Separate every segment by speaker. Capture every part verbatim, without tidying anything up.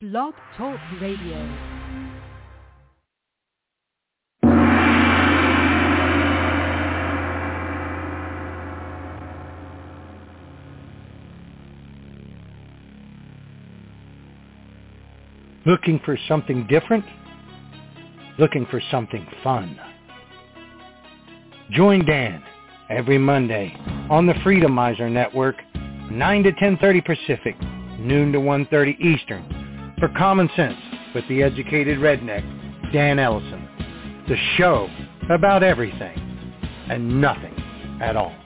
Speaker 1: Blog Talk Radio.
Speaker 2: Looking for something different? Looking for something fun? Join Dan every Monday on the Freedomizer Network, nine to ten thirty Pacific, noon to one thirty Eastern, for Common Sense with the educated redneck, Dan Ellison. The show about everything and nothing at all.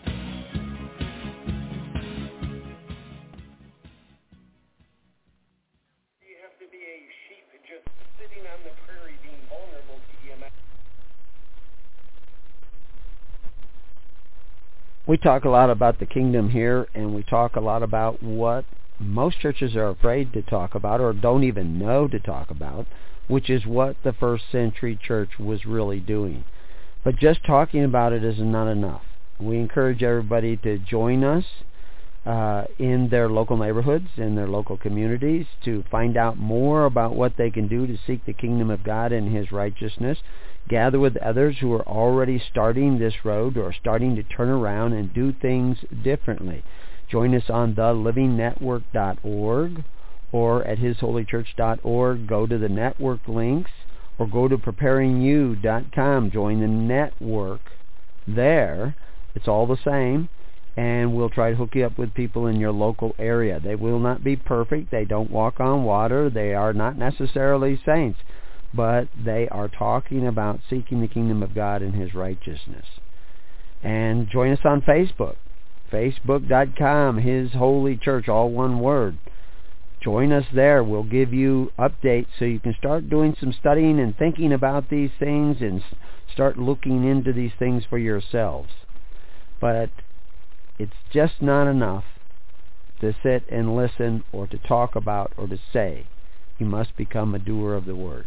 Speaker 3: We talk a lot about the kingdom here, and we talk a lot about what most churches are afraid to talk about or don't even know to talk about, which is what the first century church was really doing. But just talking about it is not enough. We encourage everybody to join us uh, in their local neighborhoods, in their local communities, to find out more about what they can do to seek the kingdom of God and His righteousness. Gather with others who are already starting this road or starting to turn around and do things differently. Join us on the living network dot org or at his holy church dot org. Go to the network links or go to preparing you dot com. Join the network there. It's all the same, and we'll try to hook you up with people in your local area. They will not be perfect. They don't walk on water. They are not necessarily saints, but they are talking about seeking the kingdom of God and His righteousness. And join us on Facebook, facebook dot com, His Holy Church, all one word. Join us there. We'll give you updates so you can start doing some studying and thinking about these things and start looking into these things for yourselves. But it's just not enough to sit and listen or to talk about or to say. You must become a doer of the word.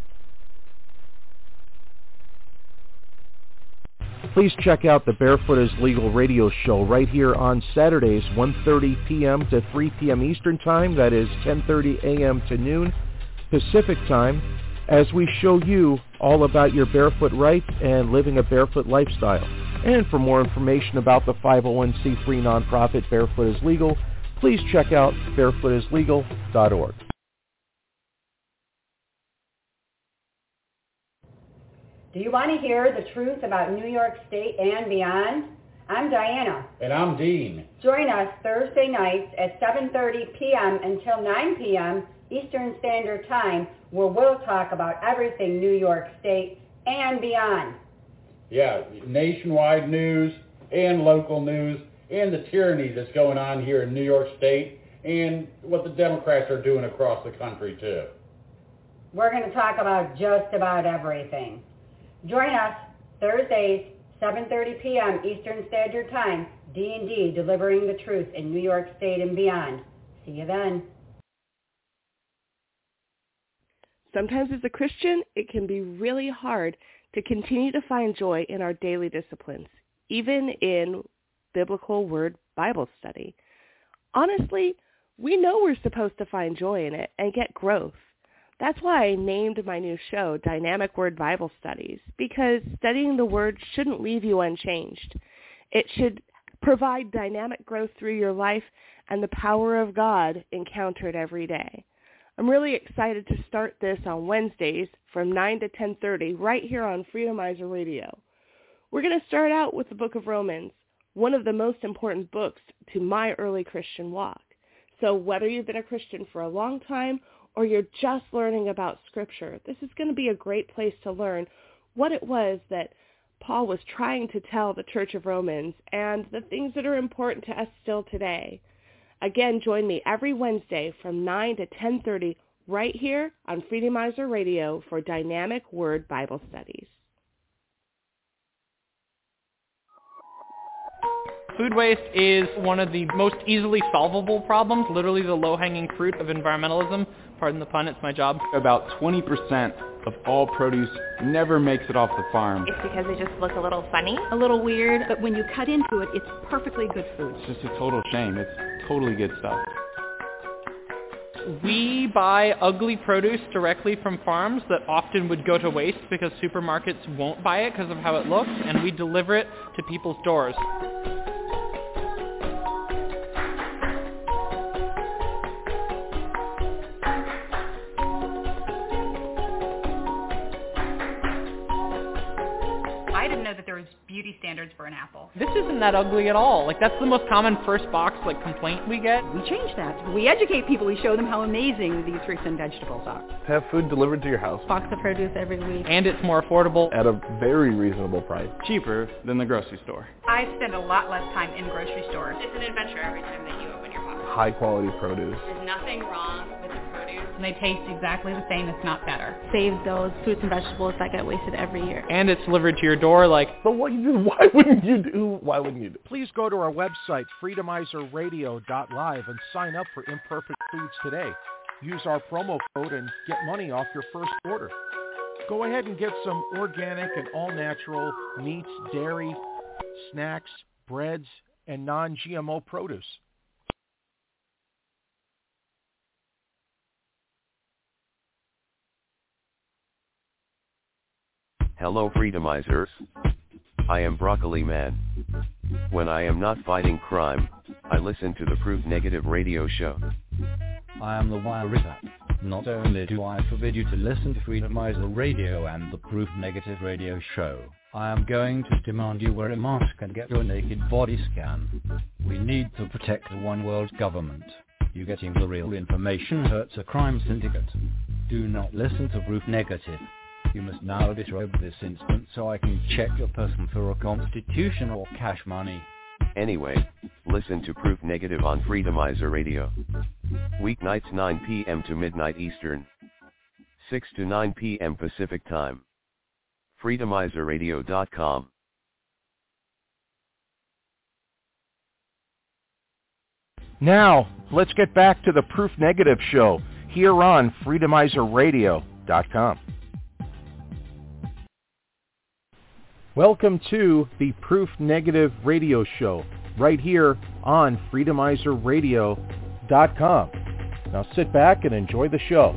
Speaker 4: Please check out the Barefoot is Legal radio show right here on Saturdays, one thirty p.m. to three p.m. Eastern Time. That is ten thirty a.m. to noon Pacific Time, as we show you all about your barefoot rights and living a barefoot lifestyle. And for more information about the five oh one c three nonprofit Barefoot is Legal, please check out barefoot is legal dot org.
Speaker 5: Do you want to hear the truth about New York State and beyond? I'm Diana.
Speaker 6: And I'm Dean.
Speaker 5: Join us Thursday nights at seven thirty p.m. until nine p.m. Eastern Standard Time, where we'll talk about everything New York State and beyond.
Speaker 6: Yeah, nationwide news and local news and the tyranny that's going on here in New York State and what the Democrats are doing across the country, too.
Speaker 5: We're going to talk about just about everything. Join us Thursdays, seven thirty p.m. Eastern Standard Time, D and D, delivering the truth in New York State and beyond. See you then.
Speaker 7: Sometimes as a Christian, it can be really hard to continue to find joy in our daily disciplines, even in biblical word Bible study. Honestly, we know we're supposed to find joy in it and get growth. That's why I named my new show Dynamic Word Bible Studies, because studying the Word shouldn't leave you unchanged. It should provide dynamic growth through your life and the power of God encountered every day. I'm really excited to start this on Wednesdays from nine to ten thirty right here on Freedomizer Radio. We're going to start out with the book of Romans, one of the most important books to my early Christian walk. So whether you've been a Christian for a long time or you're just learning about Scripture, this is going to be a great place to learn what it was that Paul was trying to tell the Church of Romans and the things that are important to us still today. Again, join me every Wednesday from nine to ten thirty right here on Freedomizer Radio for Dynamic Word Bible Studies.
Speaker 8: Food waste is one of the most easily solvable problems, literally the low-hanging fruit of environmentalism. Pardon the pun, it's my job.
Speaker 9: About twenty percent of all produce never makes it off the farm.
Speaker 10: It's because they just look a little funny, a little weird, but when you cut into it, it's perfectly good food.
Speaker 9: It's just a total shame. It's totally good stuff.
Speaker 8: We buy ugly produce directly from farms that often would go to waste because supermarkets won't buy it because of how it looks, and we deliver it to people's doors.
Speaker 11: I didn't know that there was beauty standards for an apple.
Speaker 8: This isn't that ugly at all. Like, that's the most common first box, like, complaint we get.
Speaker 12: We change that. We educate people. We show them how amazing these fruits and vegetables are.
Speaker 13: Have food delivered to your house.
Speaker 14: Box of produce every week.
Speaker 8: And it's more affordable.
Speaker 13: At a very reasonable price.
Speaker 9: Cheaper than the grocery store.
Speaker 11: I spend a lot less time in grocery stores.
Speaker 15: It's an adventure every time that you open your box.
Speaker 13: High quality produce.
Speaker 15: There's nothing wrong with the produce.
Speaker 11: And they taste exactly the same, if not better.
Speaker 14: Save those fruits and vegetables that get wasted every year.
Speaker 8: And it's delivered to your door, like...
Speaker 13: But what you do, why wouldn't you do, why wouldn't you do?
Speaker 4: Please go to our website, freedomizer radio dot live, and sign up for Imperfect Foods today. Use our promo code and get money off your first order. Go ahead and get some organic and all-natural meats, dairy, snacks, breads, and non-G M O produce.
Speaker 16: Hello Freedomizers. I am Broccoli Man. When I am not fighting crime, I listen to the Proof Negative radio show.
Speaker 17: I am the Wire. Not only do I forbid you to listen to Freedomizer Radio and the Proof Negative radio show, I am going to demand you wear a mask and get your naked body scan. We need to protect the one world government. You getting the real information hurts a crime syndicate. Do not listen to Proof Negative. You must now disrobe this instant so I can check your person for a constitution or cash money.
Speaker 16: Anyway, listen to Proof Negative on Freedomizer Radio. Weeknights nine p.m. to midnight Eastern. six to nine p.m. Pacific Time. freedomizer radio dot com.
Speaker 4: Now, let's get back to the Proof Negative show here on freedomizer radio dot com. Welcome to the Proof Negative radio show right here on freedomizer radio dot com. Now sit back and enjoy the show.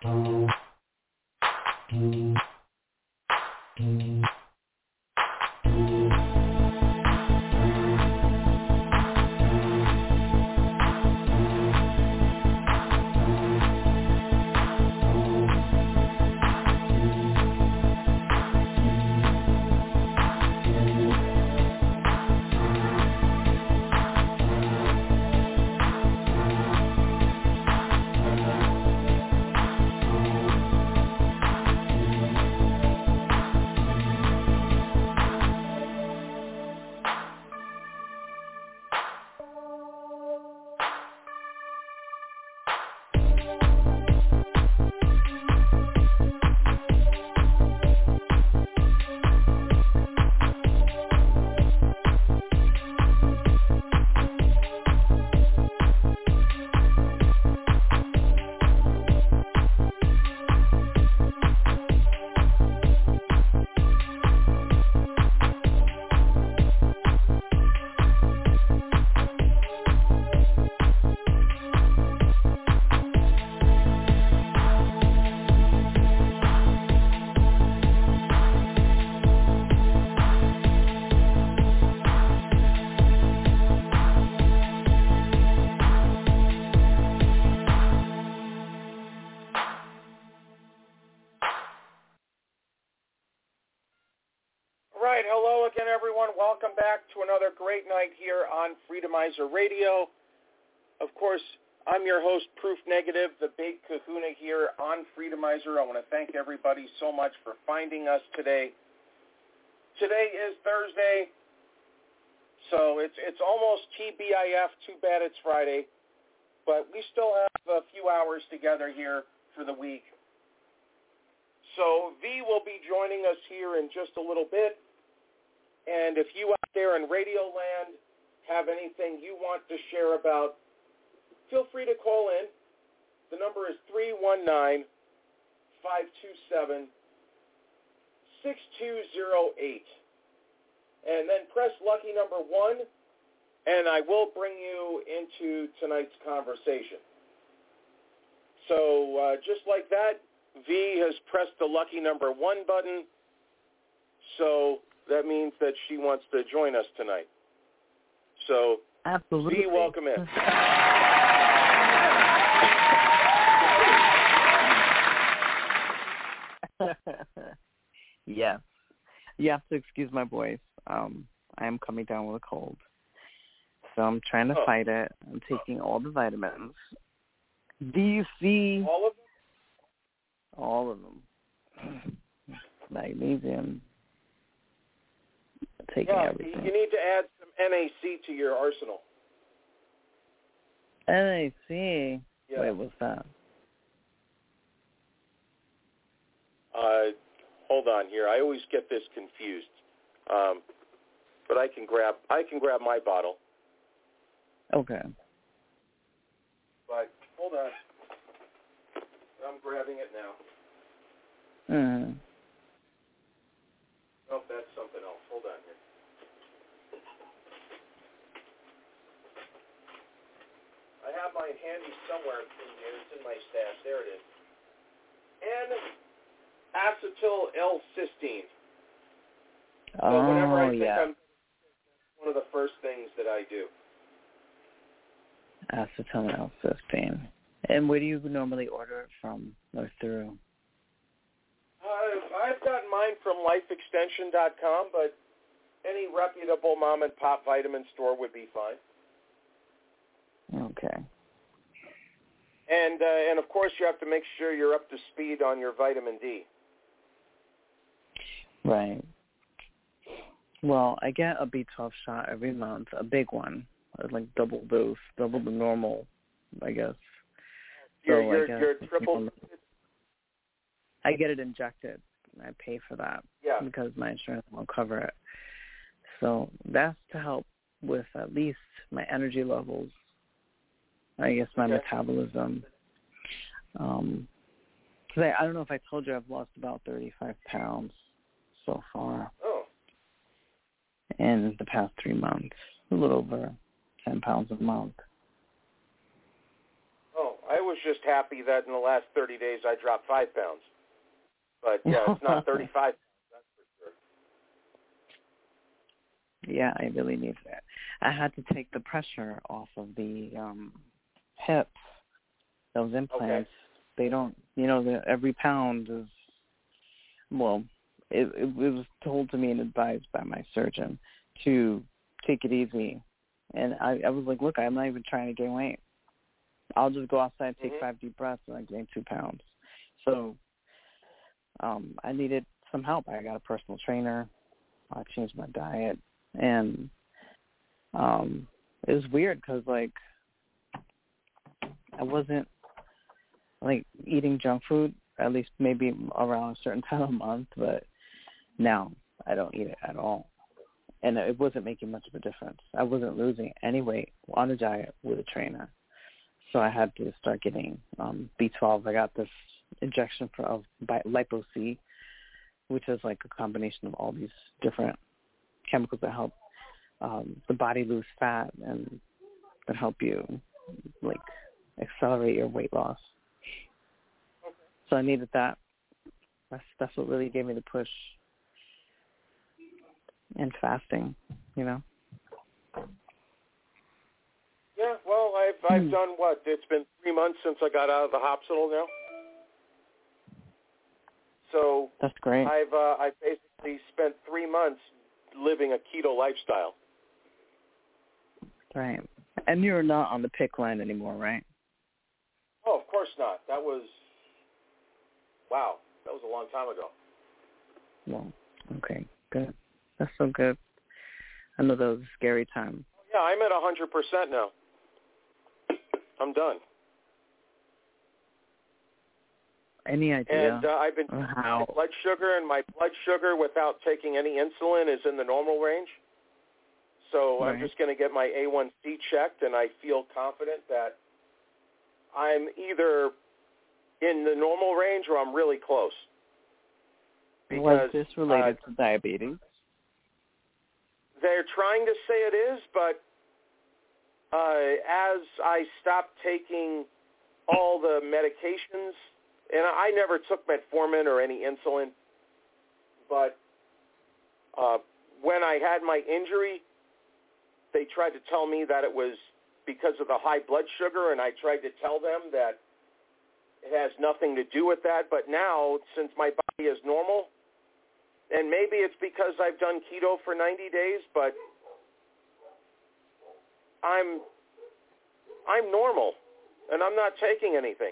Speaker 4: right, hello again, everyone. Welcome back to another great night here on Freedomizer Radio. Of course, I'm your host, Proof Negative, the big kahuna here on Freedomizer. I want to thank everybody so much for finding us today. Today is Thursday, so it's it's almost T B I F. Too bad it's Friday, but we still have a few hours together here for the week. So V will be joining us here in just a little bit. And if you out there in Radio Land have anything you want to share about, feel free to call in. The number is three one nine, five two seven, six two zero eight. And then press lucky number one, and I will bring you into tonight's conversation. So uh, just like that, V has pressed the lucky number one button, so that means that she wants to join us tonight. So,
Speaker 18: absolutely.
Speaker 4: V, welcome in.
Speaker 18: Yes. You have to excuse my voice. Um, I am coming down with a cold. So I'm trying to oh. fight it. I'm taking all the vitamins. Do you see...
Speaker 4: All of them?
Speaker 18: All of them. Magnesium. Taking
Speaker 4: yeah,
Speaker 18: everything.
Speaker 4: You need to add some N A C to your arsenal.
Speaker 18: N A C?
Speaker 4: Yeah.
Speaker 18: Wait, what's that?
Speaker 4: Uh, hold on here. I always get this confused. Um, but I can grab I can grab my bottle.
Speaker 18: Okay.
Speaker 4: But hold on. I'm grabbing it now.
Speaker 18: Hmm.
Speaker 4: Nope, that's something else. Hold on here. I have mine handy somewhere in here. It's in my stash. There it is. N-acetyl L-cysteine. So
Speaker 18: oh,
Speaker 4: whenever I think
Speaker 18: yeah.
Speaker 4: I'm, that's one of the first things that I do.
Speaker 18: Acetyl L-cysteine. And where do you normally order it from or through?
Speaker 4: Uh, I've gotten mine from life extension dot com, but any reputable mom and pop vitamin store would be fine.
Speaker 18: Okay.
Speaker 4: And uh, and of course you have to make sure you're up to speed on your vitamin D.
Speaker 18: Right. Well, I get a B twelve shot every month, a big one, like double dose, double the normal, I guess.
Speaker 4: You're,
Speaker 18: so
Speaker 4: you're,
Speaker 18: I guess
Speaker 4: you're triple.
Speaker 18: I get it injected. I pay for that
Speaker 4: yeah.
Speaker 18: because my insurance won't cover it. So that's to help with at least my energy levels, I guess my
Speaker 4: okay.
Speaker 18: metabolism. Um, cause I, I don't know if I told you I've lost about thirty-five pounds so far.
Speaker 4: Oh.
Speaker 18: In the past three months, a little over ten pounds a month.
Speaker 4: Oh, I, I was just happy that in the last thirty days I dropped five pounds. But, yeah, it's not thirty-five pounds, that's for sure.
Speaker 18: Yeah, I really need that. I had to take the pressure off of the um, hips, those implants. Okay. They don't, you know, the, every pound is, well, it, it, it was told to me and advised by my surgeon to take it easy. And I, I was like, look, I'm not even trying to gain weight. I'll just go outside, take mm-hmm. five deep breaths, and I gain two pounds. So um, I needed some help. I got a personal trainer. I changed my diet. And um, it was weird because, like, I wasn't, like, eating junk food, at least maybe around a certain time of month, but now I don't eat it at all. And it wasn't making much of a difference. I wasn't losing any weight on a diet with a trainer. So I had to start getting um, B twelve. I got this injection for, of Lipo-C, which is like a combination of all these different chemicals that help um, the body lose fat and that help you, like, accelerate your weight loss. Okay. So I needed that. That's, that's what really gave me the push. And fasting, you know.
Speaker 4: Yeah, well, I've I've mm. done what? It's been three months since I got out of the hospital now. So
Speaker 18: that's great.
Speaker 4: I've uh, I've basically spent three months living a keto lifestyle.
Speaker 18: Right, and you're not on the P I C C line anymore, right?
Speaker 4: Oh, of course not. That was wow. That was a long time ago.
Speaker 18: Well, okay, good. That's so good. I know that was a scary time.
Speaker 4: Yeah, I'm at one hundred percent now. I'm done.
Speaker 18: Any idea?
Speaker 4: And uh, I've been taking
Speaker 18: how?
Speaker 4: my blood sugar, and my blood sugar without taking any insulin is in the normal range. So right. I'm just going to get my A one C checked, and I feel confident that I'm either in the normal range or I'm really close. Because,
Speaker 18: was this related
Speaker 4: uh,
Speaker 18: to diabetes?
Speaker 4: They're trying to say it is, but uh, as I stopped taking all the medications, and I never took metformin or any insulin, but uh, when I had my injury, they tried to tell me that it was because of the high blood sugar, and I tried to tell them that it has nothing to do with that. But now, since my body is normal, and maybe it's because I've done keto for ninety days, but I'm I'm normal, and I'm not taking anything.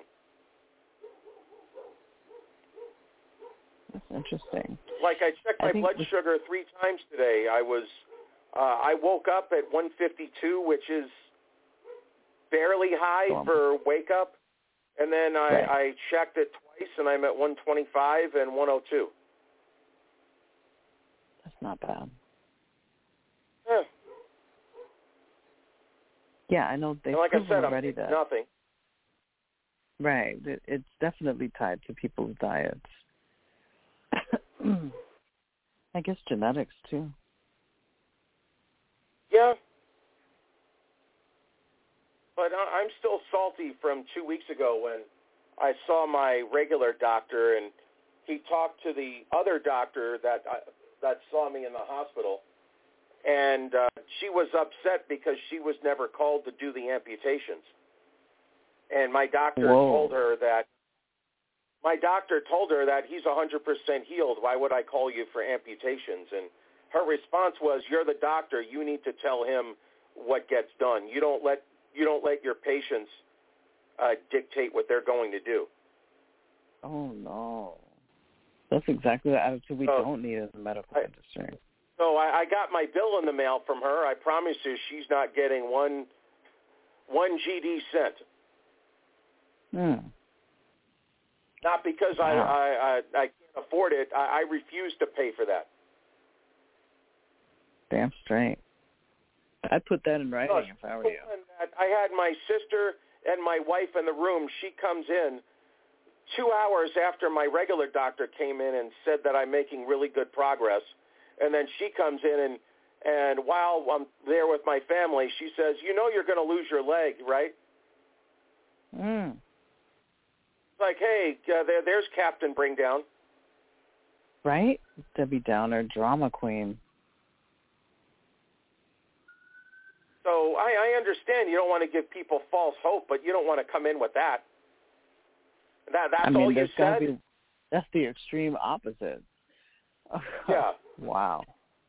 Speaker 18: That's interesting.
Speaker 4: Like I checked my blood
Speaker 18: we...
Speaker 4: sugar three times today. I was uh, I woke up at one fifty-two, which is barely high um, for wake up, and then I,
Speaker 18: right.
Speaker 4: I checked it twice, and I'm at one twenty-five and one oh two.
Speaker 18: That's not bad.
Speaker 4: Yeah.
Speaker 18: Yeah, I know they've
Speaker 4: like
Speaker 18: proven
Speaker 4: I said,
Speaker 18: already
Speaker 4: I'm
Speaker 18: that.
Speaker 4: Nothing.
Speaker 18: Right. It, it's definitely tied to people's diets. I guess genetics, too.
Speaker 4: Yeah. But I'm still salty from two weeks ago when I saw my regular doctor, and he talked to the other doctor that I, that saw me in the hospital, and uh, she was upset because she was never called to do the amputations. And my doctor
Speaker 18: Whoa.
Speaker 4: told her that my doctor told her that he's one hundred percent healed. Why would I call you for amputations? And her response was, "You're the doctor. You need to tell him what gets done. You don't let you don't let your patients uh, dictate what they're going to do."
Speaker 18: Oh no, that's exactly the attitude we
Speaker 4: so,
Speaker 18: don't need in the medical
Speaker 4: I,
Speaker 18: industry.
Speaker 4: So I, I got my bill in the mail from her. I promise you, she's not getting one one G D cent.
Speaker 18: Hmm.
Speaker 4: Not because
Speaker 18: wow.
Speaker 4: I, I, I, I can't afford it. I, I refuse to pay for that.
Speaker 18: Damn straight. I'd put that in writing
Speaker 4: no,
Speaker 18: if I were you.
Speaker 4: I had my sister and my wife in the room. She comes in two hours after my regular doctor came in and said that I'm making really good progress. And then she comes in, and, and while I'm there with my family, she says, "You know you're going to lose your leg, right?"
Speaker 18: Mm.
Speaker 4: like, hey, uh, there, there's Captain Bring Down.
Speaker 18: Right? Debbie Downer, drama queen.
Speaker 4: So I, I understand you don't want to give people false hope, but you don't want to come in with that. That that's
Speaker 18: I mean,
Speaker 4: all you said?
Speaker 18: Be, that's the extreme opposite.
Speaker 4: Yeah.
Speaker 18: Wow.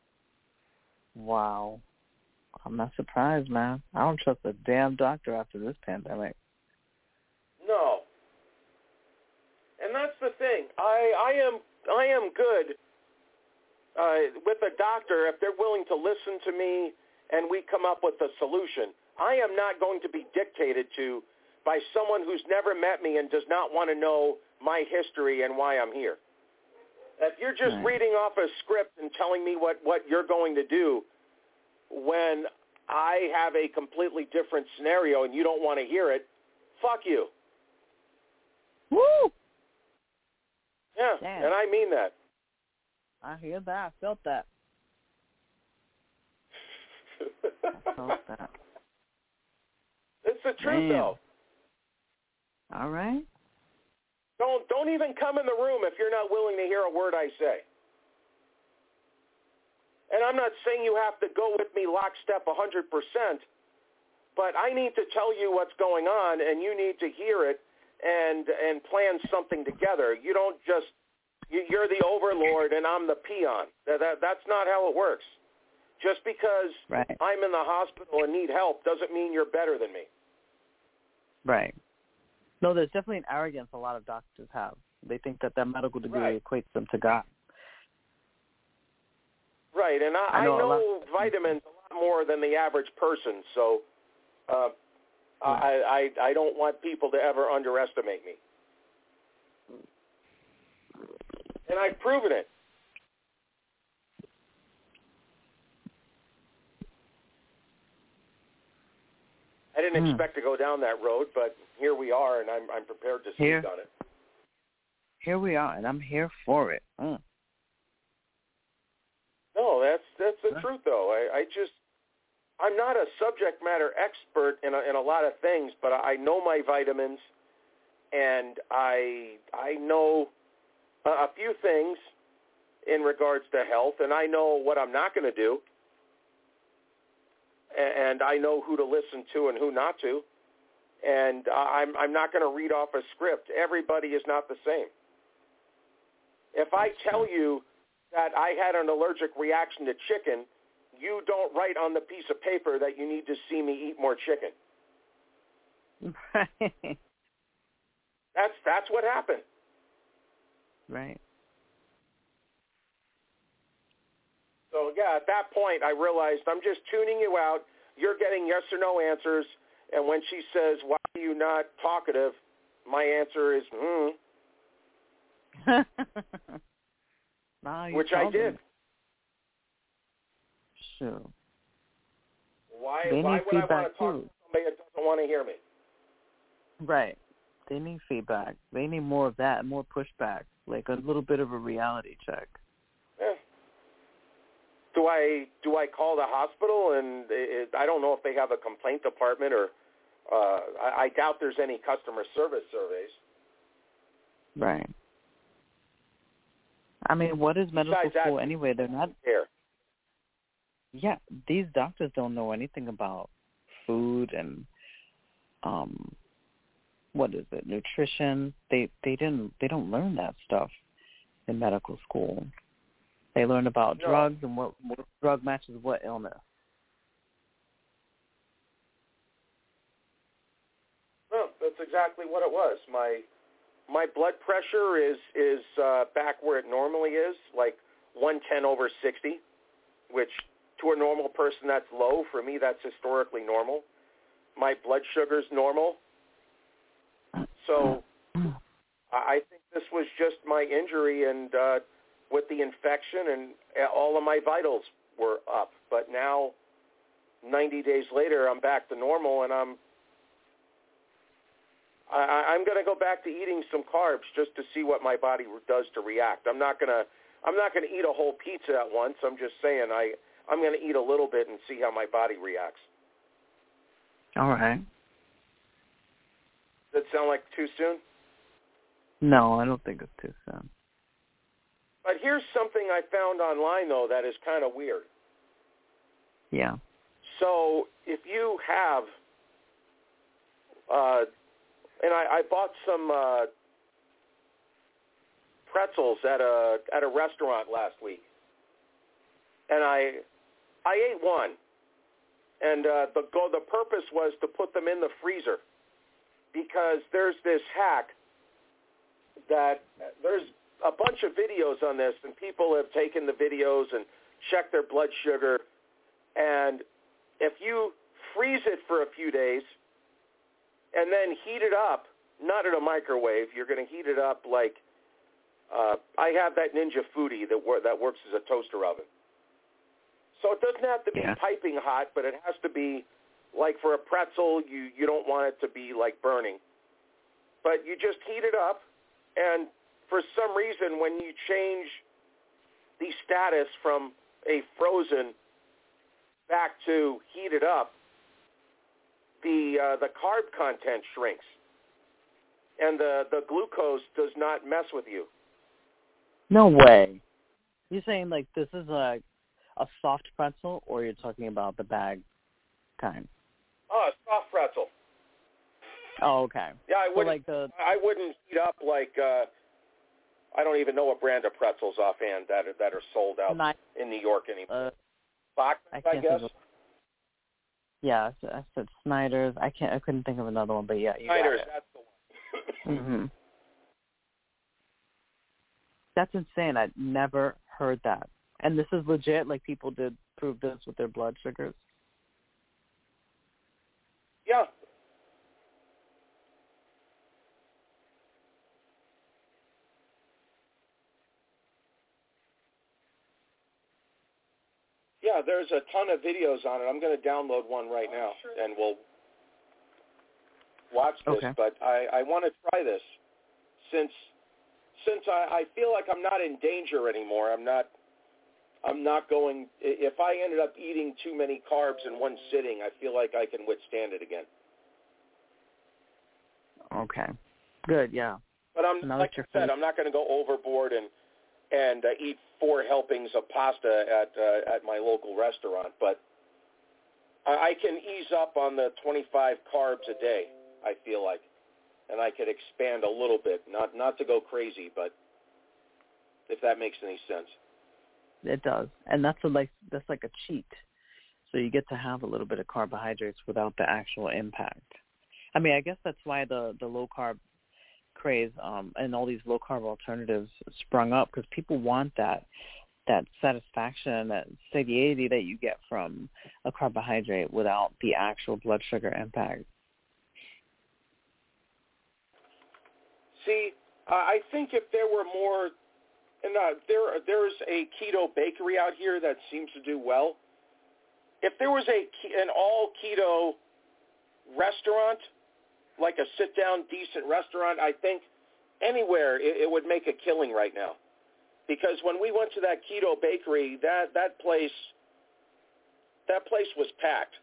Speaker 18: Wow. I'm not surprised, man. I don't trust a damn doctor after this pandemic.
Speaker 4: No. And that's the thing. I, I am I am good uh, with a doctor if they're willing to listen to me and we come up with a solution. I am not going to be dictated to by someone who's never met me and does not want to know my history and why I'm here. If you're just
Speaker 18: right.
Speaker 4: reading off a script and telling me what, what you're going to do when I have a completely different scenario and you don't want to hear it, fuck you.
Speaker 18: Woo!
Speaker 4: Yeah,
Speaker 18: Damn.
Speaker 4: and I mean that.
Speaker 18: I hear that. I felt that. I felt that.
Speaker 4: It's the truth,
Speaker 18: Damn.
Speaker 4: though.
Speaker 18: All right.
Speaker 4: Don't don't even come in the room if you're not willing to hear a word I say. And I'm not saying you have to go with me lockstep one hundred percent, but I need to tell you what's going on, and you need to hear it and and plan something together. You don't just you're the overlord and I'm the peon. That, that that's not how it works. Just because
Speaker 18: right.
Speaker 4: I'm in the hospital and need help doesn't mean you're better than me.
Speaker 18: Right. No, there's definitely an arrogance a lot of doctors have. They think that their medical degree
Speaker 4: right.
Speaker 18: equates them to God.
Speaker 4: Right, and I,
Speaker 18: I know,
Speaker 4: I know
Speaker 18: lot-
Speaker 4: vitamins a lot more than the average person, so uh, I, I I don't want people to ever underestimate me. And I've proven it. I didn't
Speaker 18: hmm.
Speaker 4: expect to go down that road, but here we are, and I'm I'm prepared to speak
Speaker 18: here,
Speaker 4: on it.
Speaker 18: Here we are, and I'm here for it. Mm.
Speaker 4: No, that's that's the huh? truth, though. I, I just I'm not a subject matter expert in a, in a lot of things, but I know my vitamins, and I I know a, a few things in regards to health, and I know what I'm not going to do, and I know who to listen to and who not to, and I'm I'm not going to read off a script. Everybody is not the same. If I tell you that I had an allergic reaction to chicken, you don't write on the piece of paper that you need to see me eat more chicken.
Speaker 18: Right.
Speaker 4: That's that's what happened.
Speaker 18: Right.
Speaker 4: So, yeah, at that point, I realized I'm just tuning you out. You're getting yes or no answers. And when she says, why are you not talkative, my answer is, hmm.
Speaker 18: no,
Speaker 4: Which I did.
Speaker 18: Them. Sure.
Speaker 4: Why,
Speaker 18: they
Speaker 4: why
Speaker 18: need
Speaker 4: would I
Speaker 18: feedback
Speaker 4: want to talk
Speaker 18: too.
Speaker 4: to somebody that doesn't want to hear me?
Speaker 18: Right. They need feedback. They need more of that, more pushback, like a little bit of a reality check.
Speaker 4: Yeah. Do I do I call the hospital? And it, I don't know if they have a complaint department, or uh, I, I doubt there's any customer service surveys.
Speaker 18: Right. I mean, what is medical
Speaker 4: Besides
Speaker 18: school
Speaker 4: that,
Speaker 18: anyway? They're not
Speaker 4: here.
Speaker 18: Yeah, these doctors don't know anything about food and um, what is it, nutrition. They they didn't they don't learn that stuff in medical school. They learn about
Speaker 4: no.
Speaker 18: drugs and what, what drug matches what illness.
Speaker 4: No, that's exactly what it was. My my blood pressure is is uh, back where it normally is, like one ten over sixty, which to a normal person that's low. For me, that's historically normal. My blood sugar's normal. So I think this was just my injury, and uh, with the infection, and all of my vitals were up. But now, ninety days later, I'm back to normal, and I'm I, I'm going to go back to eating some carbs just to see what my body does to react. I'm not going to I'm not going to eat a whole pizza at once. I'm just saying I I'm going to eat a little bit and see how my body reacts.
Speaker 18: All right.
Speaker 4: Does that sound like too soon?
Speaker 18: No, I don't think it's too soon.
Speaker 4: But here's something I found online, though, that is kind of weird.
Speaker 18: Yeah.
Speaker 4: So if you have, uh, and I, I bought some uh, pretzels at a at a restaurant last week, and I I ate one, and uh, the go the purpose was to put them in the freezer, because there's this hack that there's a bunch of videos on this, and people have taken the videos and checked their blood sugar, and if you freeze it for a few days and then heat it up, not in a microwave, you're going to heat it up like, uh, I have that Ninja Foodie that, wor- that works as a toaster oven. So it doesn't have to be yeah. piping hot, but it has to be, like for a pretzel, you, you don't want it to be like burning. But you just heat it up, and for some reason, when you change the status from a frozen back to heated up, the uh, the carb content shrinks, and the, the glucose does not mess with you.
Speaker 18: No way. You're saying like this is a a soft pretzel, or you're talking about the bag kind?
Speaker 4: Oh, a soft pretzel.
Speaker 18: Oh, okay.
Speaker 4: Yeah, I wouldn't.
Speaker 18: So like the...
Speaker 4: I wouldn't heat up like. Uh, I don't even know a brand of pretzels offhand that are, that are sold out
Speaker 18: Not,
Speaker 4: in New York anymore.
Speaker 18: Uh,
Speaker 4: Bachman's, I, I guess.
Speaker 18: Of, yeah, I said Snyder's. I can't. I couldn't think of another one, but yeah, you
Speaker 4: Snyder's.
Speaker 18: got it.
Speaker 4: That's the one.
Speaker 18: Mm-hmm. That's insane. I'd never heard that. And this is legit. Like people did prove this with their blood sugars.
Speaker 4: Yeah. Yeah, there's a ton of videos on it. I'm going to download one right now, and we'll watch this.
Speaker 18: Okay.
Speaker 4: But I, I want to try this since since I, I feel like I'm not in danger anymore. I'm not I'm not going. If I ended up eating too many carbs in one sitting, I feel like I can withstand it again.
Speaker 18: Okay. Good. Yeah.
Speaker 4: But I'm
Speaker 18: now
Speaker 4: like I said, I'm not going to go overboard and and uh, eat four helpings of pasta at uh, at my local restaurant. But I, I can ease up on the twenty-five carbs a day, I feel like, and I could expand a little bit, not not to go crazy, but if that makes any sense.
Speaker 18: It does, and that's a, like that's like a cheat. So you get to have a little bit of carbohydrates without the actual impact. I mean, I guess that's why the the low carb craze um, and all these low carb alternatives sprung up, because people want that that satisfaction, that satiety that you get from a carbohydrate without the actual blood sugar impact.
Speaker 4: See, uh, I think if there were more, and uh, there there's a keto bakery out here that seems to do well. If there was a an all keto restaurant, like a sit-down, decent restaurant, I think anywhere it, it would make a killing right now. Because when we went to that keto bakery, that, that place that place was packed.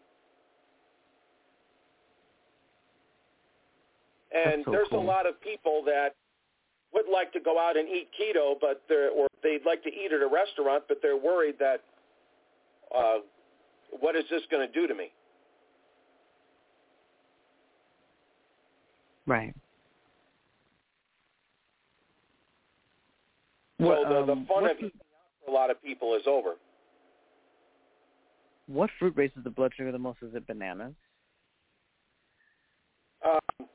Speaker 4: And
Speaker 18: so
Speaker 4: there's
Speaker 18: cool.
Speaker 4: a lot of people that would like to go out and eat keto, but they're, or they'd like to eat at a restaurant, but they're worried that, uh, what is this going to do to me?
Speaker 18: Right.
Speaker 4: So
Speaker 18: What,
Speaker 4: the, the
Speaker 18: um,
Speaker 4: fun
Speaker 18: what
Speaker 4: of eating out for a lot of people is over.
Speaker 18: What fruit raises the blood sugar the most? Is it bananas?
Speaker 4: Um,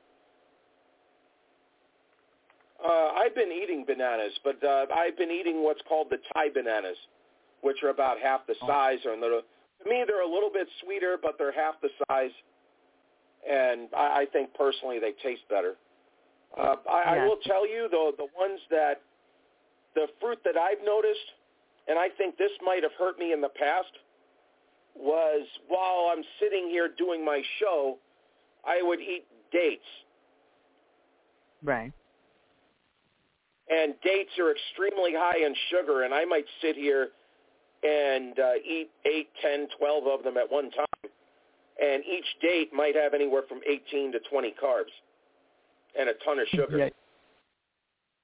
Speaker 4: uh, I've been eating bananas, but uh, I've been eating what's called the Thai bananas, which are about half the size. Or little, to me, they're a little bit sweeter, but they're half the size. And I, I think personally they taste better. Uh, I,
Speaker 18: yeah.
Speaker 4: I will tell you, though, the ones that, the fruit that I've noticed, and I think this might have hurt me in the past, was while I'm sitting here doing my show, I would eat dates.
Speaker 18: Right.
Speaker 4: And dates are extremely high in sugar, and I might sit here and uh, eat eight, ten, twelve of them at one time. And each date might have anywhere from eighteen to twenty carbs and a ton of sugar.
Speaker 18: Yeah.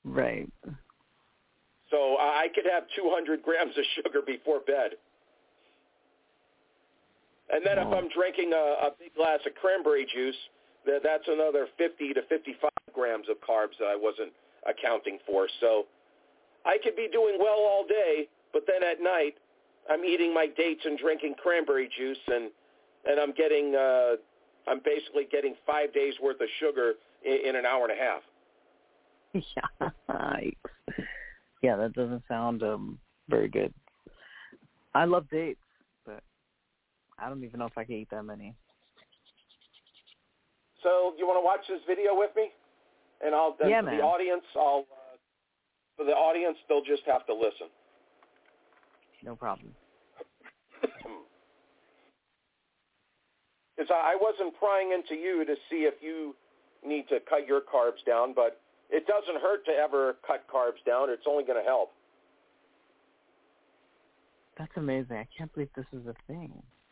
Speaker 18: Right.
Speaker 4: So I could have two hundred grams of sugar before bed. And then
Speaker 18: wow.
Speaker 4: if I'm drinking a, a big glass of cranberry juice, that, that's another fifty to fifty-five grams of carbs that I wasn't accounting for. So I could be doing well all day, but then at night I'm eating my dates and drinking cranberry juice, and and I'm getting uh, I'm basically getting five days worth of sugar in, in an hour and a half.
Speaker 18: Yikes. Yeah, that doesn't sound um, very good. I love dates, but I don't even know if I can eat that many.
Speaker 4: So you want to watch this video with me? And I'll then
Speaker 18: yeah,
Speaker 4: for
Speaker 18: man.
Speaker 4: the audience, I'll uh, for the audience, they'll just have to listen.
Speaker 18: No problem.
Speaker 4: Because I wasn't prying into you to see if you need to cut your carbs down, but it doesn't hurt to ever cut carbs down. It's only going to help.
Speaker 18: That's amazing. I can't believe this is a thing.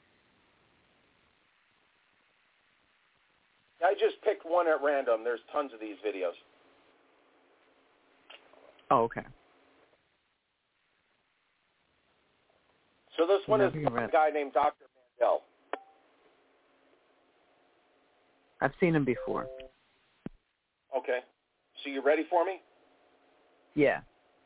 Speaker 4: I just picked one at random. There's tons of these videos.
Speaker 18: Oh, okay.
Speaker 4: So this one is a guy named Doctor Mandel.
Speaker 18: I've seen him before.
Speaker 4: Okay. So you ready for me?
Speaker 18: Yeah.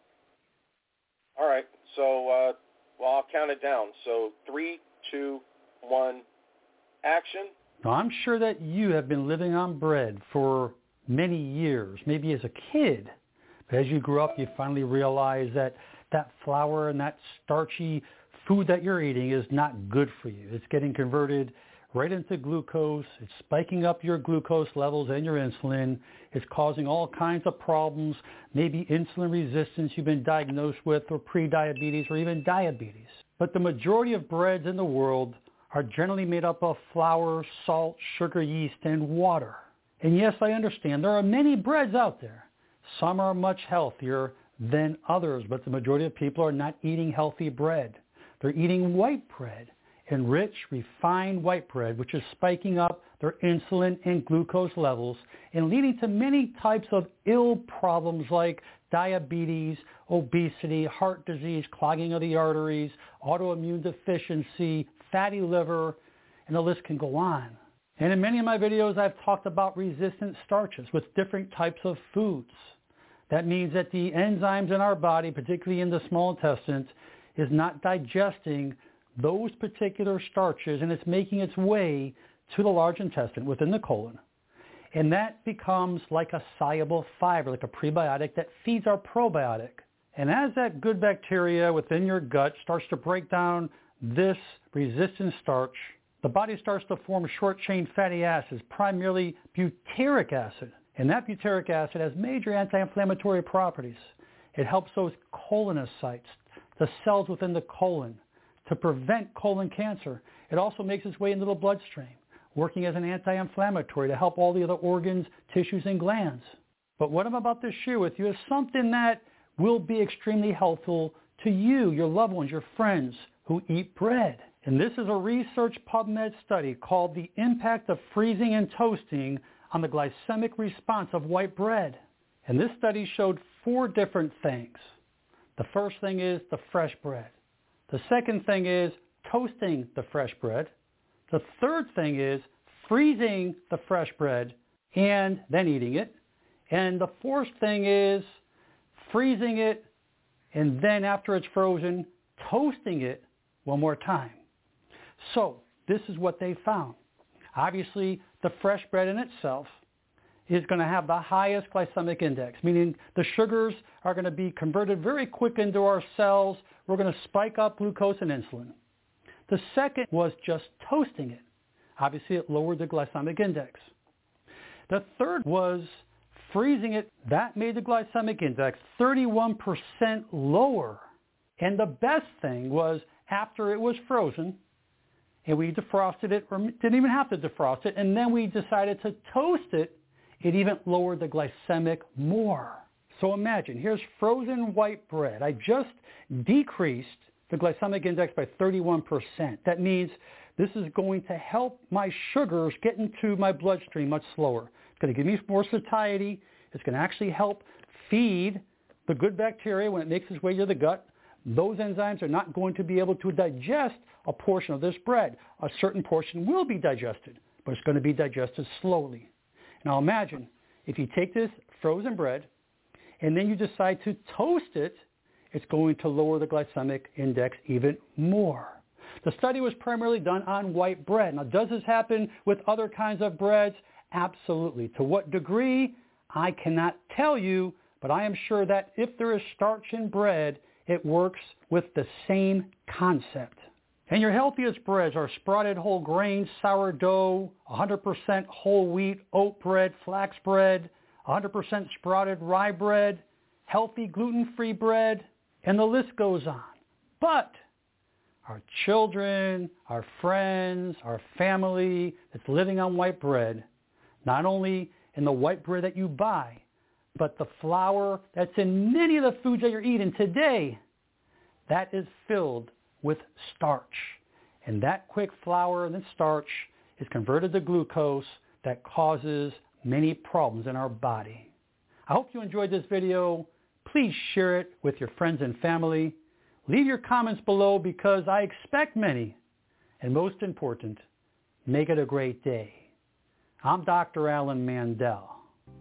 Speaker 4: All right. So, uh, well, I'll count it down. So three, two, one, action.
Speaker 19: Now, I'm sure that you have been living on bread for many years, maybe as a kid. But as you grew up, you finally realized that that flour and that starchy food that you're eating is not good for you. It's getting converted right into glucose. It's spiking up your glucose levels and your insulin. It's causing all kinds of problems, maybe insulin resistance you've been diagnosed with, or pre-diabetes, or even diabetes. But the majority of breads in the world are generally made up of flour, salt, sugar, yeast, and water. And yes, I understand there are many breads out there. Some are much healthier than others, but the majority of people are not eating healthy bread. They're eating white bread, and rich, refined white bread, which is spiking up their insulin and glucose levels and leading to many types of ill problems like diabetes, obesity, heart disease, clogging of the arteries, autoimmune deficiency, fatty liver, and the list can go on. And in many of my videos, I've talked about resistant starches with different types of foods. That means that the enzymes in our body, particularly in the small intestines, is not digesting those particular starches, and it's making its way to the large intestine within the colon. And that becomes like a soluble fiber, like a prebiotic that feeds our probiotic. And as that good bacteria within your gut starts to break down this resistant starch, the body starts to form short-chain fatty acids, primarily butyric acid. And that butyric acid has major anti-inflammatory properties. It helps those colonocytes, the cells within the colon, to prevent colon cancer. It also makes its way into the bloodstream, working as an anti-inflammatory to help all the other organs, tissues, and glands. But what I'm about to share with you is something that will be extremely helpful to you, your loved ones, your friends who eat bread. And this is a research PubMed study called The Impact of Freezing and Toasting on the Glycemic Response of White Bread. And this study showed four different things. The first thing is the fresh bread. The second thing is toasting the fresh bread. The third thing is freezing the fresh bread and then eating it. And the fourth thing is freezing it and then after it's frozen, toasting it one more time. So this is what they found. Obviously, the fresh bread in itself is going to have the highest glycemic index, meaning the sugars are going to be converted very quick into our cells. We're going to spike up glucose and insulin. The second was just toasting it. Obviously, it lowered the glycemic index. The third was freezing it. That made the glycemic index thirty-one percent lower. And the best thing was after it was frozen, and we defrosted it, or didn't even have to defrost it, and then we decided to toast it, it even lowered the glycemic more. So imagine, here's frozen white bread. I just decreased the glycemic index by thirty-one percent. That means this is going to help my sugars get into my bloodstream much slower. It's going to give me more satiety. It's going to actually help feed the good bacteria when it makes its way to the gut. Those enzymes are not going to be able to digest a portion of this bread. A certain portion will be digested, but it's going to be digested slowly. Now imagine if you take this frozen bread and then you decide to toast it, it's going to lower the glycemic index even more. The study was primarily done on white bread. Now, does this happen with other kinds of breads? Absolutely. To what degree? I cannot tell you, but I am sure that if there is starch in bread, it works with the same concept. And your healthiest breads are sprouted whole grain, sourdough, one hundred percent whole wheat, oat bread, flax bread, one hundred percent sprouted rye bread, healthy gluten-free bread, and the list goes on. But our children, our friends, our family that's living on white bread, not only in the white bread that you buy, but the flour that's in many of the foods that you're eating today, that is filled with starch. And that quick flour and starch is converted to glucose that causes many problems in our body. I hope you enjoyed this video. Please share it with your friends and family. Leave your comments below because I expect many. And most important, make it a great day. I'm Doctor Alan Mandel.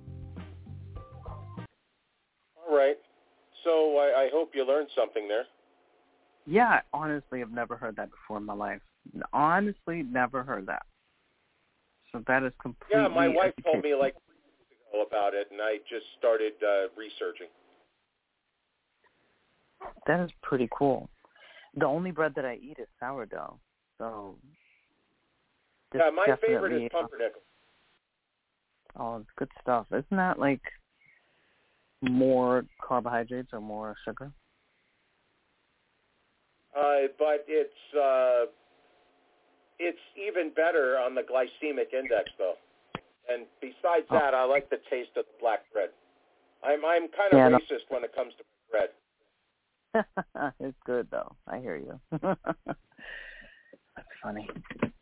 Speaker 4: All right. So I, I hope you learned something there.
Speaker 18: Yeah, honestly, I've never heard that before in my life. Honestly, never heard that. So that is completely
Speaker 4: Yeah, my wife
Speaker 18: educational.
Speaker 4: told me like three years ago about it, and I just started uh, researching.
Speaker 18: That is pretty cool. The only bread that I eat is sourdough. So this
Speaker 4: Yeah, my favorite
Speaker 18: definitely-
Speaker 4: is pumpernickel.
Speaker 18: Oh, it's good stuff. Isn't that like more carbohydrates or more sugar?
Speaker 4: Uh, but it's uh, it's even better on the glycemic index, though. And besides
Speaker 18: Oh.
Speaker 4: that, I like the taste of the black bread. I'm I'm kind of
Speaker 18: Yeah, no.
Speaker 4: racist when it comes to bread.
Speaker 18: It's good though. I hear you. That's funny.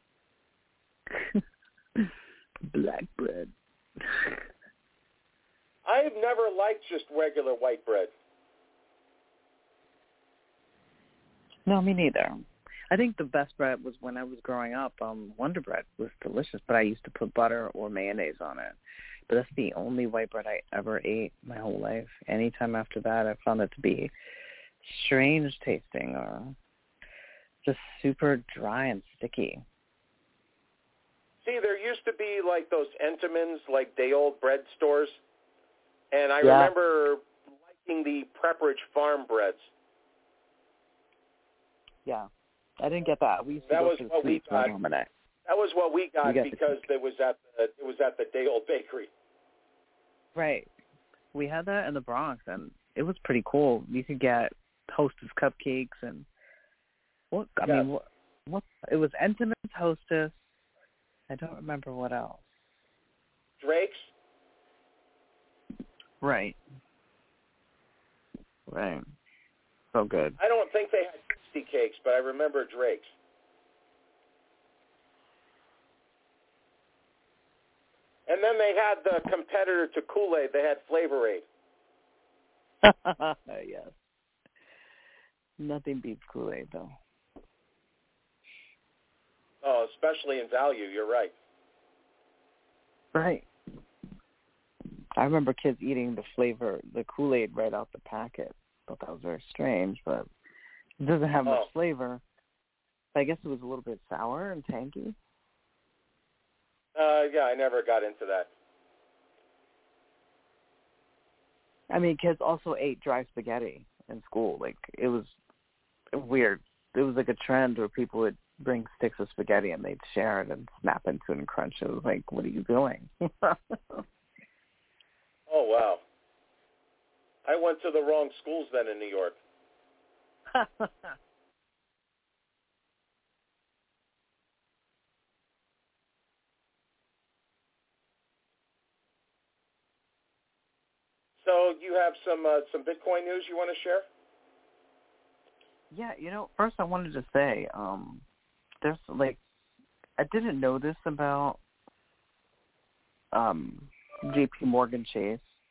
Speaker 18: Black bread.
Speaker 4: I've never liked just regular white bread.
Speaker 18: No, me neither. I think the best bread was when I was growing up. Um, Wonder Bread was delicious, but I used to put butter or mayonnaise on it. But that's the only white bread I ever ate my whole life. Anytime after that, I found it to be strange tasting or just super dry and sticky.
Speaker 4: See, there used to be like those Entenmann's, like day old bread stores, and I
Speaker 18: Yeah.
Speaker 4: remember liking the Pepperidge Farm breads.
Speaker 18: Yeah, I didn't get that. We used to
Speaker 4: That
Speaker 18: go
Speaker 4: was
Speaker 18: to the
Speaker 4: what we
Speaker 18: sweets my
Speaker 4: got.
Speaker 18: mom and I.
Speaker 4: That was what we got
Speaker 18: We got the-
Speaker 4: because it was at the it was at the day old bakery.
Speaker 18: Right. We had that in the Bronx, and it was pretty cool. You could get Hostess cupcakes and what? I
Speaker 4: Yes.
Speaker 18: mean, what, what? It was Entenmann's Hostess. I don't remember what else.
Speaker 4: Drake's.
Speaker 18: Right. Right. So good.
Speaker 4: I don't think they had Christie cakes, but I remember Drake's. And then they had the competitor to Kool-Aid. They had Flavor Aid.
Speaker 18: Yes. Nothing beats Kool-Aid, though.
Speaker 4: Oh, especially in value. You're right.
Speaker 18: Right. I remember kids eating the flavor, the Kool-Aid right out the packet. Thought that was very strange, but it doesn't have much
Speaker 4: Oh.
Speaker 18: flavor. I guess it was a little bit sour and tangy.
Speaker 4: Uh, yeah, I never got into that.
Speaker 18: I mean, kids also ate dry spaghetti in school. Like, it was weird. It was like a trend where people would bring sticks of spaghetti and they'd share it and snap into it and crunch it. It was like, what are you doing?
Speaker 4: Oh, wow. I went to the wrong schools then in New York. So you have some uh, some Bitcoin news you want to share?
Speaker 18: Yeah, you know, first I wanted to say, um, there's like, I didn't know this about um, J P Morgan Chase,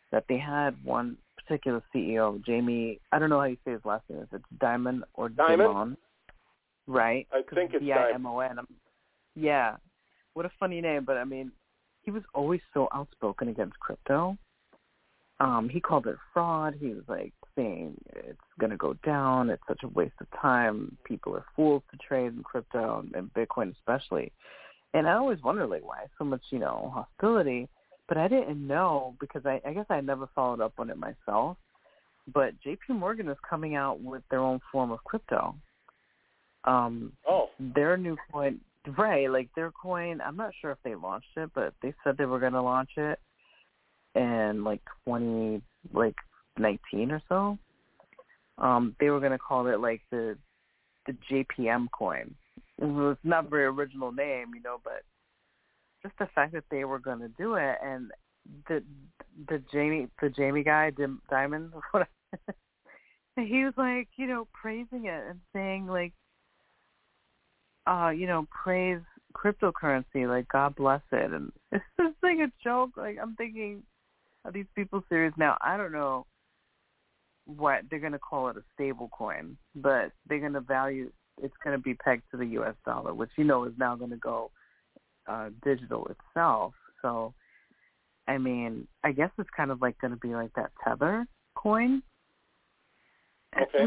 Speaker 18: that they had one particular C E O, Jamie, I don't know how you say his last name, if it's Dimon or
Speaker 4: Dimon?
Speaker 18: Dimon, right?
Speaker 4: I think it's
Speaker 18: D I M O N. Yeah. What a funny name, but I mean, he was always so outspoken against crypto. Um, he called it fraud. He was like saying it's going to go down. It's such a waste of time. People are fools to trade in crypto and Bitcoin especially. And I always wondered, like, why so much, you know, hostility. But I didn't know because I, I guess I never followed up on it myself. But J P Morgan is coming out with their own form of crypto. Um,
Speaker 4: oh.
Speaker 18: Their new coin, right, like their coin, I'm not sure if they launched it, but they said they were going to launch it in like twenty, like nineteen or so. Um, they were going to call it like the the J P M coin. It was not a very original name, you know, but just the fact that they were going to do it, and the the Jamie the Jamie guy, Dim, Dimon, he was like, you know, praising it and saying like, uh, you know, praise cryptocurrency, like God bless it, and it's just like a joke. Like I'm thinking, are these people serious now? I don't know what they're going to call it, a stable coin, but they're going to value. It's going to be pegged to the U S dollar, which you know is now going to go uh, digital itself. So, I mean, I guess it's kind of like going to be like that Tether coin.
Speaker 4: Okay.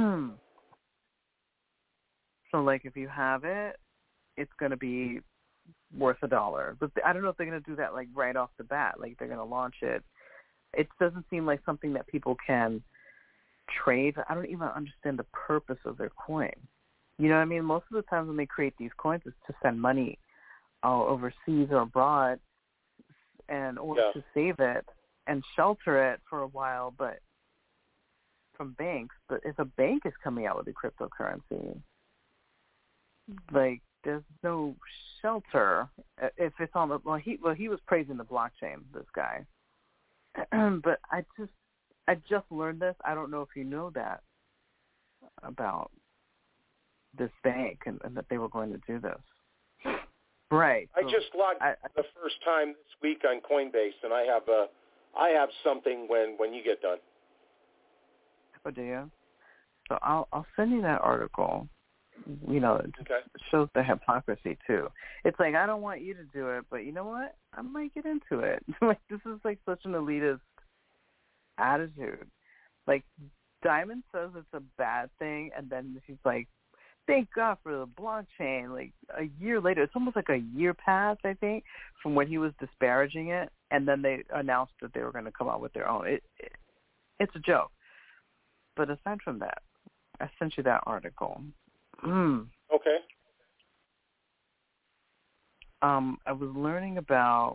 Speaker 18: So, like, if you have it, it's going to be worth a dollar. But I don't know if they're going to do that, like, right off the bat. Like, they're going to launch it. It doesn't seem like something that people can trade. I don't even understand the purpose of their coin. You know what I mean? Most of the times when they create these coins, it's to send money uh, overseas or abroad and or
Speaker 4: yeah.
Speaker 18: to save it and shelter it for a while, but from banks. But if a bank is coming out with a cryptocurrency, like, there's no shelter if it's on the well he well he was praising the blockchain, this guy. But I just I just learned this. I don't know if you know that about this bank and, and that they were going to do this. Right.
Speaker 4: I
Speaker 18: so
Speaker 4: just logged
Speaker 18: I, I,
Speaker 4: the first time this week on Coinbase, and I have a I have something when, when you get done.
Speaker 18: Oh, do you? So I'll I'll send you that article. You know, it
Speaker 4: okay.
Speaker 18: shows the hypocrisy too. It's like, I don't want you to do it, but you know what? I might get into it. Like, this is like such an elitist attitude. Like, Dimon says it's a bad thing, and then he's like, thank God for the blockchain. Like, a year later, it's almost like a year passed, I think, from when he was disparaging it, and then they announced that they were going to come out with their own. It, it, it's a joke. But aside from that, I sent you that article. Mm.
Speaker 4: Okay.
Speaker 18: Um, I was learning about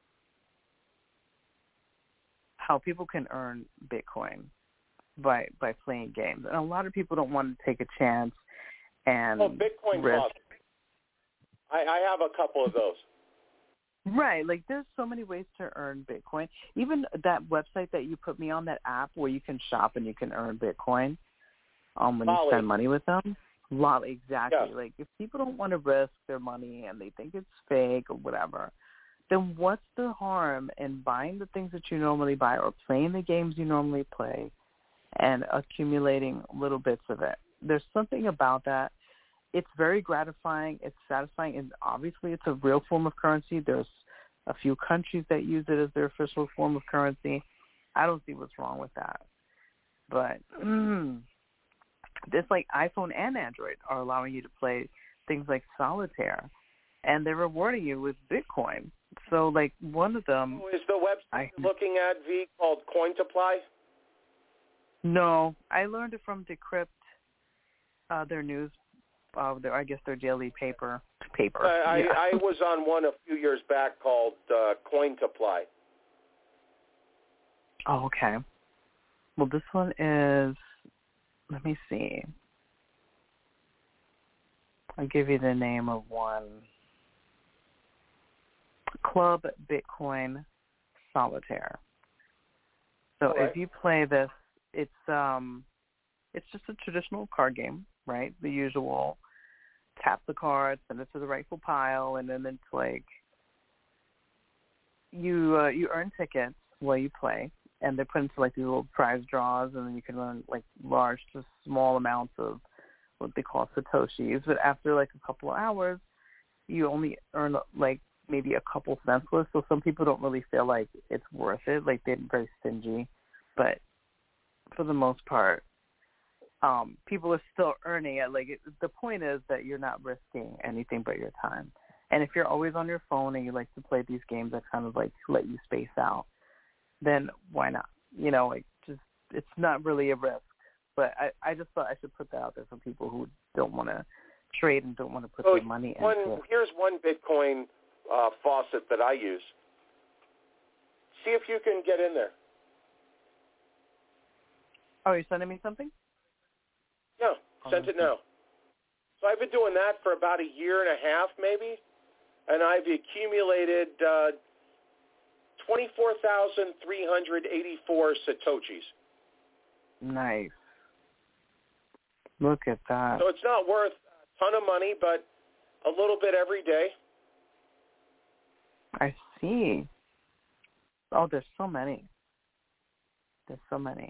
Speaker 18: how people can earn Bitcoin by by playing games, and a lot of people don't want to take a chance and
Speaker 4: oh, Bitcoin
Speaker 18: risk.
Speaker 4: Talk. I, I have a couple of those.
Speaker 18: Right, like there's so many ways to earn Bitcoin. Even that website that you put me on, that app where you can shop and you can earn Bitcoin um, when
Speaker 4: Lolly.
Speaker 18: you spend money with them. Lot exactly.
Speaker 4: Yeah.
Speaker 18: Like if people don't want to risk their money and they think it's fake or whatever, then what's the harm in buying the things that you normally buy or playing the games you normally play and accumulating little bits of it? There's something about that. It's very gratifying. It's satisfying, and obviously it's a real form of currency. There's a few countries that use it as their official form of currency. I don't see what's wrong with that. But mm, it's like iPhone and Android are allowing you to play things like solitaire, and they're rewarding you with Bitcoin. So, like, one of them...
Speaker 4: Oh, is the website I, looking at, V, called Cointoply?
Speaker 18: No. I learned it from Decrypt, uh, their news, uh, their, I guess their daily paper. paper.
Speaker 4: Uh, I,
Speaker 18: yeah.
Speaker 4: I was on one a few years back called uh, Cointoply.
Speaker 18: Oh, okay. Well, this one is... Let me see. I'll give you the name of one. Club Bitcoin Solitaire. So
Speaker 4: right.
Speaker 18: if you play this, it's um, it's just a traditional card game, right? The usual tap the card, send it to the rightful pile, and then it's like you uh, you earn tickets while you play, and they're put into like these little prize draws, and then you can run like large to small amounts of what they call satoshis. But after like a couple of hours, you only earn like maybe a couple cents worth. So some people don't really feel like it's worth it. Like they're very stingy, but for the most part, um, people are still earning it. Like it, the point is that you're not risking anything but your time. And if you're always on your phone and you like to play these games that kind of like let you space out, then why not? You know, like just it's not really a risk. But I, I just thought I should put that out there for people who don't want to trade and don't want to put
Speaker 4: so
Speaker 18: their money
Speaker 4: one,
Speaker 18: into it.
Speaker 4: Here's one Bitcoin uh, faucet that I use. See if you can get in there.
Speaker 18: Oh, you're sending me something?
Speaker 4: Yeah, sent
Speaker 18: oh,
Speaker 4: it now. So I've been doing that for about a year and a half maybe, and I've accumulated uh, twenty-four thousand three hundred eighty-four Satoshis.
Speaker 18: Nice. Look at that.
Speaker 4: So it's not worth a ton of money, but a little bit every day.
Speaker 18: I see. Oh, there's so many. There's so many.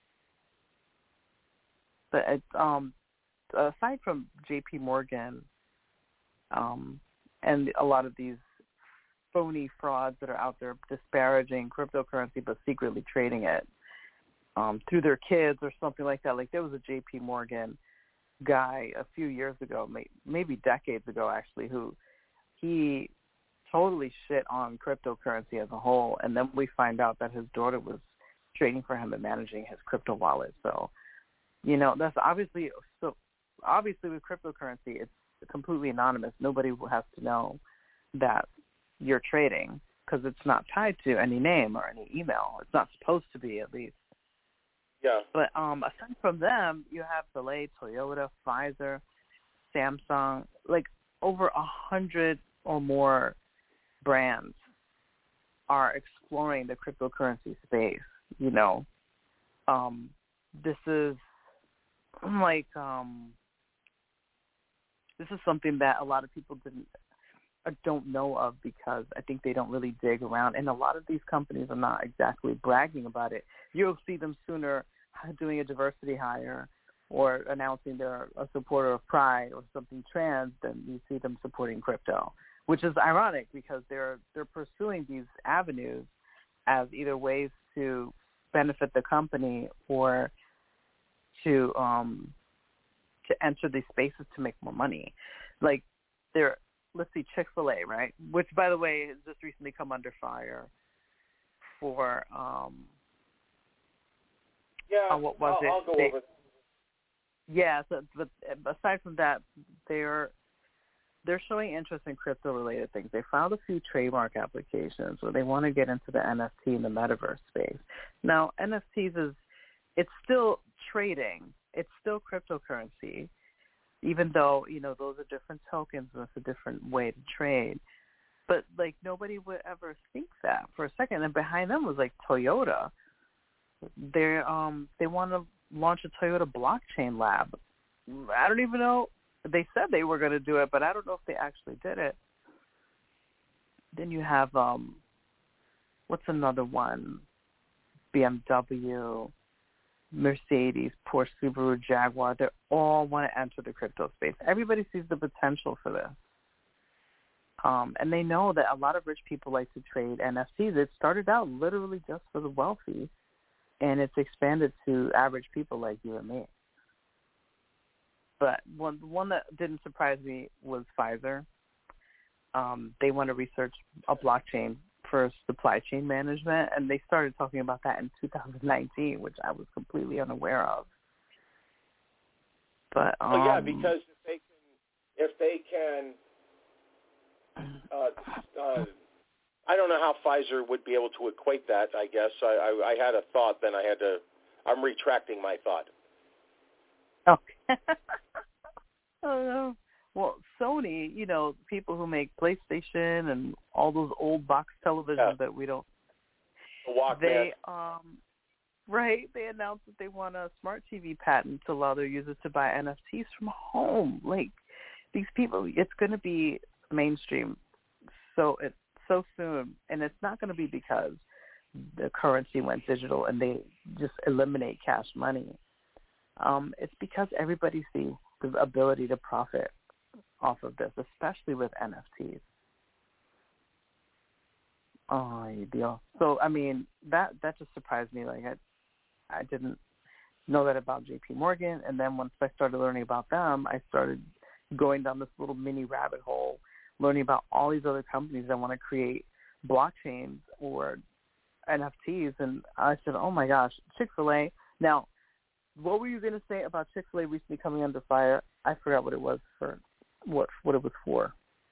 Speaker 18: But it, um, aside from J P Morgan um, and a lot of these phony frauds that are out there disparaging cryptocurrency but secretly trading it um, through their kids or something like that. Like there was a J P Morgan guy a few years ago, maybe decades ago actually, who he totally shit on cryptocurrency as a whole, and then we find out that his daughter was trading for him and managing his crypto wallet. So, you know, that's obviously so. Obviously, with cryptocurrency, it's completely anonymous. Nobody has to know that you're trading because it's not tied to any name or any email. It's not supposed to be, at least.
Speaker 4: Yeah.
Speaker 18: But um, aside from them, you have Belay, Toyota, Pfizer, Samsung, like over a hundred or more brands are exploring the cryptocurrency space. You know, um, this is like um, this is something that a lot of people didn't or don't know of because I think they don't really dig around. And a lot of these companies are not exactly bragging about it. You'll see them sooner doing a diversity hire or announcing they're a supporter of Pride or something trans than you see them supporting crypto, which is ironic because they're they're pursuing these avenues as either ways to benefit the company or to um to enter these spaces to make more money. Like they're let's see, Chick-fil-A, right? Which by the way has just recently come under fire for um
Speaker 4: Yeah,
Speaker 18: uh, what was
Speaker 4: I'll,
Speaker 18: it?
Speaker 4: I'll go
Speaker 18: they,
Speaker 4: over.
Speaker 18: Yeah, so, but aside from that, they're they're showing interest in crypto-related things. They filed a few trademark applications where they want to get into the N F T and the metaverse space. Now, N F Ts is it's still trading. It's still cryptocurrency, even though you know those are different tokens and it's a different way to trade. But like nobody would ever think that for a second. And behind them was like Toyota. They um they want to launch a Toyota blockchain lab. I don't even know. They said they were going to do it, but I don't know if they actually did it. Then you have um what's another one? B M W, Mercedes, Porsche, Subaru, Jaguar. They all want to enter the crypto space. Everybody sees the potential for this. Um, and they know that a lot of rich people like to trade N F Ts. It started out literally just for the wealthy, and it's expanded to average people like you and me. But one one that didn't surprise me was Pfizer. Um, they want to research a blockchain for supply chain management, and they started talking about that in two thousand nineteen, which I was completely unaware of. But um,
Speaker 4: well, yeah, because if they can, if they can, uh, uh, I don't know how Pfizer would be able to equate that. I guess I, I, I had a thought, then I had to. I'm retracting my thought.
Speaker 18: Okay. Oh no. Well, Sony, you know, people who make PlayStation and all those old box televisions yeah. that we don't.
Speaker 4: The Walkman.
Speaker 18: They um, right. They announced that they want a smart T V patent to allow their users to buy N F Ts from home. Like these people, it's going to be mainstream. So it's so soon, and it's not going to be because the currency went digital and they just eliminate cash money. Um, it's because everybody sees the ability to profit off of this, especially with N F Ts. Oh, deal. So, I mean, that that just surprised me. Like, I, I didn't know that about J P Morgan, and then once I started learning about them, I started going down this little mini rabbit hole, learning about all these other companies that want to create blockchains or N F Ts, and I said, oh my gosh, Chick-fil-A. Now, what were you going to say about Chick-fil-A recently coming under fire? I forgot what it was for, what what it was for.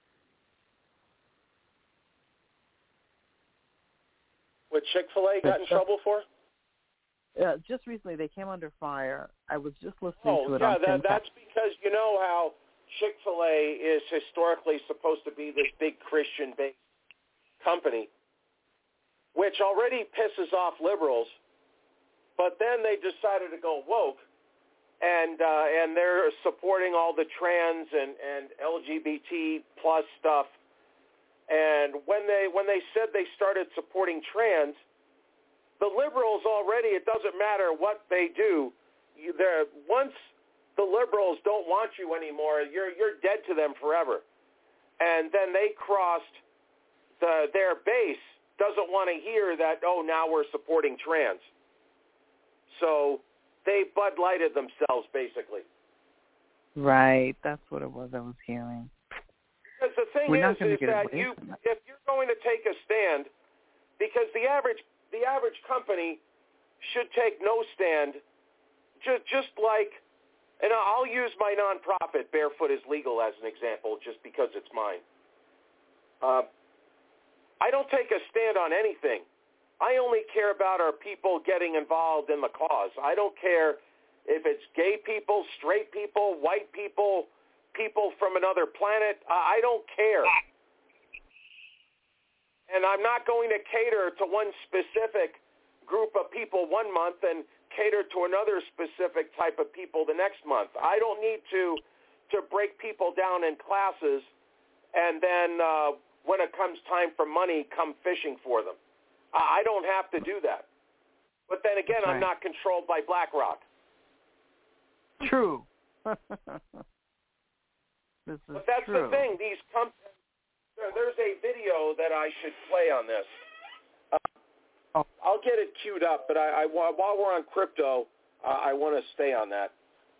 Speaker 20: What Chick-fil-A got in trouble for?
Speaker 18: Uh, just recently, they came under fire. I was just listening
Speaker 20: oh,
Speaker 18: to it
Speaker 20: yeah,
Speaker 18: on
Speaker 20: that, that's because you know how Chick-fil-A is historically supposed to be this big Christian-based company, which already pisses off liberals, but then they decided to go woke, and uh, and they're supporting all the trans and, and L G B T plus stuff. And when they when they said they started supporting trans, the liberals already, it doesn't matter what they do, you, once the liberals don't want you anymore, you're you're dead to them forever. And then they crossed the their base doesn't want to hear that, oh, now we're supporting trans. So they Bud Lighted themselves, basically.
Speaker 18: Right, that's what it was I was hearing.
Speaker 20: Because the thing
Speaker 18: We're
Speaker 20: is, is that you, that. if you're going to take a stand, because the average the average company should take no stand, just just like, and I'll use my nonprofit, Barefoot is Legal, as an example, just because it's mine. Uh, I don't take a stand on anything. I only care about our people getting involved in the cause. I don't care if it's gay people, straight people, white people, people from another planet. I don't care. And I'm not going to cater to one specific group of people one month and cater to another specific type of people the next month. I don't need to to break people down in classes and then uh, when it comes time for money, come fishing for them. I don't have to do that. But then again,
Speaker 18: That's right.
Speaker 20: I'm not controlled by BlackRock.
Speaker 18: True. This is
Speaker 20: but that's
Speaker 18: true.
Speaker 20: the thing. These companies, there, there's a video that I should play on this. Uh, oh. I'll get it queued up, but I, I, while we're on crypto, uh, I want to stay on that.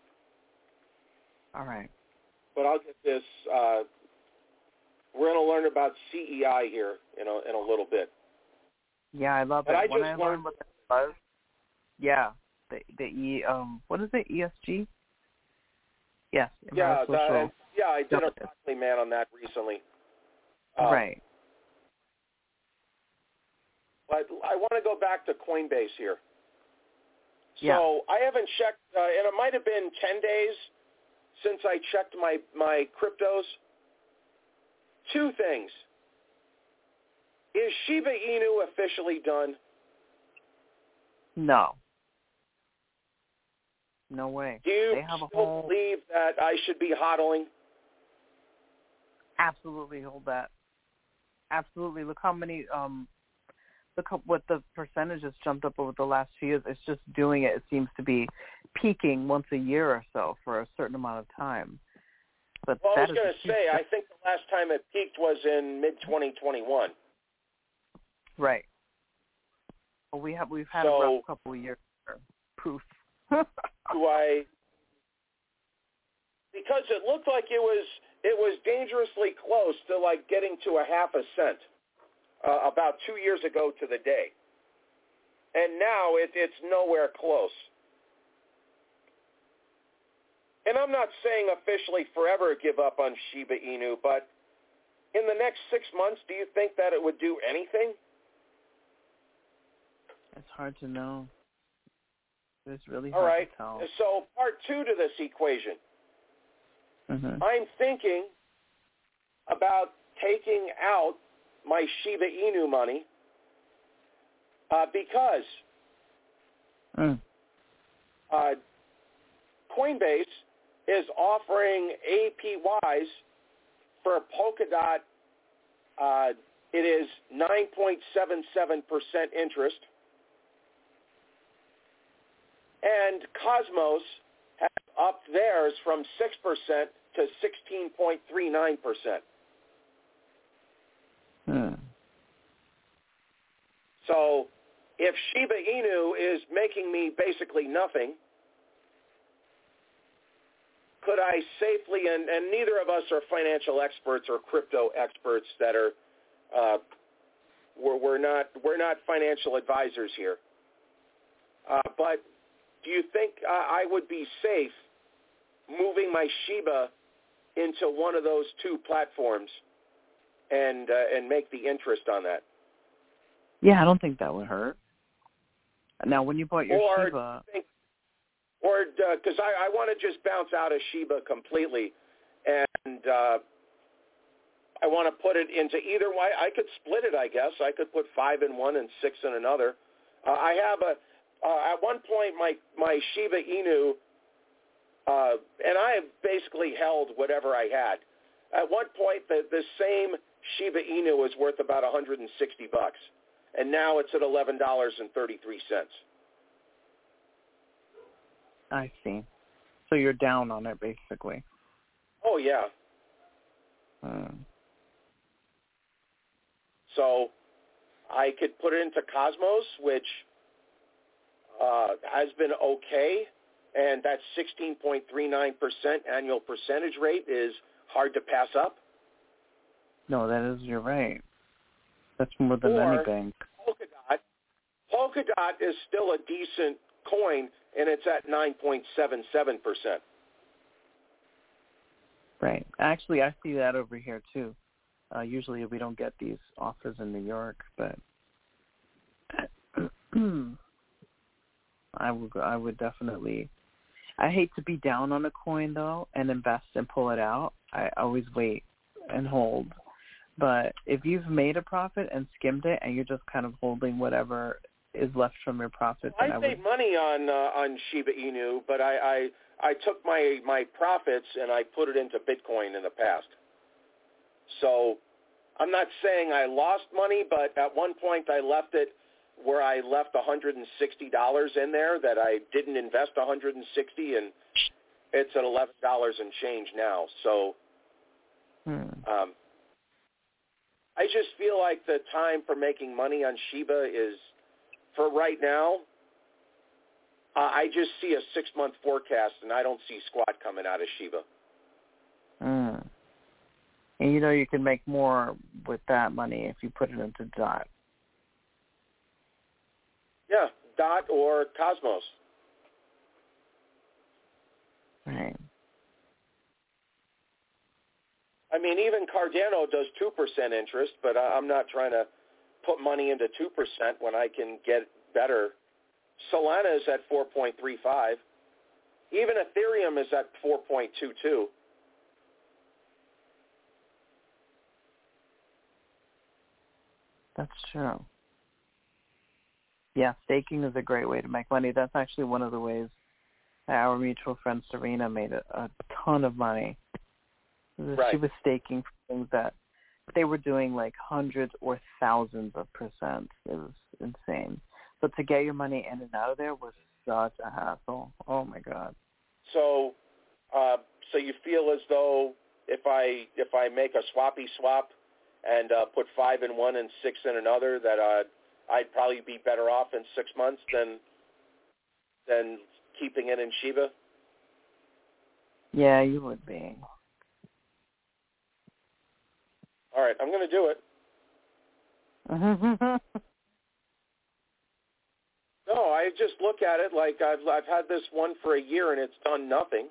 Speaker 18: All right.
Speaker 20: But I'll get this. Uh, we're going to learn about C E I here in a, in a little bit.
Speaker 18: Yeah, I love
Speaker 20: but
Speaker 18: it.
Speaker 20: I
Speaker 18: when
Speaker 20: just
Speaker 18: I
Speaker 20: learned
Speaker 18: learned what that was, yeah, the the E um what is it, E S G? Yes.
Speaker 20: Yeah, that, yeah, I did
Speaker 18: justice.
Speaker 20: a Broccoli Man on that recently. Um,
Speaker 18: right.
Speaker 20: But I want to go back to Coinbase here. So
Speaker 18: yeah.
Speaker 20: I haven't checked, uh, and it might have been ten days since I checked my, my cryptos. Two things. Is Shiba Inu officially done?
Speaker 18: No. No way.
Speaker 20: Do you
Speaker 18: they have
Speaker 20: still
Speaker 18: a whole...
Speaker 20: believe that I should be hodling?
Speaker 18: Absolutely hold that. Absolutely. Look how many, um, look how, what the percentage has jumped up over the last few years. It's just doing it. It seems to be peaking once a year or so for a certain amount of time. But
Speaker 20: well,
Speaker 18: that
Speaker 20: I was going to say, I think the last time it peaked was in mid twenty twenty-one.
Speaker 18: Right. Well, we have we've had
Speaker 20: so,
Speaker 18: a rough couple of years for proof.
Speaker 20: do I? Because it looked like it was it was dangerously close to like getting to a half a cent uh, about two years ago to the day, and now it, it's nowhere close. And I'm not saying officially forever give up on Shiba Inu, but in the next six months, do you think that it would do anything?
Speaker 18: It's hard to know. It's really hard
Speaker 20: All right.
Speaker 18: to tell.
Speaker 20: So part two to this equation.
Speaker 18: Mm-hmm.
Speaker 20: I'm thinking about taking out my Shiba Inu money uh, because
Speaker 18: mm.
Speaker 20: uh, Coinbase is offering A P Ys for Polkadot uh, it is nine point seven seven percent interest. And Cosmos has upped theirs from six percent to sixteen point three nine percent.
Speaker 18: Hmm.
Speaker 20: So if Shiba Inu is making me basically nothing, could I safely, and, and neither of us are financial experts or crypto experts that are, uh, we're, we're not we're not financial advisors here. Uh, but do you think uh, I would be safe moving my Shiba into one of those two platforms and uh, and make the interest on that?
Speaker 18: Yeah, I don't think that would hurt. Now, when you bought your
Speaker 20: or
Speaker 18: Shiba,
Speaker 20: think, or because uh, I, I want to just bounce out of Shiba completely, and uh, I want to put it into either way. I could split it, I guess. I could put five in one and six in another. Uh, I have a uh, at one point my my Shiba Inu, uh, and I have basically held whatever I had. At one point, the the same Shiba Inu was worth about one hundred sixty bucks. And now it's at eleven dollars and thirty-three cents.
Speaker 18: I see. So you're down on it, basically.
Speaker 20: Oh, yeah.
Speaker 18: Hmm.
Speaker 20: So I could put it into Cosmos, which uh, has been okay, and that sixteen point three nine percent annual percentage rate is hard to pass up.
Speaker 18: No, that is, you're right. That's more than
Speaker 20: or
Speaker 18: any bank.
Speaker 20: Polkadot. Polkadot is still a decent coin, and it's at nine point seven seven percent.
Speaker 18: Right. Actually, I see that over here, too. Uh, usually we don't get these offers in New York, but I would, I would definitely... I hate to be down on a coin, though, and invest and pull it out. I always wait and hold. But if you've made a profit and skimmed it, and you're just kind of holding whatever is left from your profit,
Speaker 20: Well,
Speaker 18: then
Speaker 20: I
Speaker 18: I
Speaker 20: made
Speaker 18: would.
Speaker 20: money on uh, on Shiba Inu, but I, I I took my my profits and I put it into Bitcoin in the past. So I'm not saying I lost money, but at one point I left it where I left one hundred sixty dollars in there that I didn't invest one hundred sixty dollars, and it's at eleven dollars and change now. So.
Speaker 18: Hmm.
Speaker 20: Um, I just feel like the time for making money on Shiba is, for right now, uh, I just see a six-month forecast, and I don't see squat coming out of Shiba.
Speaker 18: Mm. And you know you can make more with that money if you put it into Dot.
Speaker 20: Yeah, Dot or Cosmos.
Speaker 18: Right.
Speaker 20: I mean, even Cardano does two percent interest, but I'm not trying to put money into two percent when I can get better. Solana is at four point three five. Even Ethereum is at four point two two.
Speaker 18: That's true. Yeah, staking is a great way to make money. That's actually one of the ways that our mutual friend Serena made a, a ton of money.
Speaker 20: Right.
Speaker 18: She was staking for things that they were doing like hundreds or thousands of percent. It was insane. But to get your money in and out of there was such a hassle. Oh my God.
Speaker 20: So, uh, so you feel as though if I if I make a swappy swap and uh, put five in one and six in another, that uh, I'd probably be better off in six months than than keeping it in Shiba?
Speaker 18: Yeah, you would be.
Speaker 20: All right, I'm going to do it. No, I just look at it like I've I've had this one for a year and it's done nothing.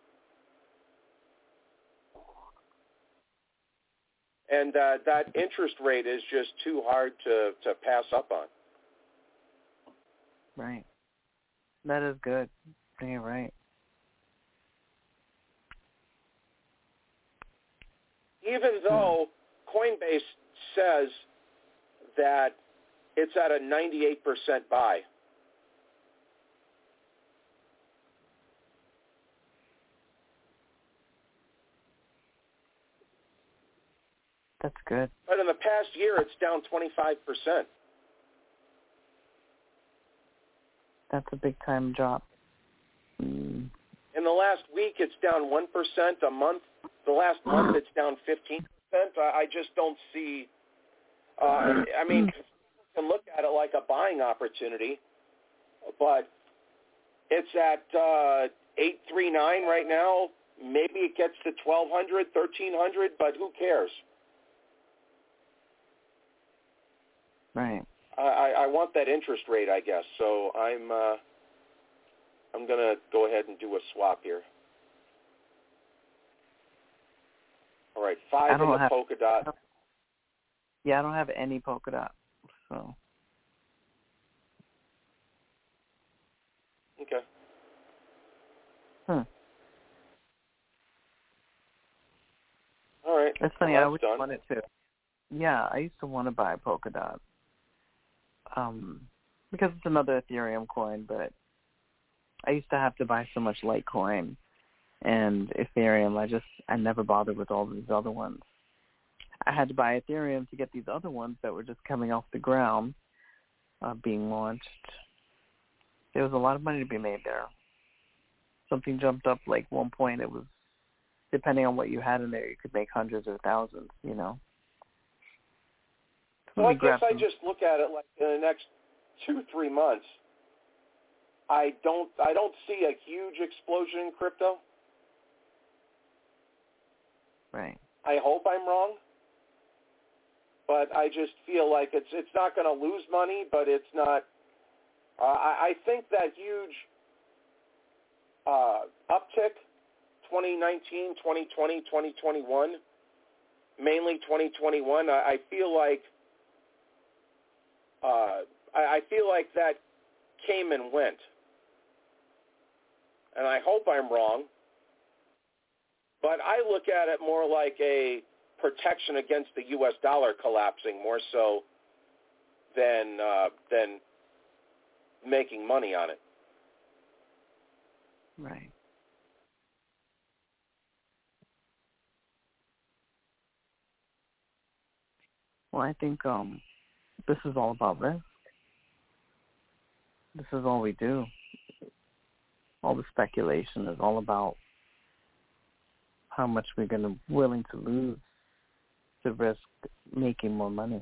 Speaker 20: And uh, that interest rate is just too hard to, to pass up on.
Speaker 18: Right. That is good. You're right.
Speaker 20: Even though Coinbase says that it's at a ninety-eight percent buy.
Speaker 18: That's good.
Speaker 20: But in the past year, it's down twenty-five percent.
Speaker 18: That's a big time drop. Mm.
Speaker 20: In the last week, it's down one percent. A month, the last month, it's down fifteen percent. I, I just don't see, uh, I mean, you can look at it like a buying opportunity, but it's at uh, eight thirty-nine right now. Maybe it gets to twelve hundred, thirteen hundred, but who cares?
Speaker 18: Right.
Speaker 20: I, I want that interest rate, I guess. So I'm uh, I'm going to go ahead and do a swap here. All right, five in the
Speaker 18: have,
Speaker 20: polka dot.
Speaker 18: Yeah, I don't have any polka dot. So.
Speaker 20: Okay.
Speaker 18: Hmm.
Speaker 20: All right.
Speaker 18: That's funny.
Speaker 20: Well,
Speaker 18: I always
Speaker 20: done.
Speaker 18: wanted to. Yeah, I used to want to buy polka dot. Um, because it's another Ethereum coin, but I used to have to buy so much Litecoin and Ethereum. I just I never bothered with all these other ones. I had to buy Ethereum to get these other ones that were just coming off the ground, uh, being launched. There was a lot of money to be made there. Something jumped up like one point. It was, depending on what you had in there, you could make hundreds or thousands, you know.
Speaker 20: Well, I guess I just look at it like in the next two, three months, I don't I don't see a huge explosion in crypto.
Speaker 18: Right.
Speaker 20: I hope I'm wrong, but I just feel like it's it's not going to lose money, but it's not. Uh, I, I think that huge uh, uptick, twenty nineteen, twenty twenty, twenty twenty-one, mainly twenty twenty-one. I, I feel like uh, I, I feel like that came and went, and I hope I'm wrong. But I look at it more like a protection against the U S dollar collapsing, more so than uh, than making money on it.
Speaker 18: Right. Well, I think um, this is all about risk. This is all we do. All the speculation is all about how much we're going to willing to lose to risk making more money.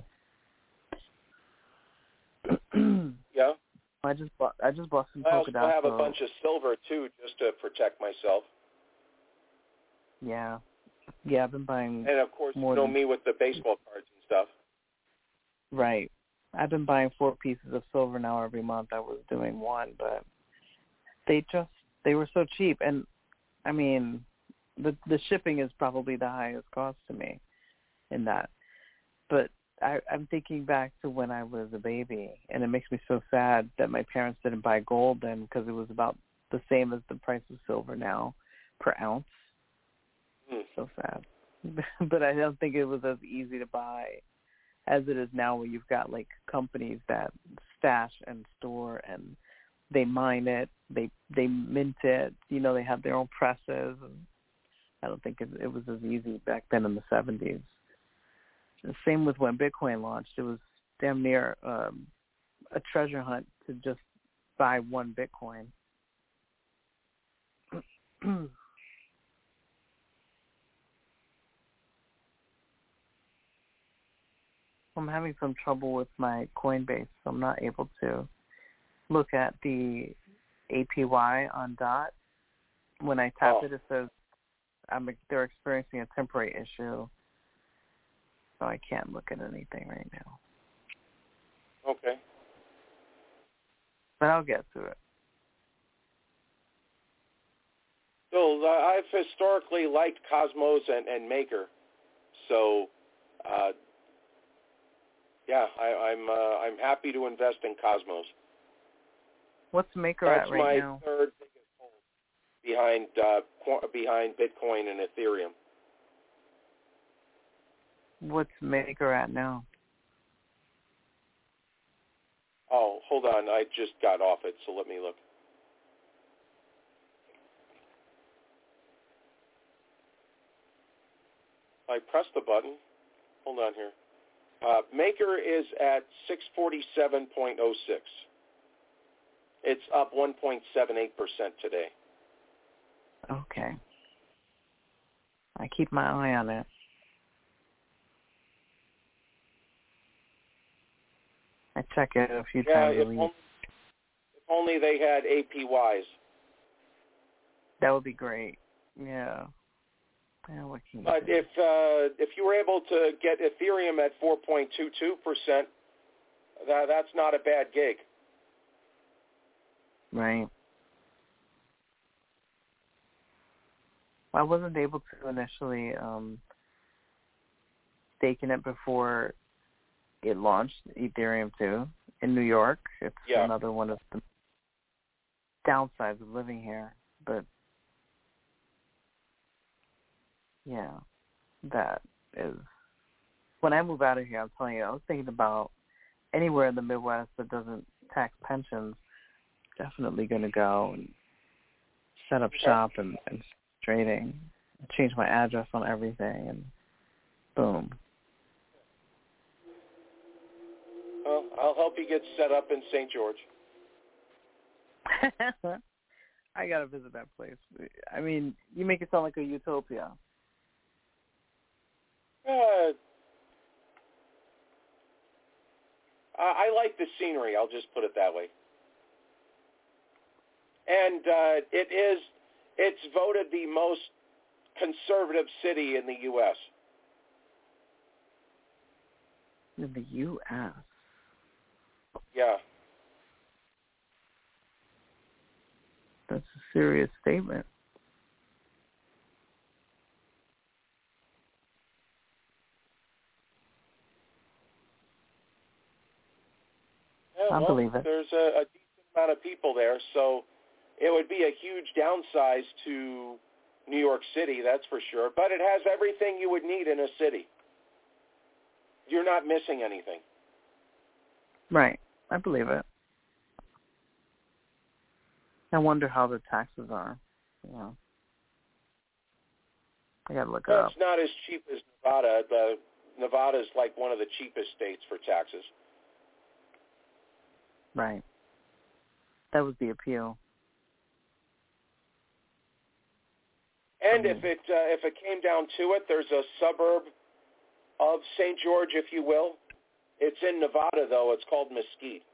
Speaker 20: Yeah.
Speaker 18: I just bought. I just bought some
Speaker 20: I
Speaker 18: polka
Speaker 20: also
Speaker 18: dots.
Speaker 20: have a
Speaker 18: so,
Speaker 20: bunch of silver too, just to protect myself.
Speaker 18: Yeah, yeah. I've been buying.
Speaker 20: And of course,
Speaker 18: more
Speaker 20: you know
Speaker 18: than,
Speaker 20: me with the baseball cards and stuff.
Speaker 18: Right. I've been buying four pieces of silver now every month. I was doing one, but they just they were so cheap, and I mean, the the shipping is probably the highest cost to me in that. But I, I'm thinking back to when I was a baby, and it makes me so sad that my parents didn't buy gold then, because it was about the same as the price of silver now per ounce.
Speaker 20: Mm.
Speaker 18: So sad. But I don't think it was as easy to buy as it is now, where you've got like companies that stash and store, and they mine it, they they mint it, you know, they have their own presses. And I don't think it, it was as easy back then in the seventies. The same with when Bitcoin launched. It was damn near um, a treasure hunt to just buy one Bitcoin. I'm having some trouble with my Coinbase, so I'm not able to look at the A P Y on DOT. When I tap
Speaker 20: oh.
Speaker 18: it, it says I'm, they're experiencing a temporary issue, so I can't look at anything right now.
Speaker 20: Okay.
Speaker 18: But I'll get to it.
Speaker 20: So uh, I've historically liked Cosmos and, and Maker, so uh, yeah, I, I'm uh, I'm happy to invest in Cosmos.
Speaker 18: What's Maker
Speaker 20: That's
Speaker 18: at right
Speaker 20: my
Speaker 18: now?
Speaker 20: third biggest hold behind uh, qu- behind Bitcoin and Ethereum.
Speaker 18: What's Maker at now?
Speaker 20: Oh, hold on, I just got off it, so let me look. I pressed the button. hold on here. Uh, Maker is at six forty-seven point oh six. It's up one point seven eight percent today.
Speaker 18: Okay. I keep my eye on it. I check it a few
Speaker 20: yeah,
Speaker 18: times
Speaker 20: if
Speaker 18: a week.
Speaker 20: only, if only they had A P Ys.
Speaker 18: That would be great. Yeah. Yeah, what can you
Speaker 20: But
Speaker 18: do?
Speaker 20: if uh, if you were able to get Ethereum at four point two two percent, that that's not a bad gig.
Speaker 18: Right. I wasn't able to initially um, stake in it before it launched, Ethereum two, in New York. It's
Speaker 20: yeah.
Speaker 18: another one of the downsides of living here. But, yeah, that is... When I move out of here, I'm telling you, I was thinking about anywhere in the Midwest that doesn't tax pensions, definitely going to go and set up
Speaker 20: okay.
Speaker 18: shop and, and trading, change my address on everything, and boom.
Speaker 20: Well, I'll help you get set up in Saint George.
Speaker 18: I gotta visit that place. I mean, you make it sound like a utopia.
Speaker 20: Uh, I like the scenery. I'll just put it that way. And uh, it is, it's voted the most conservative city in the U S
Speaker 18: In the U S?
Speaker 20: Yeah.
Speaker 18: That's a serious statement.
Speaker 20: Yeah,
Speaker 18: I
Speaker 20: well,
Speaker 18: believe it.
Speaker 20: There's a, a decent amount of people there, so it would be a huge downsize to New York City, that's for sure. But it has everything you would need in a city. You're not missing anything.
Speaker 18: Right. I believe it. I wonder how the taxes are. You know, I gotta look it
Speaker 20: Well,
Speaker 18: up.
Speaker 20: it's not as cheap as Nevada. The Nevada's like one of the cheapest states for taxes.
Speaker 18: Right. That was the appeal.
Speaker 20: And
Speaker 18: Mm.
Speaker 20: if it uh, if it came down to it, there's a suburb of Saint George, if you will. It's in Nevada, though. It's called Mesquite.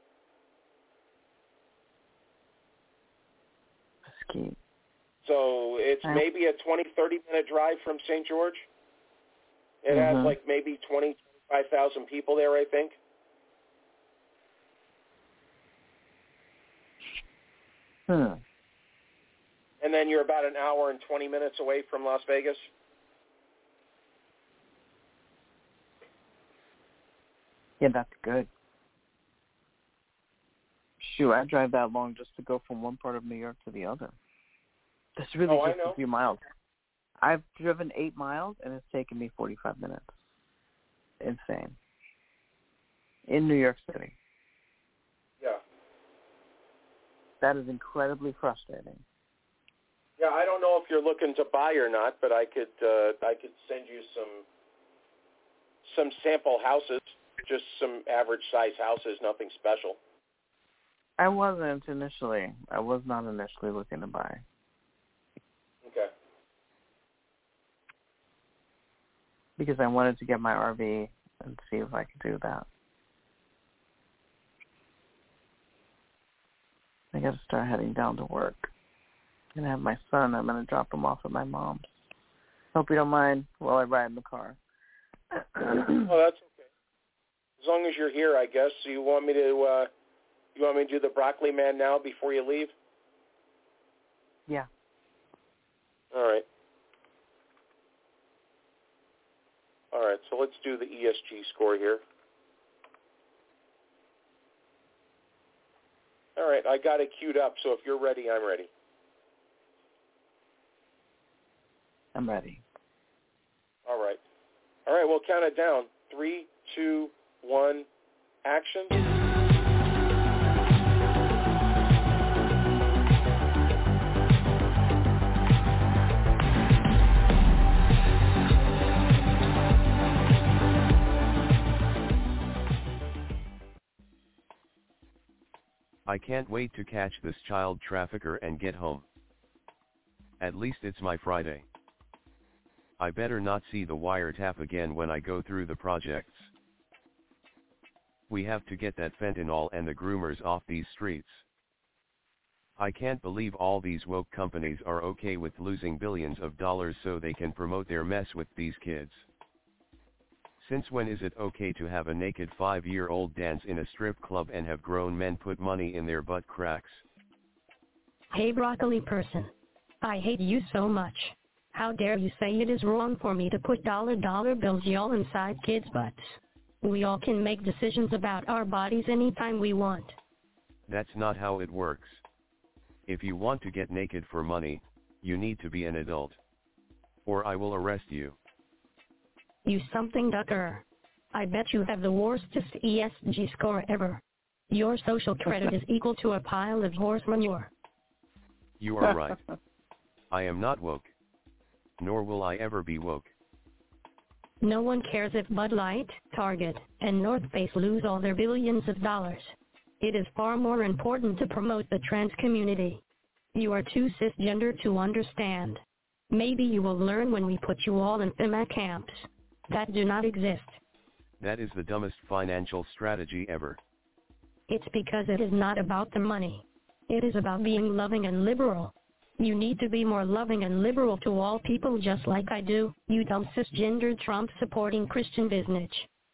Speaker 18: Mesquite.
Speaker 20: So it's
Speaker 18: I...
Speaker 20: maybe a twenty, thirty-minute drive from Saint George. It
Speaker 18: mm-hmm.
Speaker 20: has like maybe twenty, twenty-five thousand people there, I think.
Speaker 18: Hmm.
Speaker 20: And then you're about an hour and twenty minutes away from Las Vegas.
Speaker 18: Yeah, that's good. Shoot, I drive that long just to go from one part of New York to the other. That's really
Speaker 20: oh,
Speaker 18: just
Speaker 20: I know.
Speaker 18: a few miles. I've driven eight miles, and it's taken me forty-five minutes. Insane. In New York City.
Speaker 20: Yeah.
Speaker 18: That is incredibly frustrating.
Speaker 20: Yeah, I don't know if you're looking to buy or not, but I could uh, I could send you some some sample houses, just some average size houses, nothing special.
Speaker 18: I wasn't initially. I was not initially looking to buy.
Speaker 20: Okay.
Speaker 18: Because I wanted to get my R V and see if I could do that. I got to start heading down to work. I'm going to have my son. I'm going to drop him off at my mom's. Hope you don't mind while I ride in the car.
Speaker 20: Oh, that's okay. As long as you're here, I guess. So you want me to uh, you want me to do the broccoli man now before you leave?
Speaker 18: Yeah.
Speaker 20: All right. All right. So let's do the E S G score here. All right. I got it queued up. So if you're ready, I'm ready.
Speaker 18: I'm ready.
Speaker 20: All right. All right, we'll count it down. Three, two, one, action.
Speaker 16: I can't wait to catch this child trafficker and get home. At least it's my Friday. I better not see the wiretap again when I go through the projects. We have to get that fentanyl and the groomers off these streets. I can't believe all these woke companies are okay with losing billions of dollars so they can promote their mess with these kids. Since when is it okay to have a naked five-year-old dance in a strip club and have grown men put money in their butt cracks?
Speaker 21: Hey broccoli person. I hate you so much. How dare you say it is wrong for me to put dollar dollar bills y'all inside kids' butts? We all can make decisions about our bodies anytime we want.
Speaker 16: That's not how it works. If you want to get naked for money, you need to be an adult. Or I will arrest you.
Speaker 21: You something ducker. I bet you have the worstest E S G score ever. Your social credit is equal to a pile of horse manure.
Speaker 16: You are right. I am not woke. Nor will I ever be woke.
Speaker 21: No one cares if Bud Light, Target, and North Face lose all their billions of dollars. It is far more important to promote the trans community. You are too cisgender to understand. Maybe you will learn when we put you all in FEMA camps that do not exist.
Speaker 16: That is the dumbest financial strategy ever.
Speaker 21: It's because it is not about the money. It is about being loving and liberal. You need to be more loving and liberal to all people just like I do, you dumb cisgender Trump-supporting Christian business.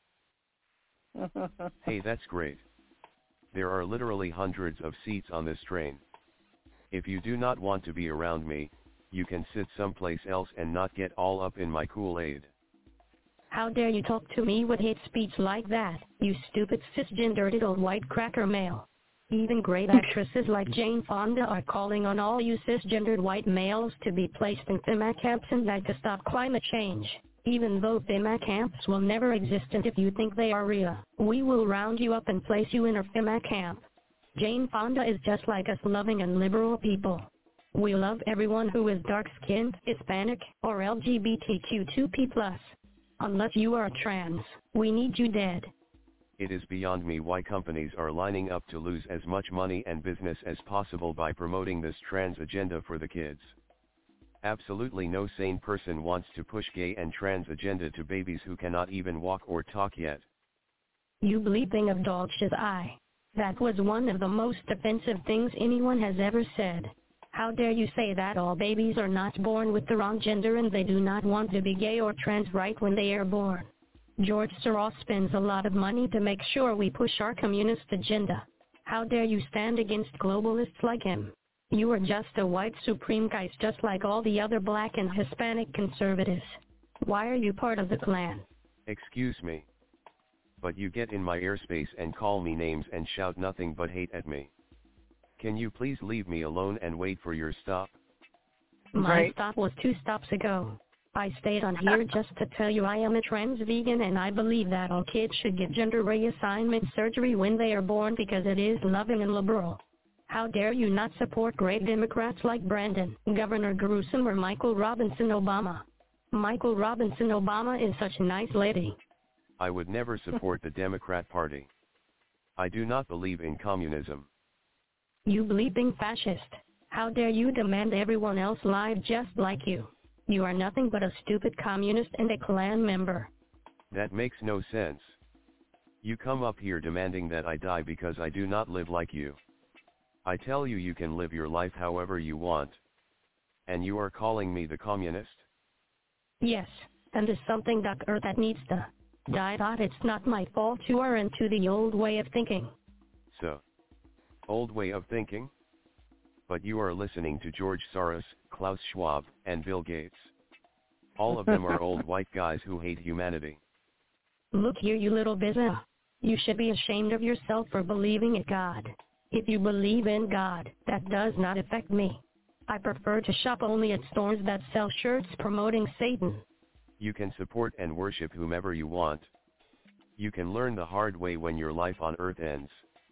Speaker 16: Hey, that's great. There are literally hundreds of seats on this train. If you do not want to be around me, you can sit someplace else and not get all up in my Kool-Aid.
Speaker 21: How dare you talk to me with hate speech like that, you stupid cisgendered old white cracker male. Even great actresses like Jane Fonda are calling on all you cisgendered white males to be placed in FEMA camps and that to stop climate change. Even though FEMA camps will never exist, and if you think they are real, we will round you up and place you in a FEMA camp. Jane Fonda is just like us loving and liberal people. We love everyone who is dark-skinned, Hispanic, or L G B T Q two P plus. Unless you are trans, we need you dead.
Speaker 16: It is beyond me why companies are lining up to lose as much money and business as possible by promoting this trans agenda for the kids. Absolutely no sane person wants to push gay and trans agenda to babies who cannot even walk or talk yet.
Speaker 21: You bleeping obdulge's eye. That was one of the most offensive things anyone has ever said. How dare you say that all babies are not born with the wrong gender and they do not want to be gay or trans right when they are born? George Soros spends a lot of money to make sure we push our communist agenda. How dare you stand against globalists like him? You are just a white supreme guy just like all the other black and Hispanic conservatives. Why are you part of the Klan?
Speaker 16: Excuse me. But you get in my airspace and call me names and shout nothing but hate at me. Can you please leave me alone and wait for your stop?
Speaker 21: My
Speaker 22: Right.
Speaker 21: stop was two stops ago. I stayed on here just to tell you I am a trans vegan and I believe that all kids should get gender reassignment surgery when they are born because it is loving and liberal. How dare you not support great Democrats like Brandon, Governor Gruesome, or Michael Robinson Obama? Michael Robinson Obama is such a nice lady.
Speaker 16: I would never support the Democrat Party. I do not believe in communism.
Speaker 21: You bleeping fascist. How dare you demand everyone else live just like you? You are nothing but a stupid communist and a Klan member.
Speaker 16: That makes no sense. You come up here demanding that I die because I do not live like you. I tell you you can live your life however you want. And you are calling me the communist?
Speaker 21: Yes, and is something that earth that needs to die. It's not my fault you are into the old way of thinking.
Speaker 16: So, old way of thinking? But you are listening to George Soros, Klaus Schwab, and Bill Gates. All of them are old white guys who hate humanity.
Speaker 21: Look here, you little bizza. You should be ashamed of yourself for believing in God. If you believe in God, that does not affect me. I prefer to shop only at stores that sell shirts promoting Satan.
Speaker 16: You can support and worship whomever you want. You can learn the hard way when your life on earth ends.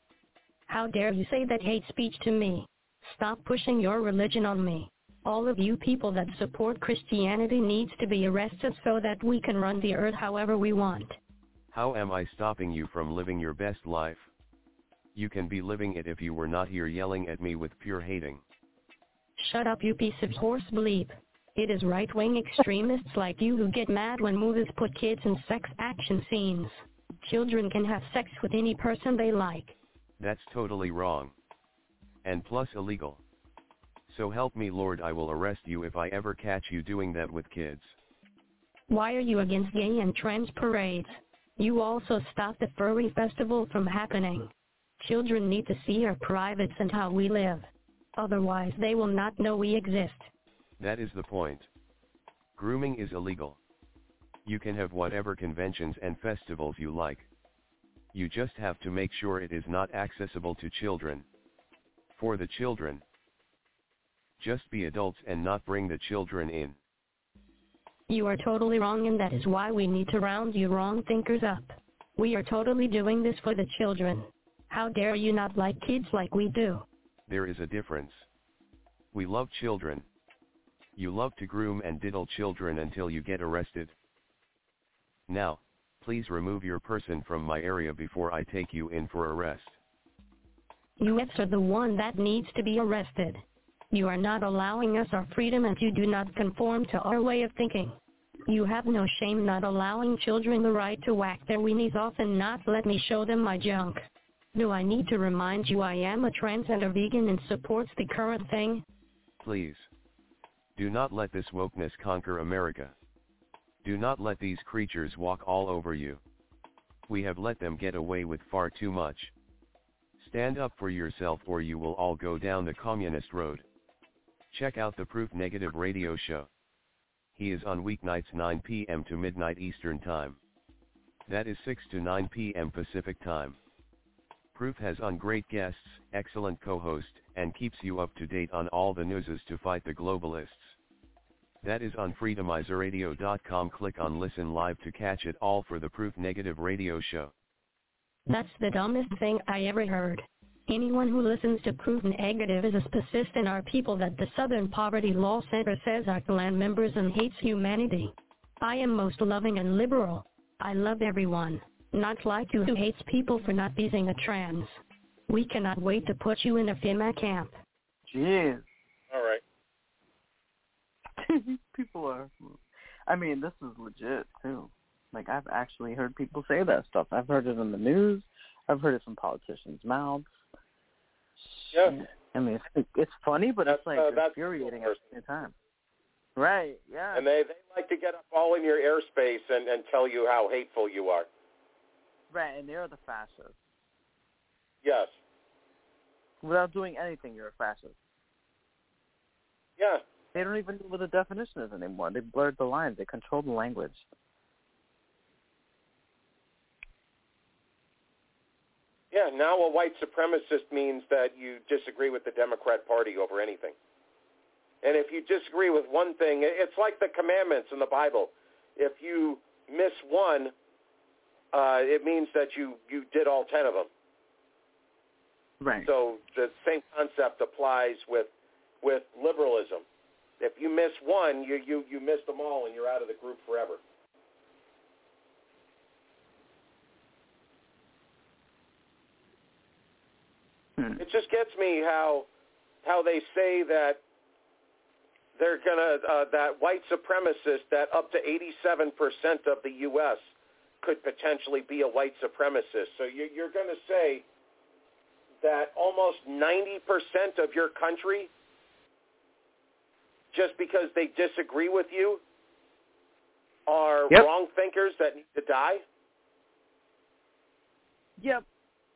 Speaker 21: How dare you say that hate speech to me? Stop pushing your religion on me. All of you people that support Christianity needs to be arrested so that we can run the earth however we want.
Speaker 16: How am I stopping you from living your best life? You can be living it if you were not here yelling at me with pure hating.
Speaker 21: Shut up, you piece of horse bleep. It is right-wing extremists like you who get mad when movies put kids in sex action scenes. Children can have sex with any person they like.
Speaker 16: That's totally wrong. And plus illegal. So help me Lord, I will arrest you if I ever catch you doing that with kids.
Speaker 21: Why are you against gay and trans parades? You also stopped the furry festival from happening. Children need to see our privates and how we live. Otherwise they will not know we exist.
Speaker 16: That is the point. Grooming is illegal. You can have whatever conventions and festivals you like. You just have to make sure it is not accessible to children. For the children. Just be adults and not bring the children in.
Speaker 21: You are totally wrong, and that is why we need to round you wrong thinkers up. We are totally doing this for the children. How dare you not like kids like we do?
Speaker 16: There is a difference. We love children. You love to groom and diddle children until you get arrested. Now, please remove your person from my area before I take you in for arrest.
Speaker 21: You are the one that needs to be arrested. You are not allowing us our freedom, and you do not conform to our way of thinking. You have no shame not allowing children the right to whack their weenies off and not let me show them my junk. Do I need to remind you I am a transgender vegan and supports the current thing?
Speaker 16: Please. Do not let this wokeness conquer America. Do not let these creatures walk all over you. We have let them get away with far too much. Stand up for yourself or you will all go down the communist road. Check out the Proof Negative radio show. He is on weeknights nine p m to midnight Eastern Time. That is six to nine p m Pacific Time. Proof has on great guests, excellent co-host, and keeps you up to date on all the newses to fight the globalists. That is on freedomizer radio dot com. Click on Listen Live to catch it all for the Proof Negative radio show.
Speaker 21: That's the dumbest thing I ever heard. Anyone who listens to Proof Negative is a spacist and are people that the Southern Poverty Law Center says are clan members and hates humanity. I am most loving and liberal. I love everyone, not like you who hates people for not being a trans. We cannot wait to put you in a FEMA camp.
Speaker 18: Jeez.
Speaker 20: All right.
Speaker 18: People are, I mean, this is legit, too. Like, I've actually heard people say that stuff. I've heard it in the news. I've heard it from politicians' mouths.
Speaker 20: Yeah.
Speaker 18: I mean, it's, it's funny, but
Speaker 20: that's,
Speaker 18: it's, like,
Speaker 20: uh,
Speaker 18: infuriating at the same time. Right, yeah.
Speaker 20: And they, they like to get up all in your airspace and, and tell you how hateful you are.
Speaker 18: Right, and they're the fascists.
Speaker 20: Yes.
Speaker 18: Without doing anything, you're a fascist.
Speaker 20: Yeah.
Speaker 18: They don't even know what the definition is anymore. They blurred the lines. They control the language.
Speaker 20: Yeah, now a white supremacist means that you disagree with the Democrat Party over anything. And if you disagree with one thing, it's like the commandments in the Bible. If you miss one, uh, it means that you, you did all ten of them.
Speaker 18: Right.
Speaker 20: So the same concept applies with with liberalism. If you miss one, you, you, you miss them all and you're out of the group forever.
Speaker 18: Hmm.
Speaker 20: It just gets me how how they say that they're gonna uh, that white supremacists, that up to eighty-seven percent of the U S could potentially be a white supremacist. So you, you're going to say that almost ninety percent of your country, just because they disagree with you, are
Speaker 18: yep.
Speaker 20: wrong thinkers that need to die?
Speaker 18: Yep.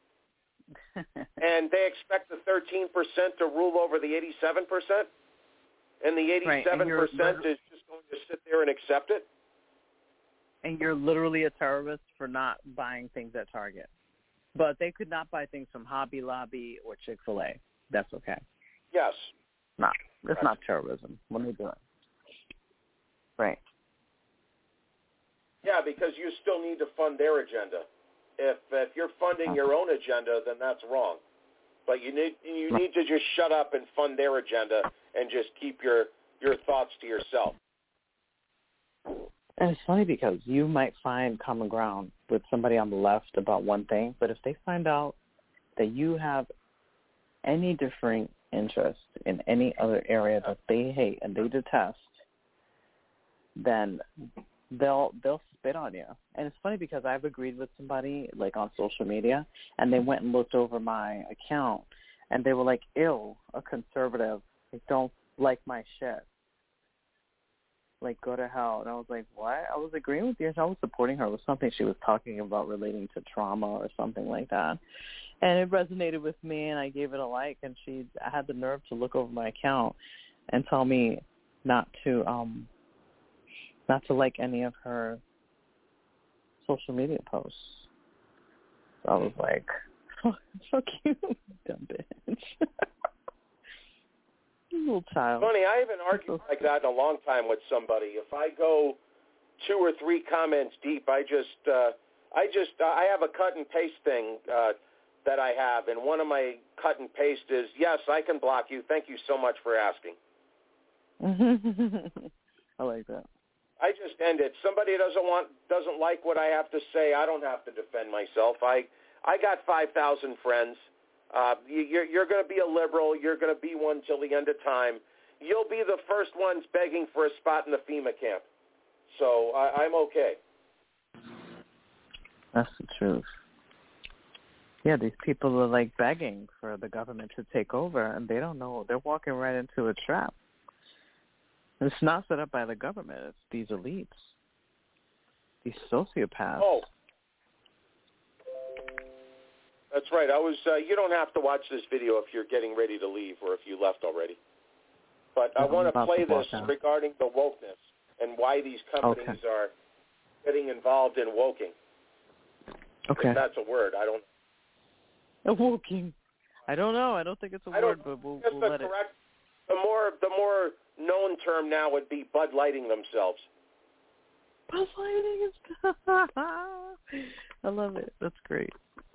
Speaker 20: And they expect the thirteen percent to rule over the eighty-seven percent? And the eighty-seven percent
Speaker 18: right.
Speaker 20: is just going to sit there and accept it?
Speaker 18: And you're literally a terrorist for not buying things at Target. But they could not buy things from Hobby Lobby or Chick-fil-A. That's okay.
Speaker 20: Yes.
Speaker 18: No, it's
Speaker 20: right.
Speaker 18: not terrorism. What are they doing? Right.
Speaker 20: Yeah, because you still need to fund their agenda. If if you're funding your own agenda, then that's wrong. But you need you need to just shut up and fund their agenda and just keep your, your thoughts to yourself.
Speaker 18: And it's funny because you might find common ground with somebody on the left about one thing, but if they find out that you have any differing interest in any other area that they hate and they detest, then they'll they'll spit on you. And it's funny because I've agreed with somebody like on social media, and they went and looked over my account, and they were like, "Ew, a conservative, like, don't like my shit. Like, go to hell." And I was like, what? I was agreeing with you. I was supporting her. It was something she was talking about relating to trauma or something like that. And it resonated with me, and I gave it a like, and she had the nerve to look over my account and tell me not to um not to like any of her social media posts. So I was like, oh, fuck you, dumb bitch. Little child.
Speaker 20: Funny, I haven't argued like that in a long time with somebody. If I go two or three comments deep, I just, uh, I just, uh, I have a cut and paste thing uh, that I have, and one of my cut and paste is, yes, I can block you. Thank you so much for asking.
Speaker 18: I like that.
Speaker 20: I just end it. Somebody doesn't want, doesn't like what I have to say. I don't have to defend myself. I, I got five thousand friends. Uh, you, you're you're going to be a liberal. You're going to be one till the end of time. You'll be the first ones begging for a spot in the FEMA camp. So I, I'm okay.
Speaker 18: That's the truth. Yeah, these people are like begging for the government to take over, and they don't know. They're walking right into a trap. It's not set up by the government. It's these elites, these sociopaths.
Speaker 20: Oh, that's right. I was. Uh, you don't have to watch this video if you're getting ready to leave or if you left already. But I want to play this regarding the wokeness and why these companies
Speaker 18: okay.
Speaker 20: are getting involved in woking.
Speaker 18: Okay.
Speaker 20: If that's a word. I don't.
Speaker 18: A woking. I don't know. I don't think it's a
Speaker 20: I
Speaker 18: word, but we'll, we'll
Speaker 20: the
Speaker 18: let
Speaker 20: correct,
Speaker 18: it.
Speaker 20: The more, the more known term now would be Bud Lighting themselves.
Speaker 18: Bud Lighting is. I love it. That's great.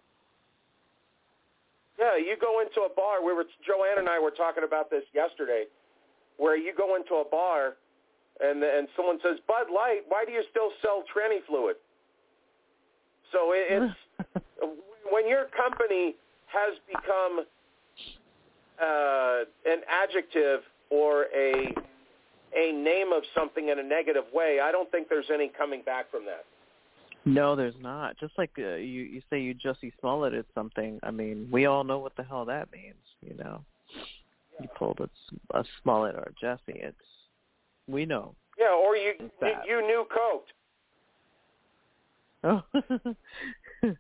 Speaker 20: Yeah, you go into a bar. We were Joanne and I were talking about this yesterday, where you go into a bar, and and someone says, "Bud Light, why do you still sell tranny fluid?" So it, it's when your company has become uh, an adjective or a a name of something in a negative way, I don't think there's any coming back from that.
Speaker 18: No, there's not. Just like uh, you, you say you Jussie Smollett is something. I mean, we all know what the hell that means, you know. You pulled a, a Smollett or a Jesse. It's we know.
Speaker 20: Yeah, or you you, you knew coked.
Speaker 18: Oh,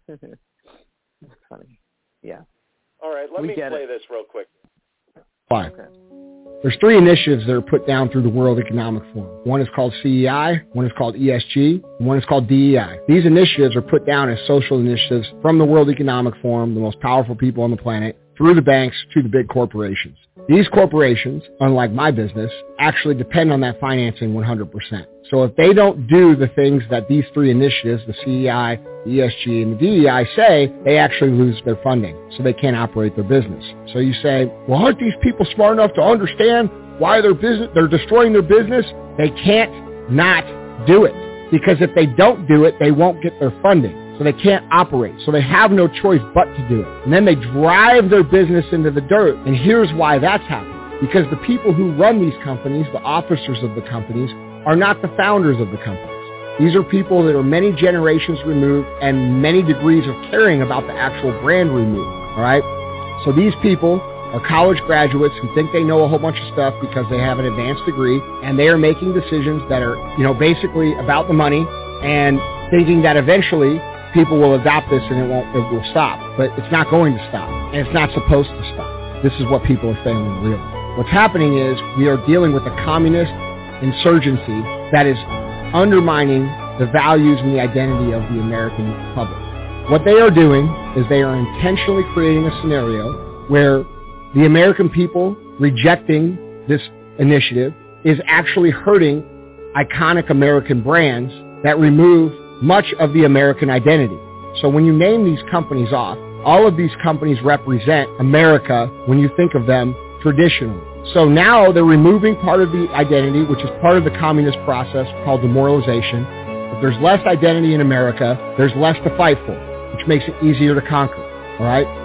Speaker 18: that's funny. Yeah.
Speaker 20: All right, let
Speaker 18: we
Speaker 20: me play
Speaker 18: it.
Speaker 20: this real quick.
Speaker 1: Fine. There's three initiatives that are put down through the World Economic Forum. One is called C E I, one is called E S G, and one is called D E I. These initiatives are put down as social initiatives from the World Economic Forum, the most powerful people on the planet, through the banks to the big corporations. These corporations, unlike my business, actually depend on that financing one hundred percent. So if they don't do the things that these three initiatives, the C E I, the E S G, and the D E I say, they actually lose their funding, so they can't operate their business. So you say, well, aren't these people smart enough to understand why their business, they're destroying their business? They can't not do it, because if they don't do it, they won't get their funding. So they can't operate. So they have no choice but to do it. And then they drive their business into the dirt. And here's why that's happening. Because the people who run these companies, the officers of the companies, are not the founders of the companies. These are people that are many generations removed and many degrees of caring about the actual brand removed. All right? So these people are college graduates who think they know a whole bunch of stuff because they have an advanced degree, and they are making decisions that are, you know, basically about the money and thinking that eventually people will adopt this and it won't, it will stop. But it's not going to stop, and it's not supposed to stop. This is what people are failing to realize. What's happening is we are dealing with a communist insurgency that is undermining the values and the identity of the American public. What they are doing is they are intentionally creating a scenario where the American people rejecting this initiative is actually hurting iconic American brands that remove much of the American identity. So when you name these companies off, all of these companies represent America when you think of them traditionally. So now they're removing part of the identity, which is part of the communist process called demoralization. If there's less identity in America, there's less to fight for, which makes it easier to conquer. All right?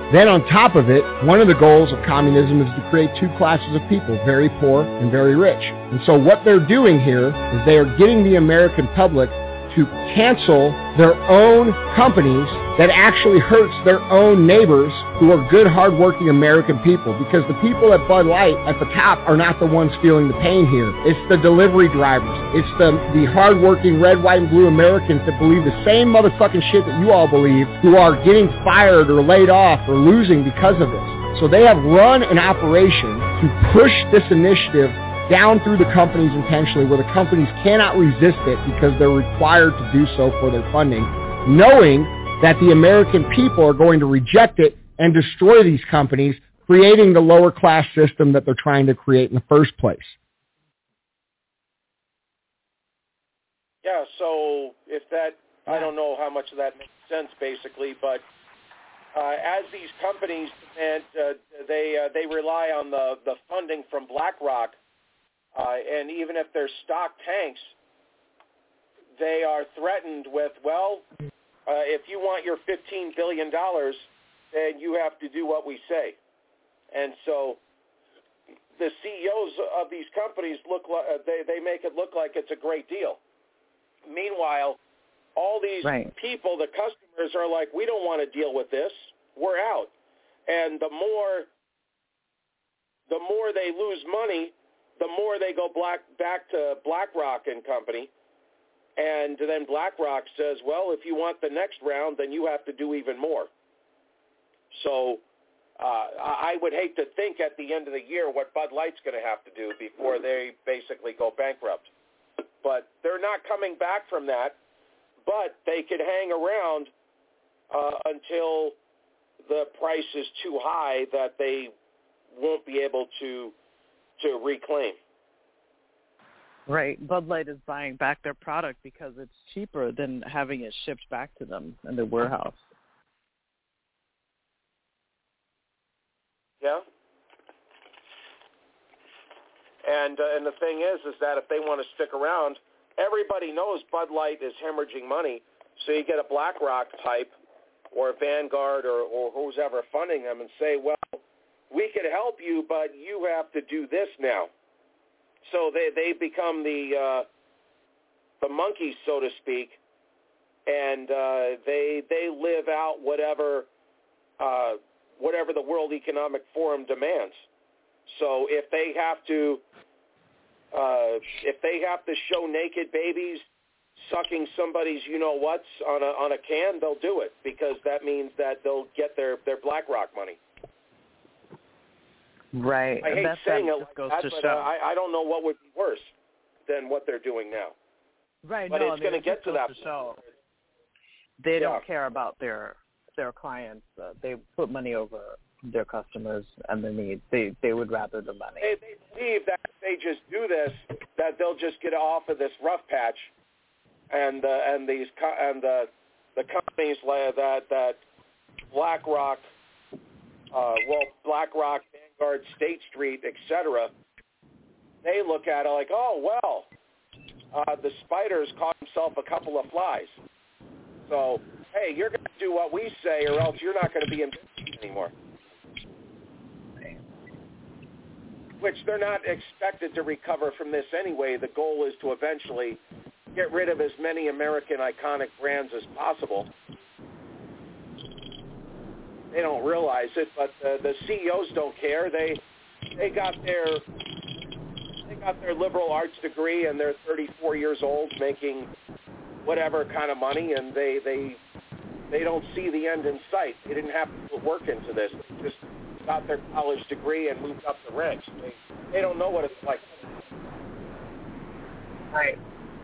Speaker 1: Then on top of it, one of the goals of communism is to create two classes of people, very poor and very rich. And so what they're doing here is they are getting the American public to cancel their own companies that actually hurts their own neighbors who are good, hardworking American people. Because the people at Bud Light at the top are not the ones feeling the pain here. It's the delivery drivers. It's the, the hardworking red, white, and blue Americans that believe the same motherfucking shit that you all believe, who are getting fired or laid off or losing because of this. So they have run an operation to push this initiative down through the companies intentionally, where the companies cannot resist it because they're required to do so for their funding, knowing that the American people are going to reject it and destroy these companies, creating the lower class system that they're trying to create in the first place.
Speaker 20: Yeah, so if that, I don't know how much of that makes sense basically, but uh, as these companies, and uh, they uh, they rely on the, the funding from BlackRock, Uh, and even if their stock tanks, they are threatened with, well, uh, if you want your fifteen billion dollars, then you have to do what we say. And so the C E Os of these companies look like, uh, they, they make it look like it's a great deal. Meanwhile, all these right. people, the customers, are like, we don't want to deal with this. We're out. And the more, the more they lose money, the more they go black, back to BlackRock and Company, and then BlackRock says, well, if you want the next round, then you have to do even more. So uh, I would hate to think at the end of the year what Bud Light's going to have to do before they basically go bankrupt. But they're not coming back from that, but they could hang around uh, until the price is too high that they won't be able to to reclaim.
Speaker 18: Right. Bud Light is buying back their product because it's cheaper than having it shipped back to them in their warehouse.
Speaker 20: Yeah. And uh, and the thing is, is that if they want to stick around, everybody knows Bud Light is hemorrhaging money, so you get a BlackRock type or a Vanguard or, or who's ever funding them and say, well, we could help you, but you have to do this now. So they, they become the uh, the monkeys, so to speak, and uh, they they live out whatever uh, whatever the World Economic Forum demands. So if they have to uh, if they have to show naked babies sucking somebody's you know what's on a on a can, they'll do it because that means that they'll get their, their BlackRock money.
Speaker 18: Right.
Speaker 20: I hate
Speaker 18: That's
Speaker 20: saying
Speaker 18: that
Speaker 20: it like
Speaker 18: goes
Speaker 20: that,
Speaker 18: to
Speaker 20: but
Speaker 18: show.
Speaker 20: uh, I, I don't know what would be worse than what they're doing now.
Speaker 18: Right.
Speaker 20: But
Speaker 18: no,
Speaker 20: it's
Speaker 18: I mean,
Speaker 20: going to
Speaker 18: it
Speaker 20: get to that
Speaker 18: to
Speaker 20: point.
Speaker 18: show. They
Speaker 20: Yeah.
Speaker 18: don't care about their their clients. Uh, they put money over their customers and their needs. They they would rather the money.
Speaker 20: They, they believe that if they just do this, that they'll just get off of this rough patch, and uh, and these co- and the the companies like that that BlackRock, uh, well BlackRock, Vanguard, State Street, et cetera. They look at it like, oh well, uh, the spider's caught himself a couple of flies. So hey, you're going to do what we say, or else you're not going to be in business anymore. Which they're not expected to recover from this anyway. The goal is to eventually get rid of as many American iconic brands as possible. They don't realize it, but the, the C E Os don't care. They they got their they got their liberal arts degree, and they're thirty-four years old, making whatever kind of money, and they they they don't see the end in sight. They didn't have to put work into this. They just got their college degree and moved up the ranks. They they don't know what it's like.
Speaker 18: Right.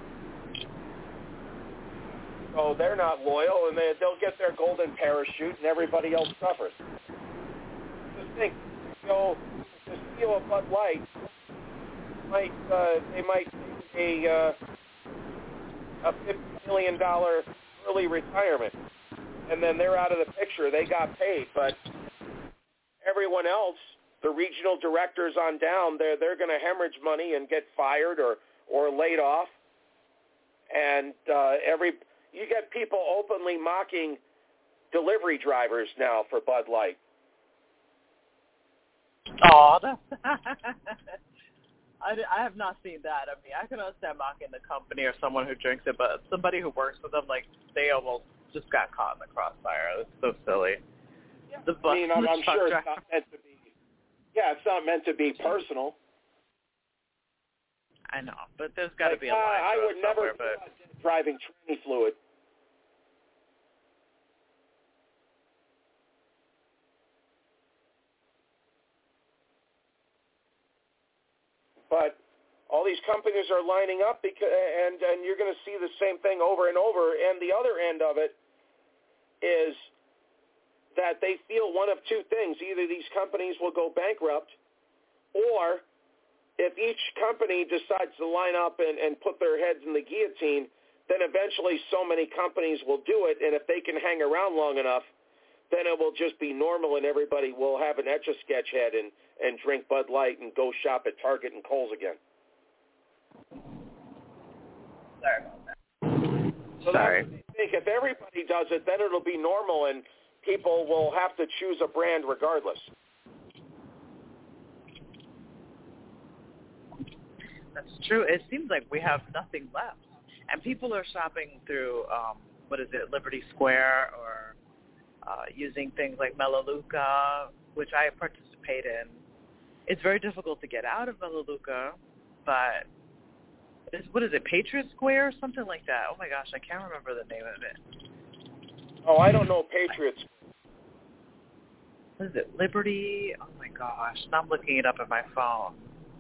Speaker 20: So they're not loyal, and they, they'll get their golden parachute, and everybody else suffers. Just think, you know, the C E O of Bud Light might uh, they might take a uh, a fifty million dollars early retirement, and then they're out of the picture. They got paid, but everyone else, the regional directors on down, they're they're going to hemorrhage money and get fired or, or laid off. And uh, every you get people openly mocking delivery drivers now for Bud Light.
Speaker 2: Oh, that's I, I have not seen that. I mean, I can understand mocking the company or someone who drinks it, but somebody who works with them, like, they almost just got caught in the crossfire. It's so silly.
Speaker 20: Yeah.
Speaker 2: The
Speaker 20: I mean, I'm,
Speaker 2: the
Speaker 20: I'm sure
Speaker 2: driver.
Speaker 20: it's not meant to be. Yeah, it's not meant to be personal.
Speaker 2: I know, but there's got to
Speaker 20: like,
Speaker 2: be a line.
Speaker 20: Uh, I would never
Speaker 2: but...
Speaker 20: driving tranny fluid. But all these companies are lining up, because, and and you're going to see the same thing over and over. And the other end of it is that they feel one of two things: either these companies will go bankrupt, or if each company decides to line up and, and put their heads in the guillotine, then eventually so many companies will do it. And if they can hang around long enough, then it will just be normal, and everybody will have an Etch-a-Sketch head and, and drink Bud Light and go shop at Target and Kohl's again.
Speaker 2: Sorry about that.
Speaker 20: So
Speaker 2: Sorry.
Speaker 20: that's, I think if everybody does it, then it'll be normal, and people will have to choose a brand regardless.
Speaker 2: That's true. It seems like we have nothing left. And people are shopping through, um, what is it, Liberty Square, or uh, using things like Melaleuca, which I participate in. It's very difficult to get out of Melaleuca, but it's, what is it, Patriot Square or something like that? Oh, my gosh, I can't remember the name of it.
Speaker 20: Oh, I don't know Patriots.
Speaker 2: What is it, Liberty? Oh, my gosh. Now I'm looking it up on my phone.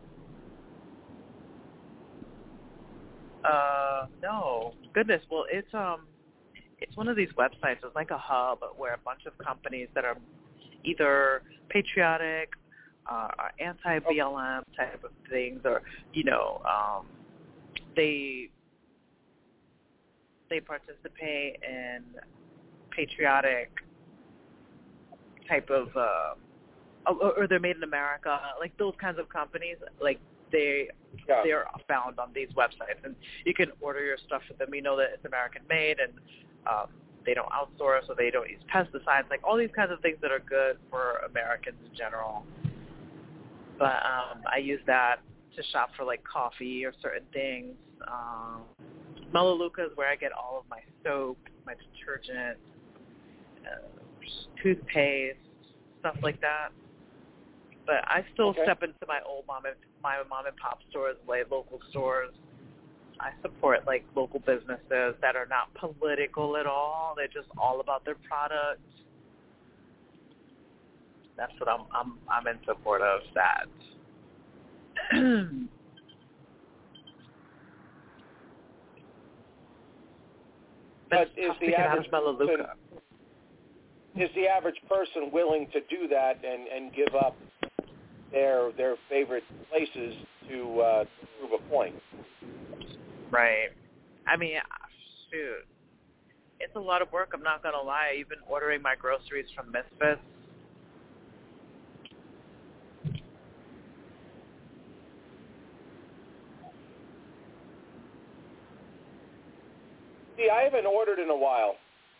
Speaker 2: Uh, no. Goodness. Well, it's um, it's one of these websites. It's like a hub where a bunch of companies that are either patriotic, uh, anti-B L M type of things, or you know, um, they they participate in patriotic type of, uh, or, or they're made in America, like those kinds of companies, like. They yeah. they're found on these websites, and you can order your stuff with them. You know that it's American made, and um, they don't outsource, or they don't use pesticides, like all these kinds of things that are good for Americans in general. But um, I use that to shop for like coffee or certain things. Um, Melaleuca is where I get all of my soap, my detergent, uh, toothpaste, stuff like that. But I still okay. step into my old mom and my mom and pop stores, like local stores. I support like local businesses that are not political at all. They're just all about their product. That's what I'm I'm I'm in support of. That.
Speaker 20: But is the average person, is the average person willing to do that and, and give up their their favorite places to uh, prove a point?
Speaker 2: Right. I mean, shoot, it's a lot of work. I'm not gonna lie. Even ordering my groceries from Misfits.
Speaker 20: See, I haven't ordered in a while.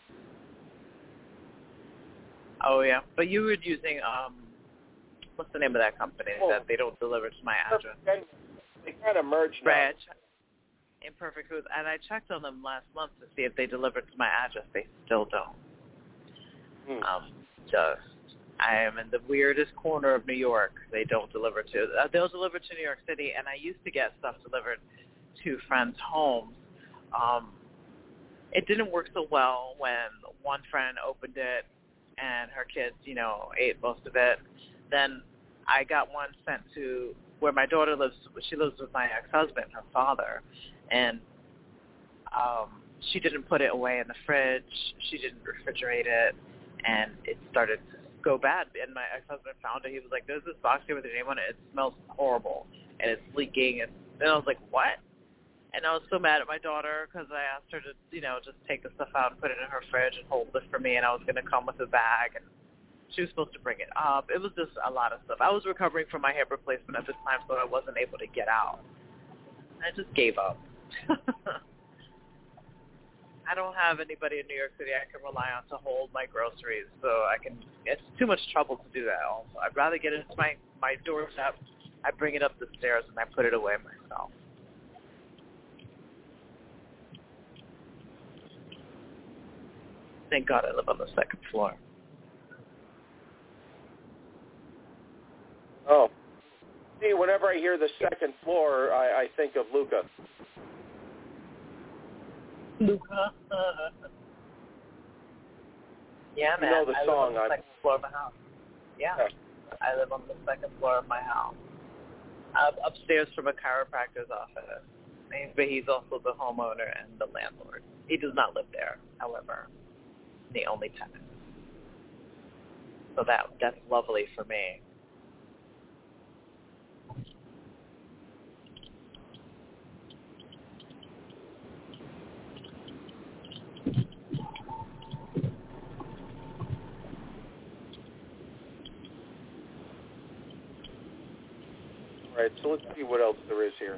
Speaker 2: Oh yeah, but you were using um. What's the name of that company oh. that they don't deliver to my address?
Speaker 20: They kind of merged now.
Speaker 2: Right. Imperfect Foods. And I checked on them last month to see if they delivered to my address. They still don't. Hmm. Um, just, I am in the weirdest corner of New York. They don't deliver to. Uh, they'll deliver to New York City, and I used to get stuff delivered to friends' homes. Um, it didn't work so well when one friend opened it and her kids, you know, ate most of it. Then I got one sent to where my daughter lives. She lives with my ex-husband, her father, and um, she didn't put it away in the fridge. She didn't refrigerate it, and it started to go bad. And my ex-husband found it. He was like, "There's this box here with your name on it. It smells horrible, and it's leaking." And then I was like, "What?" And I was so mad at my daughter because I asked her to, you know, just take the stuff out and put it in her fridge and hold it for me, and I was going to come with a bag, and she was supposed to bring it up. It was just a lot of stuff. I was recovering from my hip replacement at this time, so I wasn't able to get out. I just gave up. I don't have anybody in New York City I can rely on to hold my groceries, so I can. It's too much trouble to do that. Also, I'd rather get into my my doorstep. I bring it up the stairs and I put it away myself. Thank God I live on the second floor.
Speaker 20: Oh. See, whenever I hear the second floor, I, I think of Luca.
Speaker 2: Luca? Yeah, man.
Speaker 20: You know the
Speaker 2: I
Speaker 20: song.
Speaker 2: live on the
Speaker 20: I'm...
Speaker 2: second floor of my house. Yeah. yeah. I live on the second floor of my house. Up, upstairs from a chiropractor's office. But he's also the homeowner and the landlord. He does not live there, however. The only tenant. So that that's lovely for me.
Speaker 20: All right, so let's see what else there is here.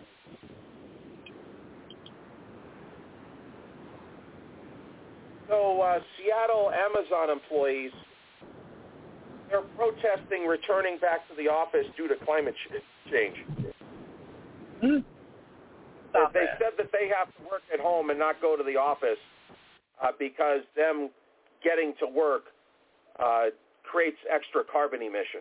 Speaker 20: So uh, Seattle Amazon employees, they're protesting returning back to the office due to climate ch- change.
Speaker 2: Mm. Stop
Speaker 20: they
Speaker 2: it.
Speaker 20: said that they have to work at home and not go to the office uh, because them getting to work uh, creates extra carbon emission.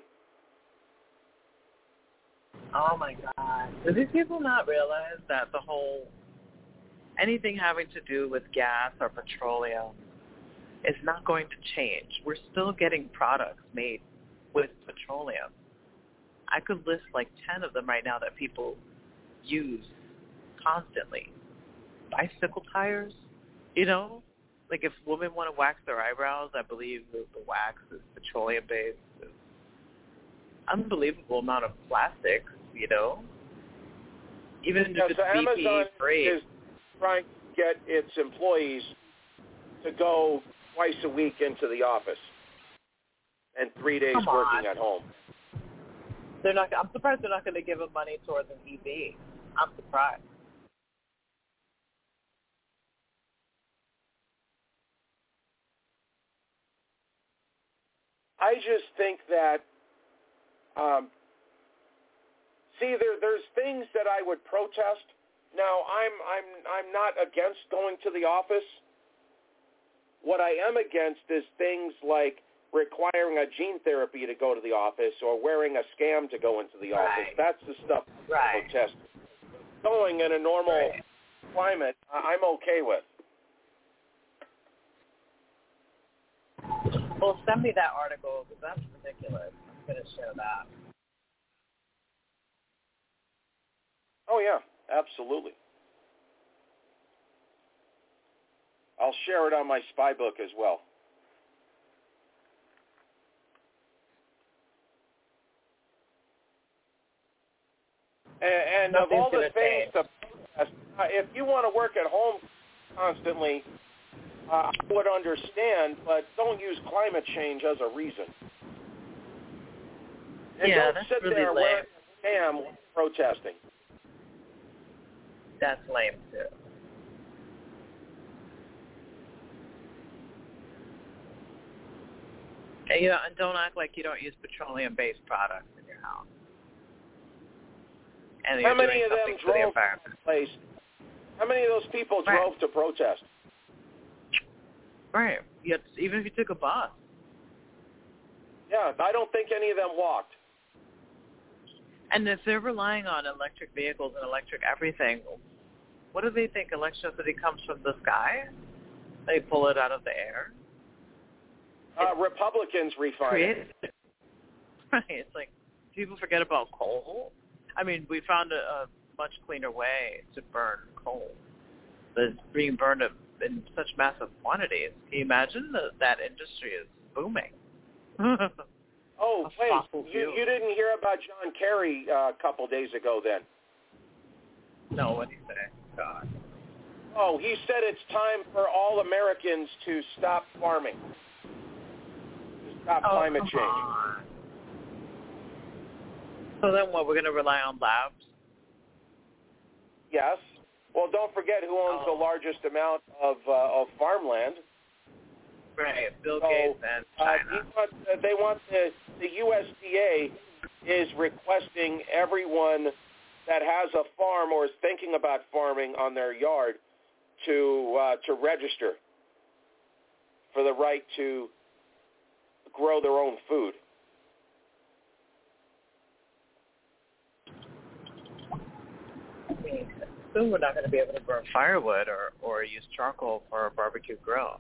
Speaker 2: Oh, my God. Do these people not realize that the whole, anything having to do with gas or petroleum is not going to change? We're still getting products made with petroleum. I could list like ten of them right now that people use constantly. Bicycle tires, you know? Like if women want to wax their eyebrows, I believe the, the wax is petroleum-based. Unbelievable amount of plastics, you know? Even
Speaker 20: yeah,
Speaker 2: if it's
Speaker 20: so
Speaker 2: B P
Speaker 20: Amazon
Speaker 2: A-free.
Speaker 20: is trying to get its employees to go twice a week into the office and three days
Speaker 2: Come
Speaker 20: working
Speaker 2: on.
Speaker 20: at home.
Speaker 2: They're not. I'm surprised they're not going to give them money towards an E V. I'm surprised.
Speaker 20: I just think that, um, see, there there's things that I would protest. Now, I'm I'm I'm not against going to the office. What I am against is things like requiring a gene therapy to go to the office or wearing a scam to go into the
Speaker 2: Right.
Speaker 20: office. That's the stuff I
Speaker 2: Right.
Speaker 20: protest. Going in a normal
Speaker 2: Right.
Speaker 20: climate, I- I'm okay with.
Speaker 2: Well, send me that article because that's ridiculous. I'm going to share that.
Speaker 20: Oh, yeah, absolutely. I'll share it on my spy book as well. And, and of
Speaker 2: Nothing's
Speaker 20: all the
Speaker 2: gonna
Speaker 20: things
Speaker 2: change.
Speaker 20: to protest, uh, if you want to work at home constantly, uh, I would understand, but don't use climate change as a reason. And
Speaker 2: Yeah,
Speaker 20: don't
Speaker 2: that's
Speaker 20: sit
Speaker 2: really
Speaker 20: there
Speaker 2: lame.
Speaker 20: wearing a scam while protesting.
Speaker 2: That's lame, too. And, you know, and don't act like you don't use petroleum-based products in your house. And
Speaker 20: How
Speaker 2: you're
Speaker 20: many
Speaker 2: doing
Speaker 20: of them
Speaker 2: something for the
Speaker 20: drove to
Speaker 2: environment.
Speaker 20: the place? How many of those people
Speaker 2: Right.
Speaker 20: drove to protest?
Speaker 2: Right. Yet, even if you took a bus.
Speaker 20: Yeah, I don't think any of them walked.
Speaker 2: And if they're relying on electric vehicles and electric everything, what do they think? Electricity comes from the sky? They pull it out of the air?
Speaker 20: Uh, Republicans refine
Speaker 2: Create
Speaker 20: it.
Speaker 2: Right. It's like people forget about coal. I mean, we found a, a much cleaner way to burn coal. But it's being burned in such massive quantities. Can you imagine that that industry is booming?
Speaker 20: Oh,
Speaker 2: A
Speaker 20: wait,
Speaker 2: fossil
Speaker 20: you,
Speaker 2: fuel.
Speaker 20: you didn't hear about John Kerry uh, a couple days ago then?
Speaker 2: No, what do you say? God.
Speaker 20: Oh, he said it's time for all Americans to stop farming, to stop
Speaker 2: Oh,
Speaker 20: climate
Speaker 2: come
Speaker 20: change.
Speaker 2: on. So then what, we're going to rely on labs?
Speaker 20: Yes. Well, don't forget who owns
Speaker 2: Oh.
Speaker 20: the largest amount of uh, of farmland.
Speaker 2: Right, Bill
Speaker 20: So,
Speaker 2: Gates and
Speaker 20: Uh,
Speaker 2: China.
Speaker 20: he want, uh, they want the, the U S D A is requesting everyone that has a farm or is thinking about farming on their yard to uh, to register for the right to grow their own food.
Speaker 2: I mean, soon we're not going to be able to burn firewood or, or use charcoal for a barbecue grill.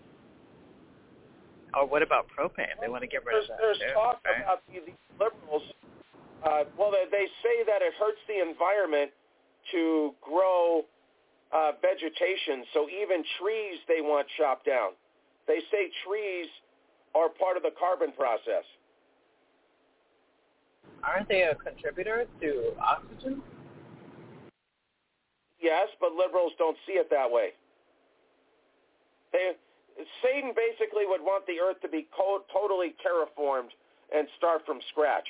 Speaker 2: Or what about propane? They want to get rid
Speaker 20: there's,
Speaker 2: of that
Speaker 20: There's
Speaker 2: too,
Speaker 20: talk
Speaker 2: right?
Speaker 20: about these liberals. Uh, well, they, they say that it hurts the environment to grow uh, vegetation, so even trees they want chopped down. They say trees are part of the carbon process.
Speaker 2: Aren't they a contributor to oxygen?
Speaker 20: Yes, but liberals don't see it that way. They, Satan basically would want the earth to be co- totally terraformed and start from scratch.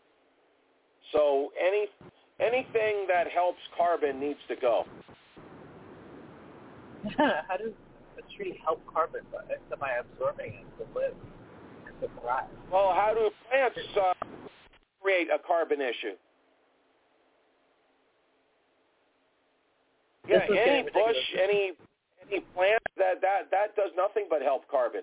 Speaker 20: So any anything that helps carbon needs to go.
Speaker 2: How does a tree help carbon except by absorbing it to live and to thrive?
Speaker 20: Well, how do plants uh, create a carbon issue? Yeah, any bush, any any plant that, that that does nothing but help carbon.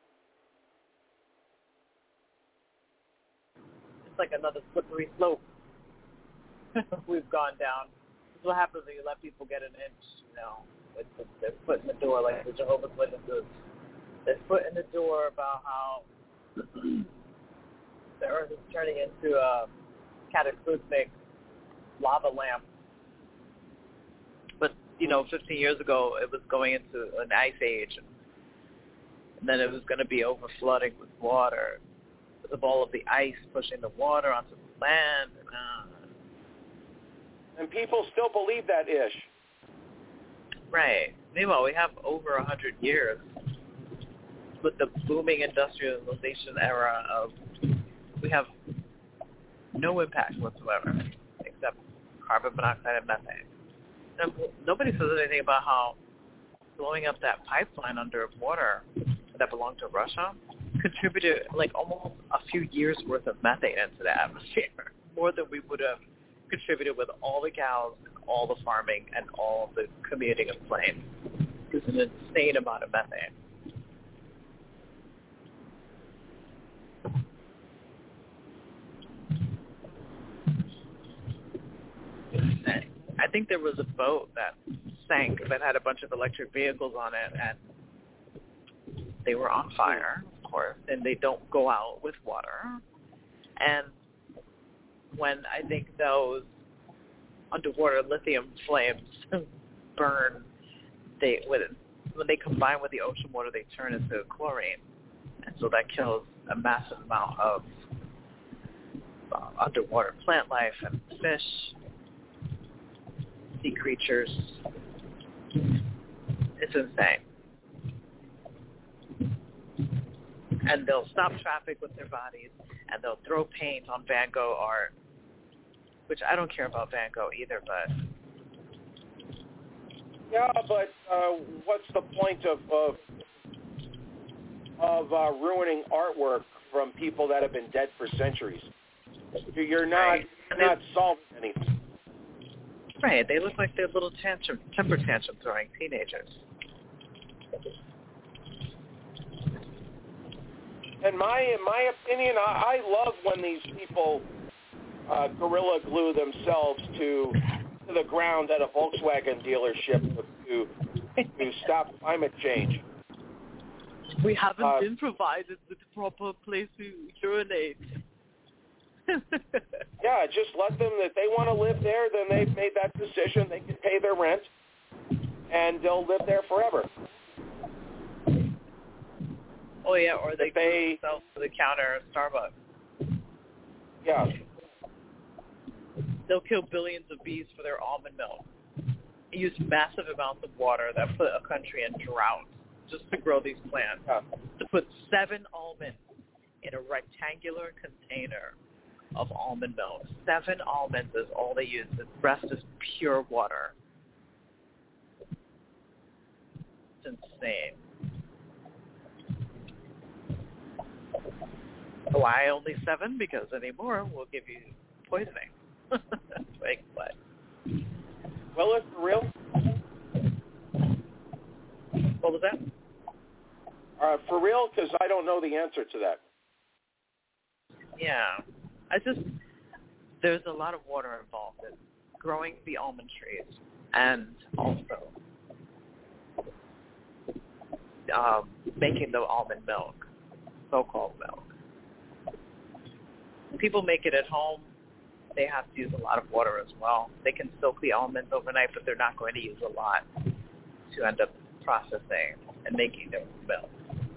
Speaker 2: It's like another slippery slope we've gone down. This is what happens when you let people get an inch, you know, with their foot in the door, like the Jehovah's Witnesses. Their foot in the door about how the earth is turning into a cataclysmic lava lamp. But, you know, fifteen years ago, it was going into an ice age. And then it was going to be over-flooding with water because of all of the ice pushing the water onto the land. And, uh,
Speaker 20: and people still believe that ish.
Speaker 2: Right. Meanwhile, we have over a hundred years with the booming industrialization era of, we have no impact whatsoever except carbon monoxide and methane. And nobody says anything about how blowing up that pipeline under water that belonged to Russia contributed like almost a few years worth of methane into the atmosphere, more than we would have contributed with all the cows, all the farming, and all the commuting of planes. It's an insane amount of methane. I think there was a boat that sank that had a bunch of electric vehicles on it, and they were on fire, of course, and they don't go out with water. And when I think those underwater lithium flames burn, they when, when they combine with the ocean water, they turn into chlorine, and so that kills a massive amount of uh, underwater plant life and fish, sea creatures. It's insane. And they'll stop traffic with their bodies, and they'll throw paint on Van Gogh art, which I don't care about Van Gogh either, but...
Speaker 20: Yeah, but uh, what's the point of of, of uh, ruining artwork from people that have been dead for centuries? You're not,
Speaker 2: right.
Speaker 20: you're not solving anything.
Speaker 2: Right, they look like they're little tantrum, temper tantrum throwing teenagers.
Speaker 20: In my in my opinion, I, I love when these people uh, gorilla glue themselves to to the ground at a Volkswagen dealership to to stop climate change.
Speaker 2: We haven't
Speaker 20: uh,
Speaker 2: been provided with the proper place to urinate.
Speaker 20: Yeah, just let them, if they want to live there, then they've made that decision. They can pay their rent, and they'll live there forever.
Speaker 2: Oh, yeah, or they
Speaker 20: they
Speaker 2: sell to the counter at Starbucks.
Speaker 20: Yeah.
Speaker 2: They'll kill billions of bees for their almond milk. Use massive amounts of water that put a country in drought just to grow these plants.
Speaker 20: Yeah.
Speaker 2: To put seven almonds in a rectangular container of almond milk. Seven almonds is all they use. The rest is pure water. It's insane. A Why only seven? Because any more will give you poisoning. Like what?
Speaker 20: Well, it's for real.
Speaker 2: What was that?
Speaker 20: Uh, for real? Because I don't know the answer to that.
Speaker 2: Yeah. I just, there's a lot of water involved in growing the almond trees and also um, making the almond milk, so-called milk. People make it at home. They have to use a lot of water as well. They can soak the almonds overnight, but they're not going to use a lot to end up processing and making their milk.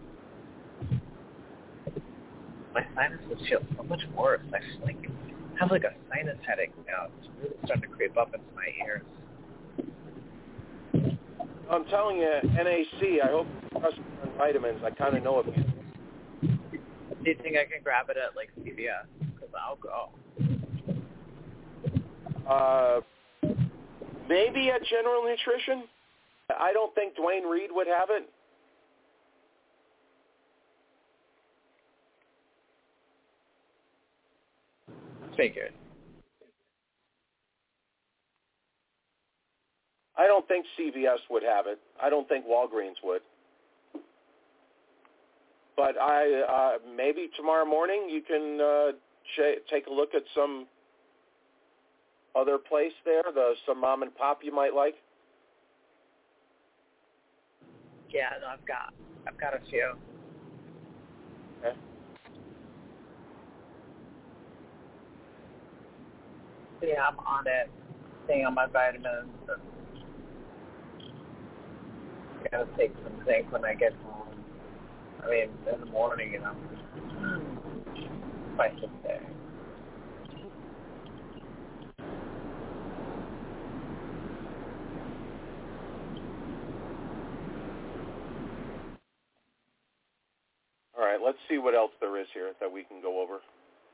Speaker 2: My sinuses feel so much worse. I just like have like a sinus headache now. It's really starting to creep up into my ears.
Speaker 20: I'm telling you, N A C, I hope you trust me on vitamins. I kind of know of you.
Speaker 2: Do you think I can grab it at like C V S? Because I'll go.
Speaker 20: Uh, maybe at General Nutrition. I don't think Dwayne Reed would have it.
Speaker 2: Figured.
Speaker 20: I don't think C V S would have it. I don't think Walgreens would. But I uh, maybe tomorrow morning you can uh, ch- take a look at some other place there, the some mom and pop you might like.
Speaker 2: Yeah, no, I've got, I've got a few.
Speaker 20: Okay.
Speaker 2: Yeah, I'm on it. Staying on my vitamins. And gotta take some zinc when I get home. I mean, in the morning, you know. Twice a day.
Speaker 20: All right, let's see what else there is here that we can go over.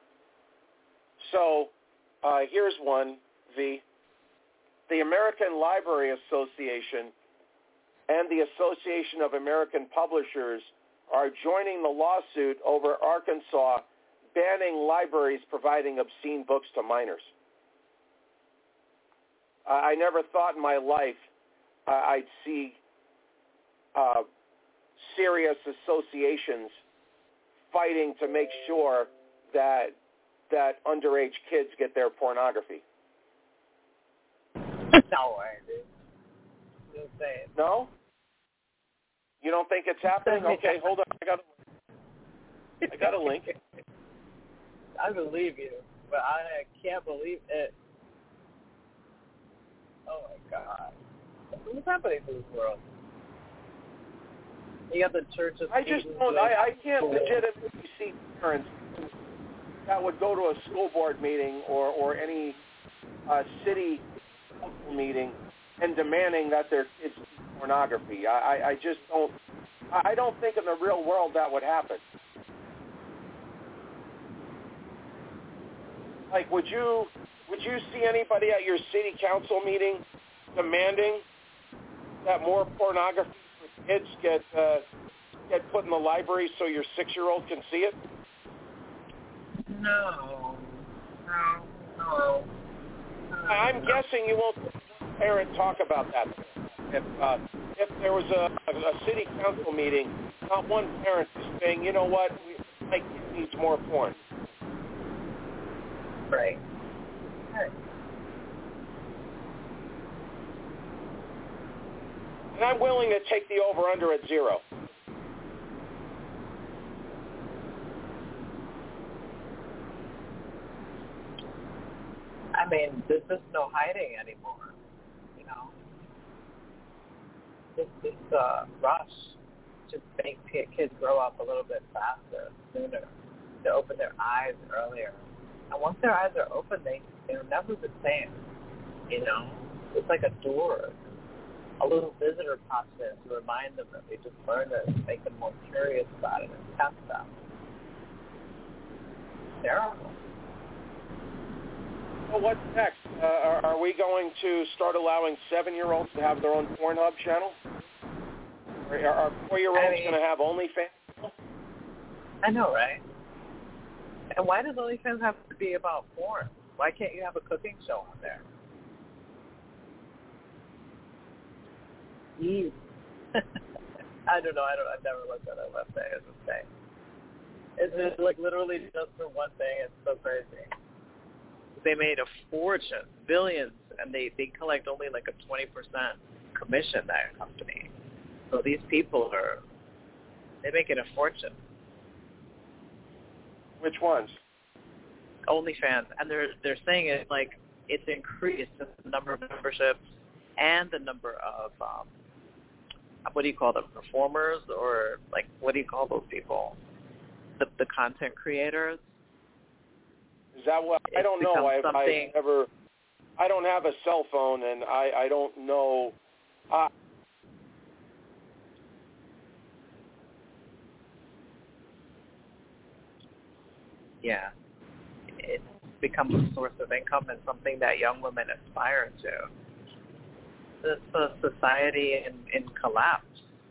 Speaker 20: So, uh, here's one, V. The American Library Association and the Association of American Publishers are joining the lawsuit over Arkansas banning libraries providing obscene books to minors. I never thought in my life uh, I'd see uh, serious associations fighting to make sure that that underage kids get their pornography.
Speaker 2: No way, dude. Insane.
Speaker 20: No? You don't think it's happening? Okay, hold on. I got a, I got a link.
Speaker 2: I believe you, but I can't believe it. Oh my God. What's happening to this world? You got the church of...
Speaker 20: I just don't, I, I can't legitimately see parents that would go to a school board meeting or, or any uh, city council meeting and demanding that their kids see pornography. I, I, I just don't, I don't think in the real world that would happen. Like, would you, would you see anybody at your city council meeting demanding that more pornography for kids get uh, get put in the library so your six-year-old can see it?
Speaker 2: No, no, no.
Speaker 20: I'm guessing you won't parent talk about that. If uh, if there was a, a city council meeting, not one parent is saying, you know what, we, my kid needs more porn.
Speaker 2: Right. Right.
Speaker 20: And I'm willing to take the over-under at zero.
Speaker 2: I mean, there's just no hiding anymore, you know. This this uh, rush to make kids grow up a little bit faster, sooner, to open their eyes earlier. And once their eyes are open, they, they're never the same, you know. It's like a door. A little visitor pops in to remind them that they just learned it, make them more curious about it and test them. Terrible.
Speaker 20: So what's next? Uh, are, are we going to start allowing seven-year-olds to have their own Pornhub channel? Or are four-year-olds I mean, going to have OnlyFans?
Speaker 2: I know, right? And why does OnlyFans have to be about porn? Why can't you have a cooking show on there? Ew. I don't know. I don't. I've never looked at that website. It's insane. It's just like literally just for one thing. It's so crazy. They made a fortune, billions, and they, they collect only like a twenty percent commission, that company. So these people are, they're making a fortune.
Speaker 20: Which ones?
Speaker 2: OnlyFans. And they're, they're saying it like it's increased the number of memberships and the number of, um, what do you call them, performers, or like, what do you call those people? The, the content creators.
Speaker 20: Is that what? I don't know. I've, I've never. I don't have a cell phone, and I, I don't know. Uh,
Speaker 2: yeah, it becomes a source of income and something that young women aspire to. It's a society in, in collapse.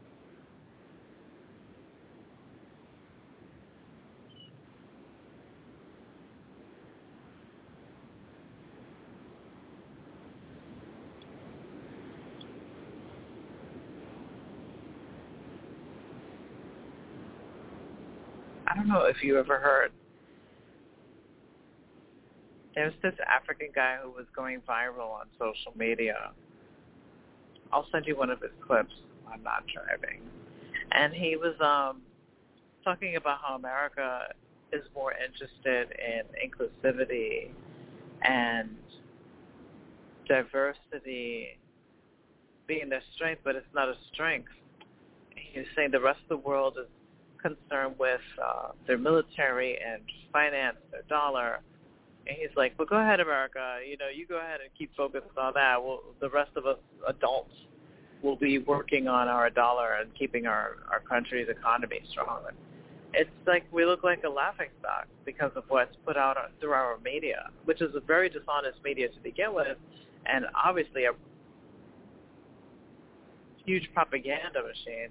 Speaker 2: I don't know if you ever heard. There was this African guy who was going viral on social media. I'll send you one of his clips. I'm not driving. And he was um, talking about how America is more interested in inclusivity and diversity being their strength, but it's not a strength. He was saying the rest of the world is concerned with uh, their military and finance, their dollar. And he's like, well, go ahead, America. You know, you go ahead and keep focused on that. Well, the rest of us adults will be working on our dollar and keeping our, our country's economy strong. It's like we look like a laughingstock because of what's put out through our media, which is a very dishonest media to begin with, and obviously a huge propaganda machine.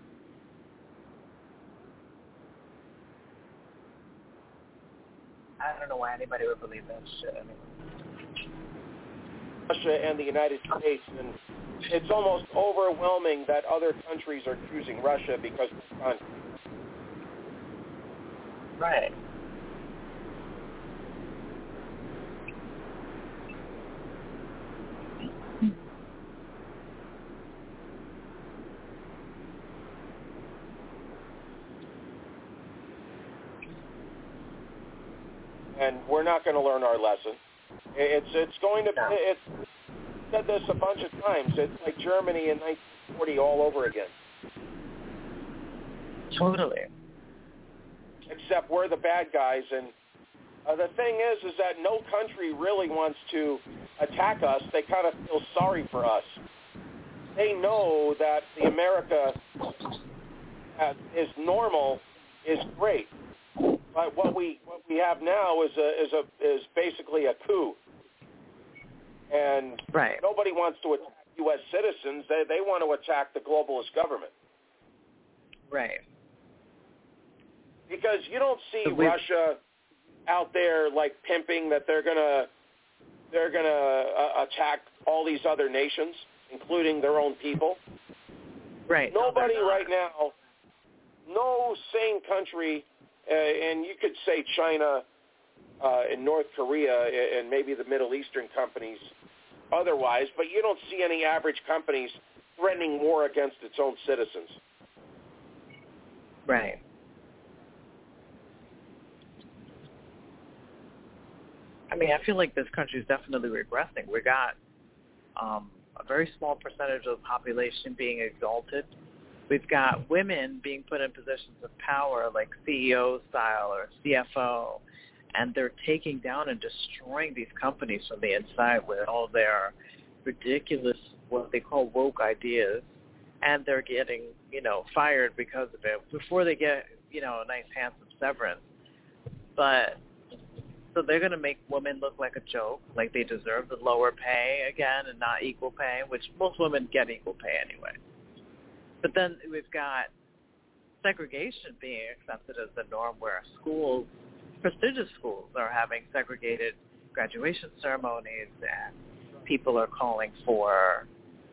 Speaker 2: I don't know why anybody would believe that shit anymore.
Speaker 20: Russia and the United States, and it's almost overwhelming that other countries are choosing Russia because of the country.
Speaker 2: Right.
Speaker 20: And we're not going to learn our lesson. It's it's going to.
Speaker 2: No.
Speaker 20: It's said this a bunch of times. It's like Germany in nineteen forty all over again.
Speaker 2: Totally.
Speaker 20: Except we're the bad guys, and uh, the thing is, is that no country really wants to attack us. They kind of feel sorry for us. They know that the America uh, is normal, is great. But what we what we have now is a is a is basically a coup, and
Speaker 2: right.
Speaker 20: Nobody wants to attack U S citizens. They they want to attack the globalist government,
Speaker 2: right?
Speaker 20: Because you don't see
Speaker 2: so we,
Speaker 20: Russia out there like pimping that they're gonna they're gonna uh, attack all these other nations, including their own people.
Speaker 2: Right.
Speaker 20: Nobody
Speaker 2: no,
Speaker 20: right now, no sane country. Uh, and you could say China uh, and North Korea and maybe the Middle Eastern companies otherwise, but you don't see any average companies threatening war against its own citizens.
Speaker 2: Right. I mean, I feel like this country is definitely regressing. We got um, a very small percentage of the population being exalted. We've got women being put in positions of power, like C E O style or C F O, and they're taking down and destroying these companies from the inside with all their ridiculous, what they call woke ideas, and they're getting, you know, fired because of it before they get, you know, a nice handsome severance. But so they're going to make women look like a joke, like they deserve the lower pay again and not equal pay, which most women get equal pay anyway. But then we've got segregation being accepted as the norm, where schools prestigious schools are having segregated graduation ceremonies, and people are calling for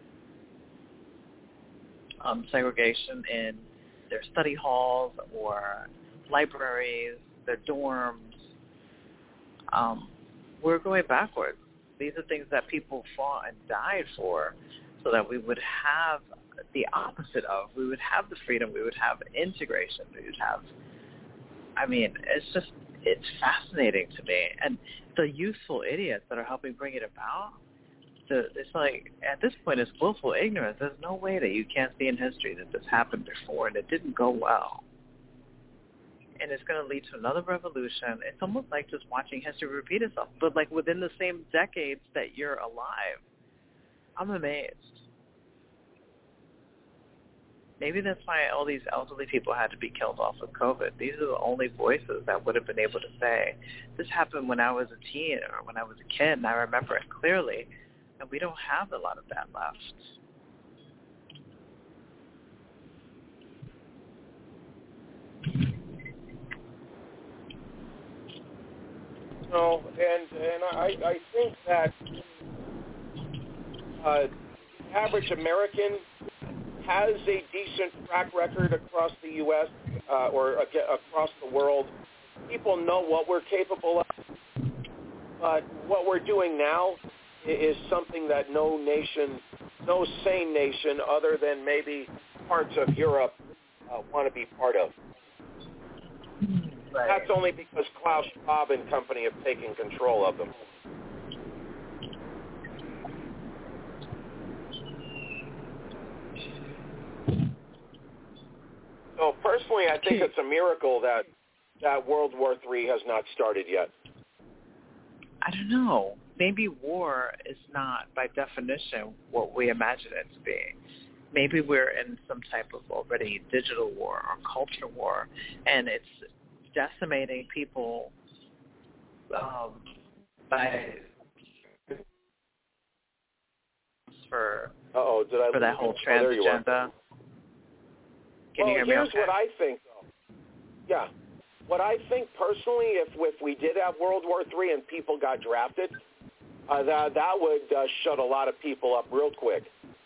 Speaker 2: um, segregation in their study halls or libraries, their dorms. Um, we're going backwards. These are things that people fought and died for so that we would have the opposite of. We would have the freedom. We would have integration. We would have, I mean, it's just, it's fascinating to me. And the youthful idiots that are helping bring it about, the, it's like, at this point, it's willful ignorance. There's no way that you can't see in history that this happened before and it didn't go well. And it's going to lead to another revolution. It's almost like just watching history repeat itself, but like within the same decades that you're alive. I'm amazed. Maybe that's why all these elderly people had to be killed off with COVID. These are the only voices that would have been able to say, this happened when I was a teen or when I was a kid, and I remember it clearly, and we don't have a lot of that left.
Speaker 20: No, and and I, I think that uh, the average American has a decent track record across the U S uh, or uh, across the world. People know what we're capable of, but what we're doing now is something that no nation, no sane nation other than maybe parts of Europe uh, want to be part of. Right. That's only because Klaus Schwab and company have taken control of them. So personally, I think it's a miracle that that World War Three has not started yet.
Speaker 2: I don't know. Maybe war is not, by definition, what we imagine it to be. Maybe we're in some type of already digital war or culture war, and it's decimating people um, by for
Speaker 20: Uh-oh, did I
Speaker 2: for that whole transgender. Can
Speaker 20: well,
Speaker 2: you hear me
Speaker 20: here's
Speaker 2: okay?
Speaker 20: what I think, though. Yeah. What I think personally, if if we did have World War Three and people got drafted, uh, that that would uh, shut a lot of people up real quick.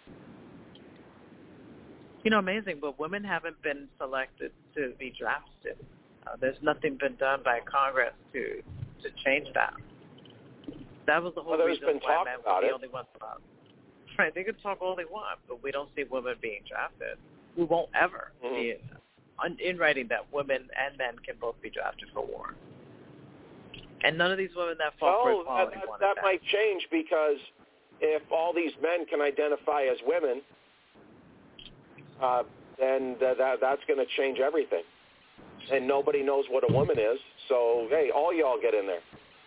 Speaker 2: You know, amazing, but women haven't been selected to be drafted. Uh, there's nothing been done by Congress to to change that. That was the whole
Speaker 20: well, there's
Speaker 2: reason
Speaker 20: been
Speaker 2: why
Speaker 20: talk
Speaker 2: men
Speaker 20: about
Speaker 2: were the
Speaker 20: it.
Speaker 2: only ones allowed. Right, they can talk all they want, but we don't see women being drafted. We won't ever
Speaker 20: mm-hmm.
Speaker 2: see it in writing that women and men can both be drafted for war. And none of these women that fought
Speaker 20: well,
Speaker 2: for equality
Speaker 20: that, that,
Speaker 2: wanted
Speaker 20: that
Speaker 2: that.
Speaker 20: might change because if all these men can identify as women, uh, then th- that that's going to change everything. And nobody knows what a woman is, so, hey, all y'all get in there.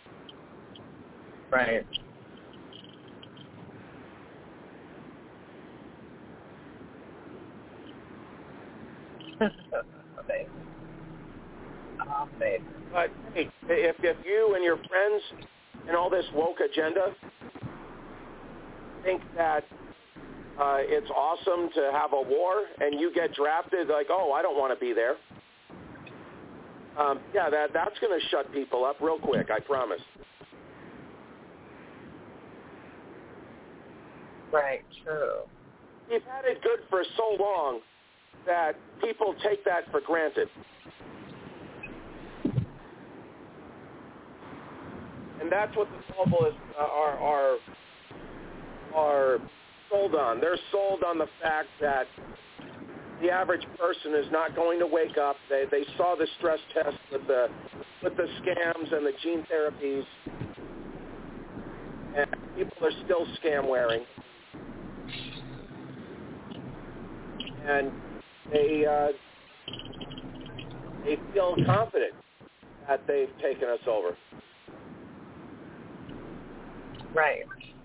Speaker 2: Right. Amazing. Amazing.
Speaker 20: But, hey, if, if you and your friends and all this woke agenda think that uh, it's awesome to have a war and you get drafted, like, oh, I don't want to be there. Um, yeah, that that's going to shut people up real quick, I promise.
Speaker 2: Right, true.
Speaker 20: We've had it good for so long that people take that for granted. And that's what the globalists uh, are, are, are sold on. They're sold on the fact that the average person is not going to wake up. They they saw the stress test with the with the scams and the gene therapies, and people are still scam wearing, and they uh, they feel confident that they've taken us over.
Speaker 2: Right.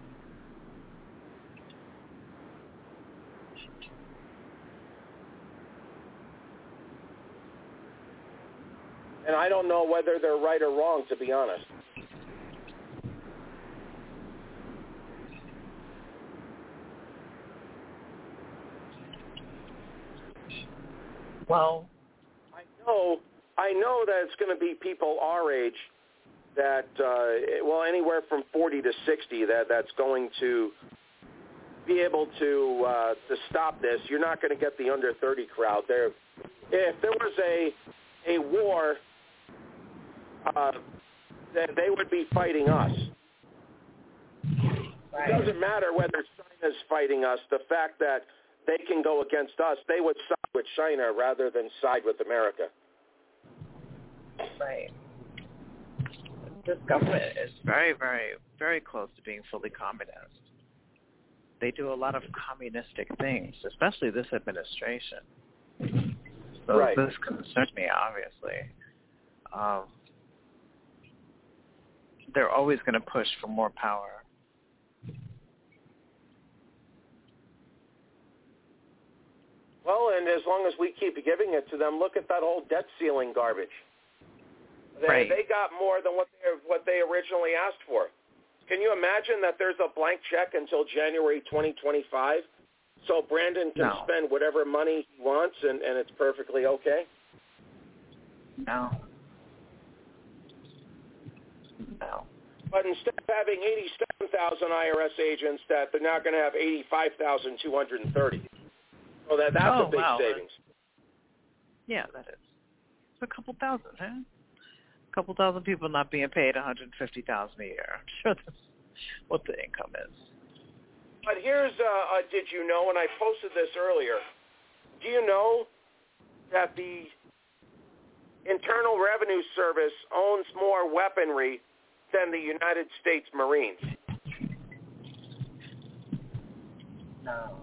Speaker 20: And I don't know whether they're right or wrong, to be honest.
Speaker 2: Well,
Speaker 20: I know I know that it's going to be people our age that, uh, well, anywhere from forty to sixty that that's going to be able to uh, to stop this. You're not going to get the under thirty crowd there. If there was a a war, uh, then they would be fighting us. Right. It doesn't matter whether China's fighting us. The fact that they can go against us, they would side with China rather than side with America.
Speaker 2: Right. This government is very, very, very close to being fully communist. They do a lot of communistic things, especially this administration. So
Speaker 20: right.
Speaker 2: This concerns me, obviously. Um, they're always going to push for more power.
Speaker 20: Well, and as long as we keep giving it to them, look at that whole debt ceiling garbage. They,
Speaker 2: right.
Speaker 20: they got more than what they what they originally asked for. Can you imagine that there's a blank check until January twenty twenty-five, so Brandon can
Speaker 2: no.
Speaker 20: spend whatever money he wants and, and it's perfectly okay?
Speaker 2: No. No.
Speaker 20: But instead of having eighty-seven thousand I R S agents, that they're now going to have eighty-five thousand two hundred thirty. So that, that's
Speaker 2: oh,
Speaker 20: a big
Speaker 2: wow.
Speaker 20: savings.
Speaker 2: Yeah, that is. It's a couple thousand, huh? A couple thousand people not being paid one hundred fifty thousand dollars a year. I'm sure that's what the income is.
Speaker 20: But here's, uh, uh, did you know, and I posted this earlier, do you know that the Internal Revenue Service owns more weaponry than the United States Marines?
Speaker 2: No.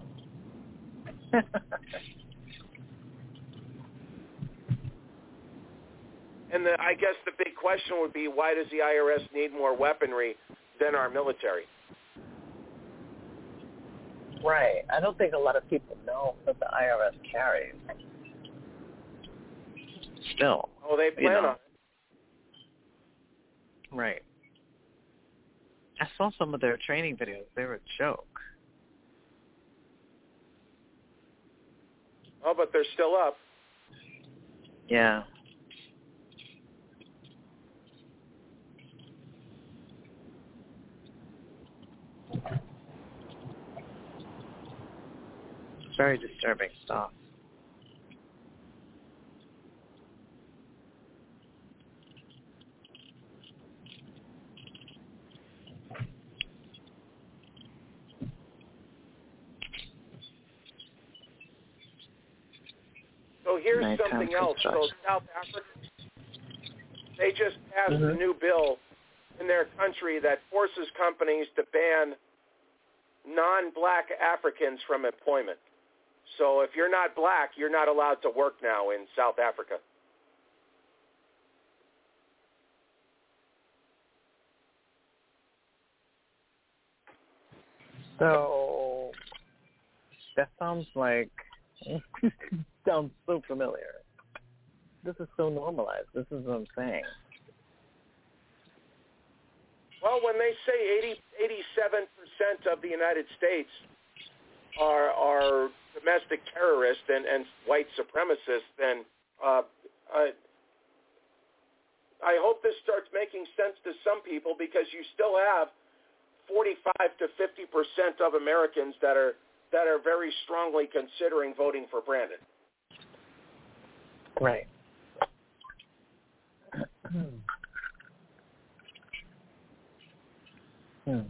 Speaker 20: And the, I guess the big question would be, why does the I R S need more weaponry than our military?
Speaker 2: Right. I don't think a lot of people know what the I R S carries. Still.
Speaker 20: Oh, they plan
Speaker 2: you know.
Speaker 20: on it.
Speaker 2: Right. I saw some of their training videos. They were a joke.
Speaker 20: Oh, but they're still up.
Speaker 2: Yeah. It's very disturbing stuff.
Speaker 20: So here's
Speaker 2: Nighttime
Speaker 20: something else. So
Speaker 2: construction.
Speaker 20: South Africa, they just passed
Speaker 2: mm-hmm.
Speaker 20: a new bill in their country that forces companies to ban non-black Africans from employment. So if you're not black, you're not allowed to work now in South Africa.
Speaker 2: So that sounds like sounds so familiar. This is so normalized. This is what I'm saying.
Speaker 20: Well, when they say eighty, eighty-seven percent of the United States are are domestic terrorists and, and white supremacists, then uh, I, I hope this starts making sense to some people, because you still have forty-five to fifty percent of Americans that are that are very strongly considering voting for Brandon.
Speaker 2: Right. Hmm.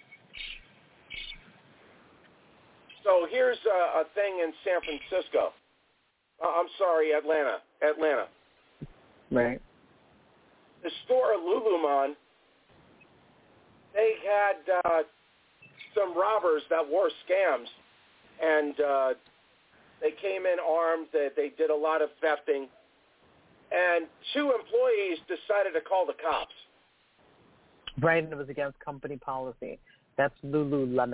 Speaker 20: So here's a, a thing in San Francisco. Uh, I'm sorry, Atlanta. Atlanta.
Speaker 2: Right.
Speaker 20: The store Lululemon, they had uh, some robbers that wore scams, and uh, they came in armed. They, they did a lot of thefting, and two employees decided to call the cops.
Speaker 2: Right, and it was against company policy. That's Lululemon.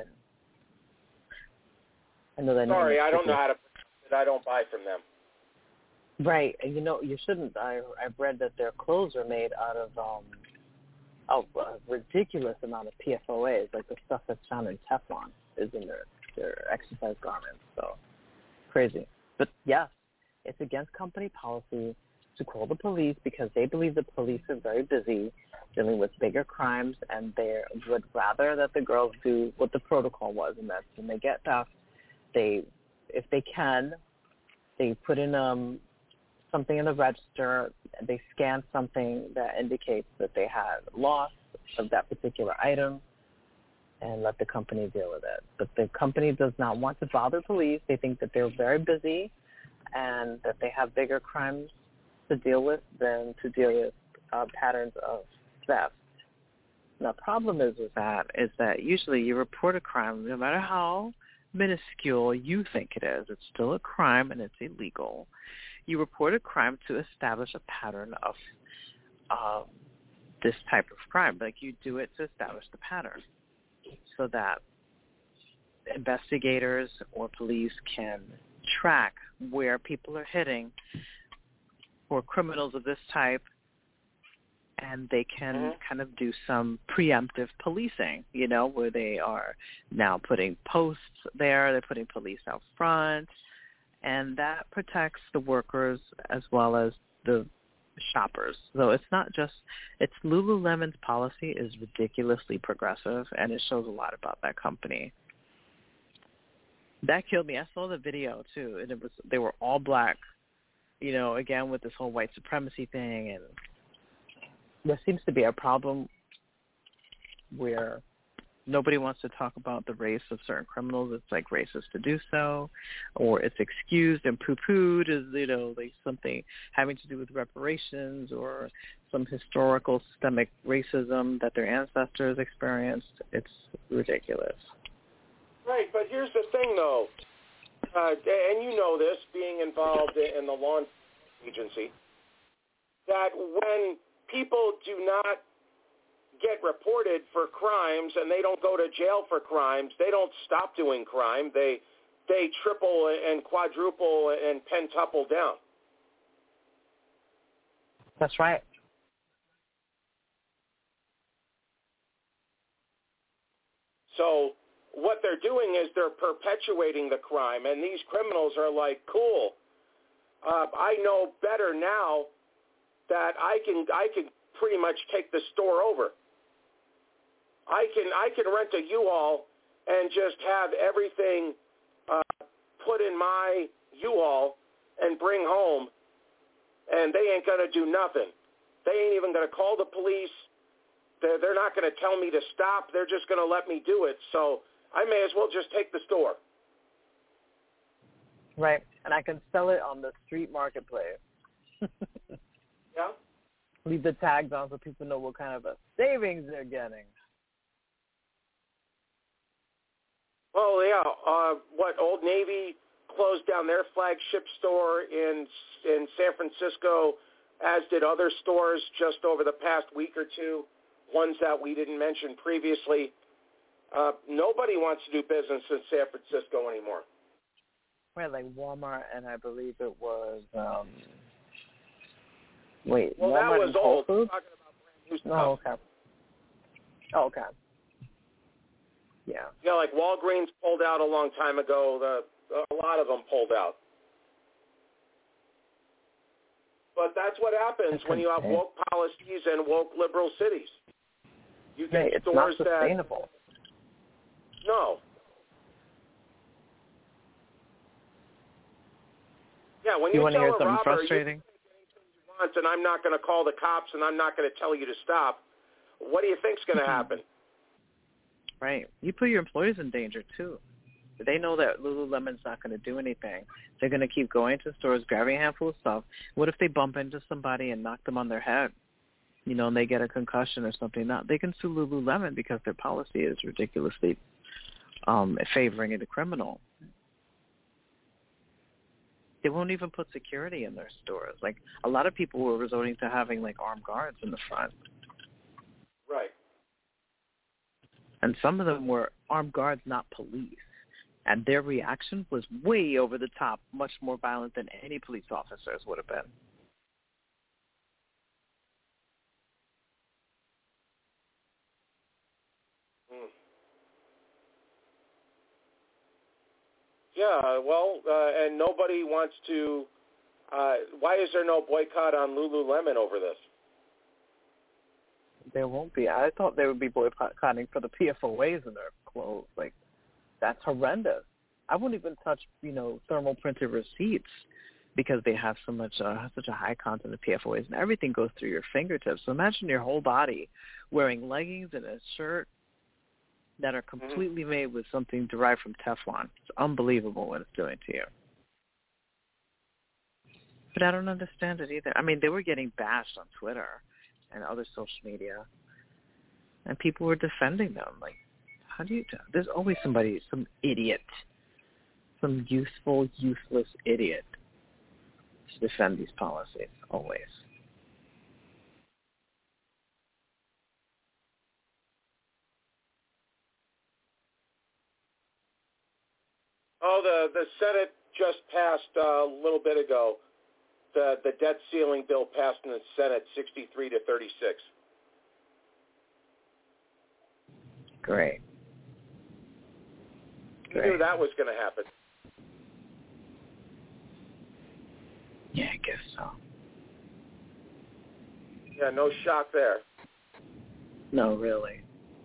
Speaker 2: I know that.
Speaker 20: Sorry, I don't know how to pronounce it. I don't buy from them.
Speaker 2: Right, and you know, you shouldn't. I, I've read that their clothes are made out of um, a, a ridiculous amount of P F O As, like the stuff that's found in Teflon is in their, their exercise garments. So, crazy. But yes, it's against company policy
Speaker 18: to call the police because they believe the police are very busy dealing with bigger crimes, and they would rather that the girls do what the protocol was, and that's when they get theft, they, if they can, they put in um, something in the register, they scan something that indicates that they had loss of that particular item, and let the company deal with it. But the company does not want to bother police. They think that they're very busy and that they have bigger crimes to deal with than to deal with uh, patterns of theft. Now, the problem is with that is that usually you report a crime, no matter how minuscule you think it is, it's still a crime and it's illegal. You report a crime to establish a pattern of uh, this type of crime. Like you do it to establish the pattern so that investigators or police can track where people are hitting for criminals of this type, and they can mm-hmm. kind of do some preemptive policing, you know, where they are now putting posts there, they're putting police out front, and that protects the workers as well as the shoppers. So it's not just, it's Lululemon's policy is ridiculously progressive, and it shows a lot about that company. That killed me. I saw the video too, and it was they were all black, you know, again with this whole white supremacy thing, and there seems to be a problem where nobody wants to talk about the race of certain criminals. It's like racist to do so, or it's excused and poo-pooed as, you know, like something having to do with reparations or some historical systemic racism that their ancestors experienced. It's ridiculous.
Speaker 20: Right, but here's the thing, though, uh, and you know this, being involved in the law agency, that when people do not get reported for crimes and they don't go to jail for crimes, they don't stop doing crime. They they triple and quadruple and pentuple down.
Speaker 18: That's right.
Speaker 20: So what they're doing is they're perpetuating the crime, and these criminals are like, cool, uh, I know better now that I can I can pretty much take the store over. I can I can rent a U-Haul and just have everything uh, put in my U-Haul and bring home, and they ain't going to do nothing. They ain't even going to call the police. They're, they're not going to tell me to stop. They're just going to let me do it. So I may as well just take the store.
Speaker 18: Right, and I can sell it on the street marketplace.
Speaker 20: Yeah.
Speaker 18: Leave the tags on so people know what kind of a savings they're getting.
Speaker 20: Well, yeah. Uh, what, Old Navy closed down their flagship store in in San Francisco, as did other stores just over the past week or two, ones that we didn't mention previously. Uh, nobody wants to do business in San Francisco anymore.
Speaker 18: Right, like Walmart, and I believe it was, um, wait,
Speaker 20: well,
Speaker 18: Walmart
Speaker 20: that was
Speaker 18: and Whole
Speaker 20: old.
Speaker 18: Foods?
Speaker 20: We're talking about brand new stuff.
Speaker 18: Oh, okay. Oh, okay. Yeah.
Speaker 20: Yeah, like Walgreens pulled out a long time ago. The, a lot of them pulled out. But that's what happens
Speaker 18: that's
Speaker 20: when you have woke policies and woke liberal cities. You get
Speaker 18: hey, it's
Speaker 20: stores
Speaker 18: not sustainable.
Speaker 20: that... No. Yeah, when
Speaker 18: you,
Speaker 20: you
Speaker 18: want to
Speaker 20: tell
Speaker 18: hear
Speaker 20: a
Speaker 18: something
Speaker 20: robber,
Speaker 18: frustrating?
Speaker 20: You want, and I'm not going to call the cops, and I'm not going to tell you to stop, what do you think's going to happen?
Speaker 18: Right. You put your employees in danger, too. They know that Lululemon's not going to do anything. They're going to keep going to stores, grabbing a handful of stuff. What if they bump into somebody and knock them on their head, you know, and they get a concussion or something? Not, they can sue Lululemon because their policy is ridiculously um, favoring the criminal. They won't even put security in their stores. Like, a lot of people were resorting to having, like, armed guards in the front.
Speaker 20: Right.
Speaker 18: And some of them were armed guards, not police. And their reaction was way over the top, much more violent than any police officers would have been.
Speaker 20: Hmm. Yeah, well, uh, and nobody wants to Uh, why is there no boycott on Lululemon over this?
Speaker 18: There won't be. I thought they would be boycotting for the P F O As in their clothes. Like, that's horrendous. I wouldn't even touch, you know, thermal printed receipts because they have so much, uh, such a high content of P F O As, and everything goes through your fingertips. So imagine your whole body wearing leggings and a shirt that are completely mm-hmm. made with something derived from Teflon. It's unbelievable what it's doing to you. But I don't understand it either. I mean, they were getting bashed on Twitter and other social media, and people were defending them. Like, how do you do? There's always somebody, some idiot, some useful, useless idiot to defend these policies, always.
Speaker 20: Oh, the, the Senate just passed uh, a little bit ago. The, the debt ceiling bill passed in the Senate sixty-three to thirty-six.
Speaker 18: Great.
Speaker 20: You knew that was going to happen.
Speaker 18: Yeah, I guess so.
Speaker 20: Yeah, no shock there.
Speaker 18: No, really.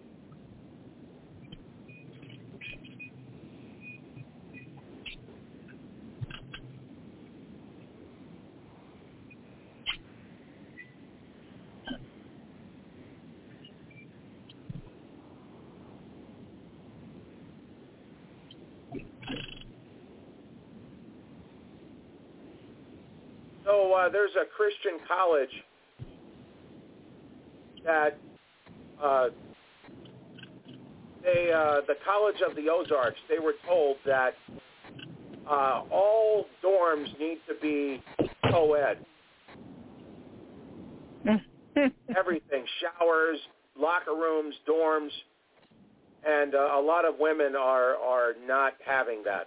Speaker 20: So uh, there's a Christian college that uh, they, uh, the College of the Ozarks, they were told that uh, all dorms need to be co-ed. Everything, showers, locker rooms, dorms, and uh, a lot of women are, are not having that.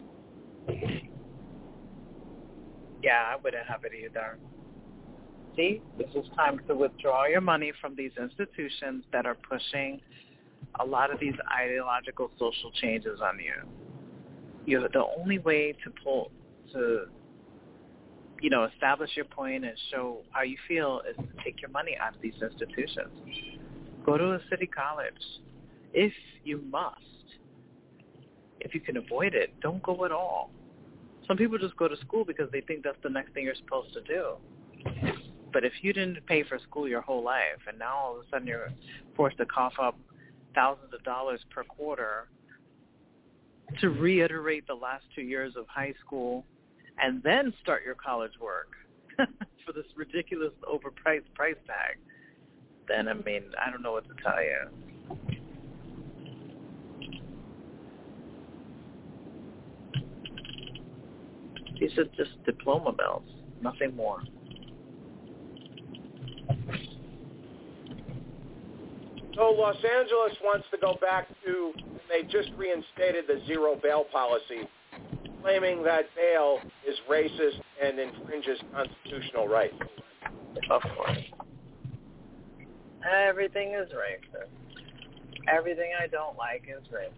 Speaker 18: Yeah, I wouldn't have it either. See, this is time to withdraw your money from these institutions that are pushing a lot of these ideological social changes on you. You're the only way to pull, to, you know, establish your point and show how you feel is to take your money out of these institutions. Go to a city college. If you must. If you can avoid it, don't go at all. Some people just go to school because they think that's the next thing you're supposed to do. But if you didn't pay for school your whole life and now all of a sudden you're forced to cough up thousands of dollars per quarter to reiterate the last two years of high school and then start your college work for this ridiculous overpriced price tag, then, I mean, I don't know what to tell you. These are just diploma mills, nothing more.
Speaker 20: So Los Angeles wants to go back to, they just reinstated the zero bail policy, claiming that bail is racist and infringes constitutional rights.
Speaker 18: Of course. Everything is racist. Everything I don't like is racist.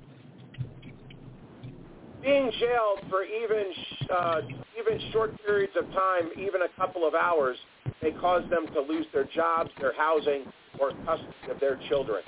Speaker 20: Being jailed for even uh, even short periods of time, even a couple of hours, may cause them to lose their jobs, their housing, or custody of their children.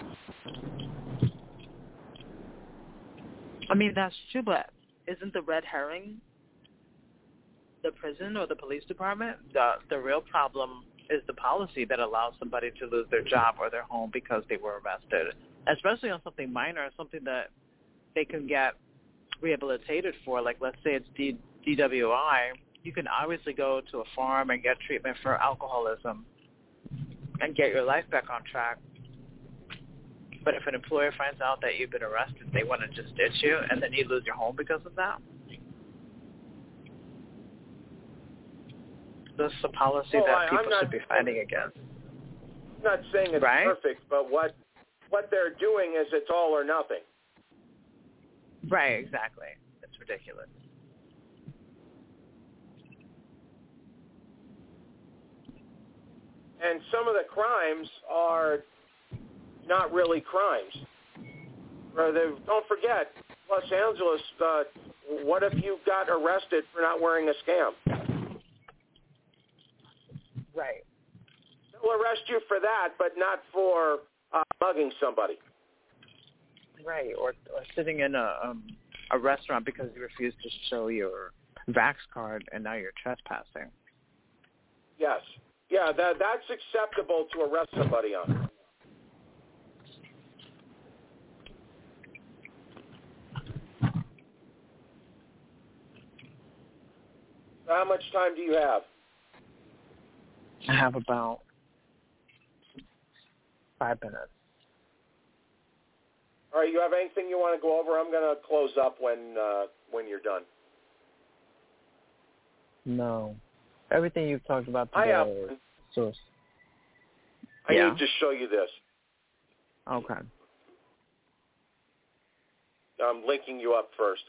Speaker 18: I mean, that's true, but isn't the red herring the prison or the police department? The, the real problem is the policy that allows somebody to lose their job or their home because they were arrested, especially on something minor, something that they can get rehabilitated for, like let's say it's D- DWI, you can obviously go to a farm and get treatment for alcoholism and get your life back on track. But if an employer finds out that you've been arrested, they want to just ditch you, and then you lose your home because of that. This is a policy
Speaker 20: well,
Speaker 18: that
Speaker 20: I,
Speaker 18: people
Speaker 20: not,
Speaker 18: should be fighting against.
Speaker 20: I'm not saying it's
Speaker 18: right?
Speaker 20: perfect, but what what they're doing is it's all or nothing.
Speaker 18: Right, exactly. It's ridiculous.
Speaker 20: And some of the crimes are not really crimes. Don't forget, Los Angeles, uh, what if you got arrested for not wearing a scam? Right. They'll arrest you for that, but not for uh, mugging somebody.
Speaker 2: Right, or, or sitting in a um, a restaurant because you refused to show your Vax card and now you're trespassing.
Speaker 20: Yes. Yeah, that that's acceptable to arrest somebody on. How much time do you have?
Speaker 2: I have about five minutes.
Speaker 20: All right, you have anything you want to go over? I'm going to close up when uh, when you're done.
Speaker 2: No. Everything you've talked about
Speaker 20: I
Speaker 2: today
Speaker 20: have.
Speaker 2: is source.
Speaker 20: I
Speaker 2: yeah.
Speaker 20: need to show you this.
Speaker 2: Okay.
Speaker 20: I'm linking you up first.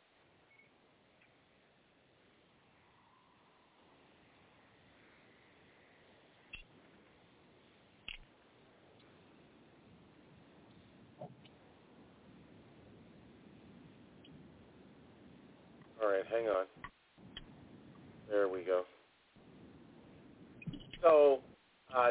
Speaker 20: All right, hang on. There we go. So, uh,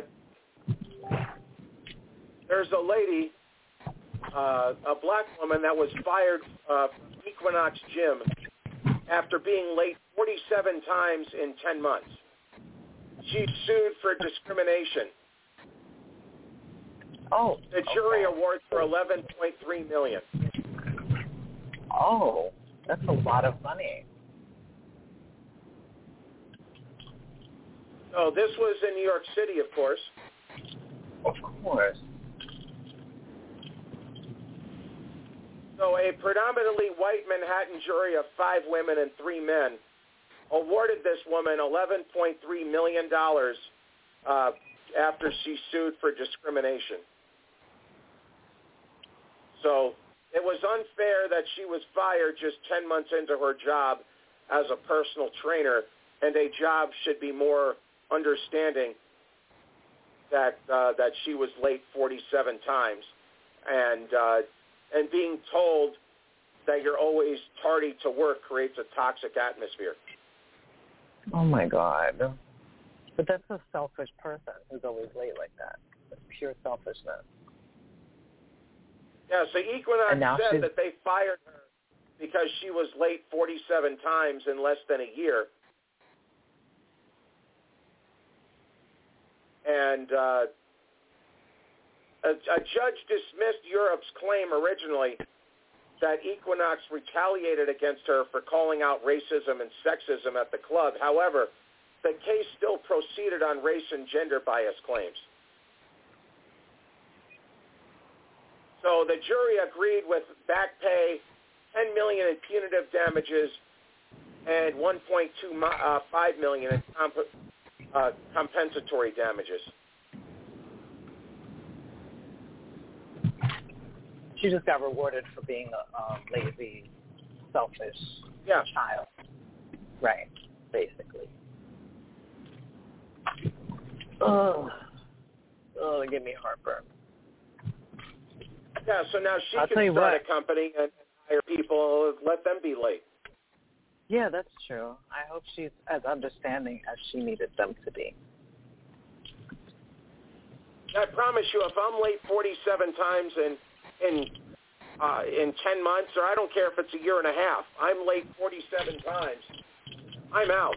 Speaker 20: there's a lady, uh, a black woman that was fired uh, from Equinox Gym after being late forty-seven times in ten months. She sued for discrimination.
Speaker 2: Oh.
Speaker 20: The jury
Speaker 2: okay.
Speaker 20: awards her eleven point three million dollars.
Speaker 2: Oh, that's a lot of money.
Speaker 20: So this was in New York City, of course.
Speaker 2: Of course.
Speaker 20: So a predominantly white Manhattan jury of five women and three men awarded this woman eleven point three million dollars uh, after she sued for discrimination. So it was unfair that she was fired just ten months into her job as a personal trainer, and a job should be more understanding that uh, that she was late forty-seven times, and uh, and being told that you're always tardy to work creates a toxic atmosphere.
Speaker 2: Oh my God! But that's a selfish person who's always late like that. It's pure selfishness.
Speaker 20: Yeah, so Equinox said
Speaker 2: she's...
Speaker 20: that they fired her because she was late forty-seven times in less than a year. And uh, a, a judge dismissed Europe's claim originally that Equinox retaliated against her for calling out racism and sexism at the club. However, the case still proceeded on race and gender bias claims. So the jury agreed with back pay, ten million dollars in punitive damages, and one point two five million dollars in comp- uh, compensatory damages.
Speaker 2: She just got rewarded for being a um, lazy, selfish
Speaker 20: yeah.
Speaker 2: child. Right, basically. Oh, oh, they give me heartburn.
Speaker 20: Yeah, so now she
Speaker 2: I'll
Speaker 20: can
Speaker 2: tell you
Speaker 20: start
Speaker 2: what.
Speaker 20: a company and hire people, let them be late.
Speaker 2: Yeah, that's true. I hope she's as understanding as she needed them to be.
Speaker 20: I promise you, if I'm late forty-seven times in in uh, in ten months, or I don't care if it's a year and a half, I'm late forty-seven times, I'm out.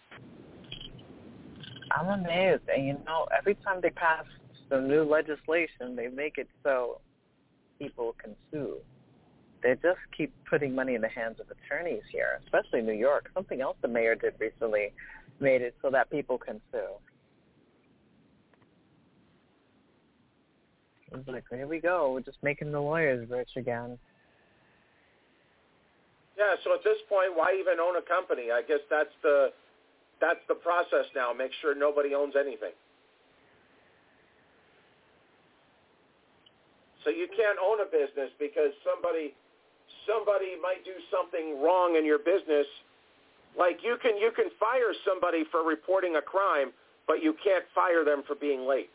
Speaker 2: I'm amazed. And, you know, every time they pass some new legislation, they make it so people can sue. They just keep putting money in the hands of attorneys here, especially New York. Something else the mayor did recently made it so that people can sue. It's like, here we go. We're just making the lawyers rich again.
Speaker 20: Yeah, so at this point, why even own a company? I guess that's the that's the process now. Make sure nobody owns anything. So you can't own a business because somebody somebody might do something wrong in your business. Like you can you can fire somebody for reporting a crime, but you can't fire them for being late.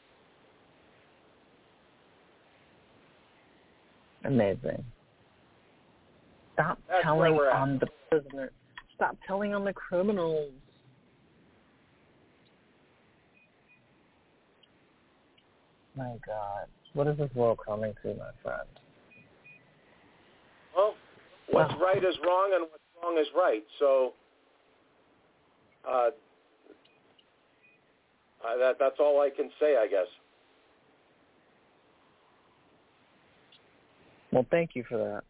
Speaker 2: Amazing. Stop
Speaker 20: That's
Speaker 2: telling
Speaker 20: where we're at.
Speaker 2: on the prisoners. Stop telling on the criminals.
Speaker 18: My God. What is this world coming to, my friend?
Speaker 20: Well, what's
Speaker 18: Wow.
Speaker 20: right is wrong and what's wrong is right. So uh, uh, that that's all I can say, I guess.
Speaker 18: Well, thank you for that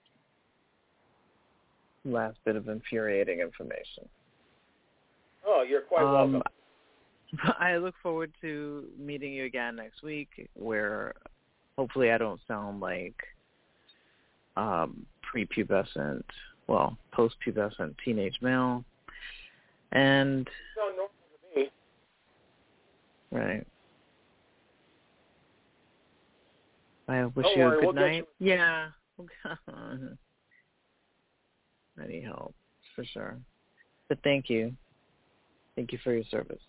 Speaker 18: last bit of infuriating information.
Speaker 20: Oh, you're quite
Speaker 18: um,
Speaker 20: welcome.
Speaker 2: I look forward to meeting you again next week, where hopefully I don't sound like um, prepubescent, well, post-pubescent teenage male. And
Speaker 20: No, no, to me.
Speaker 2: right. I wish
Speaker 20: Don't
Speaker 2: you
Speaker 20: worry,
Speaker 2: a good
Speaker 20: we'll get
Speaker 2: night. Yeah. I need help, for sure. But thank you. Thank you for your service.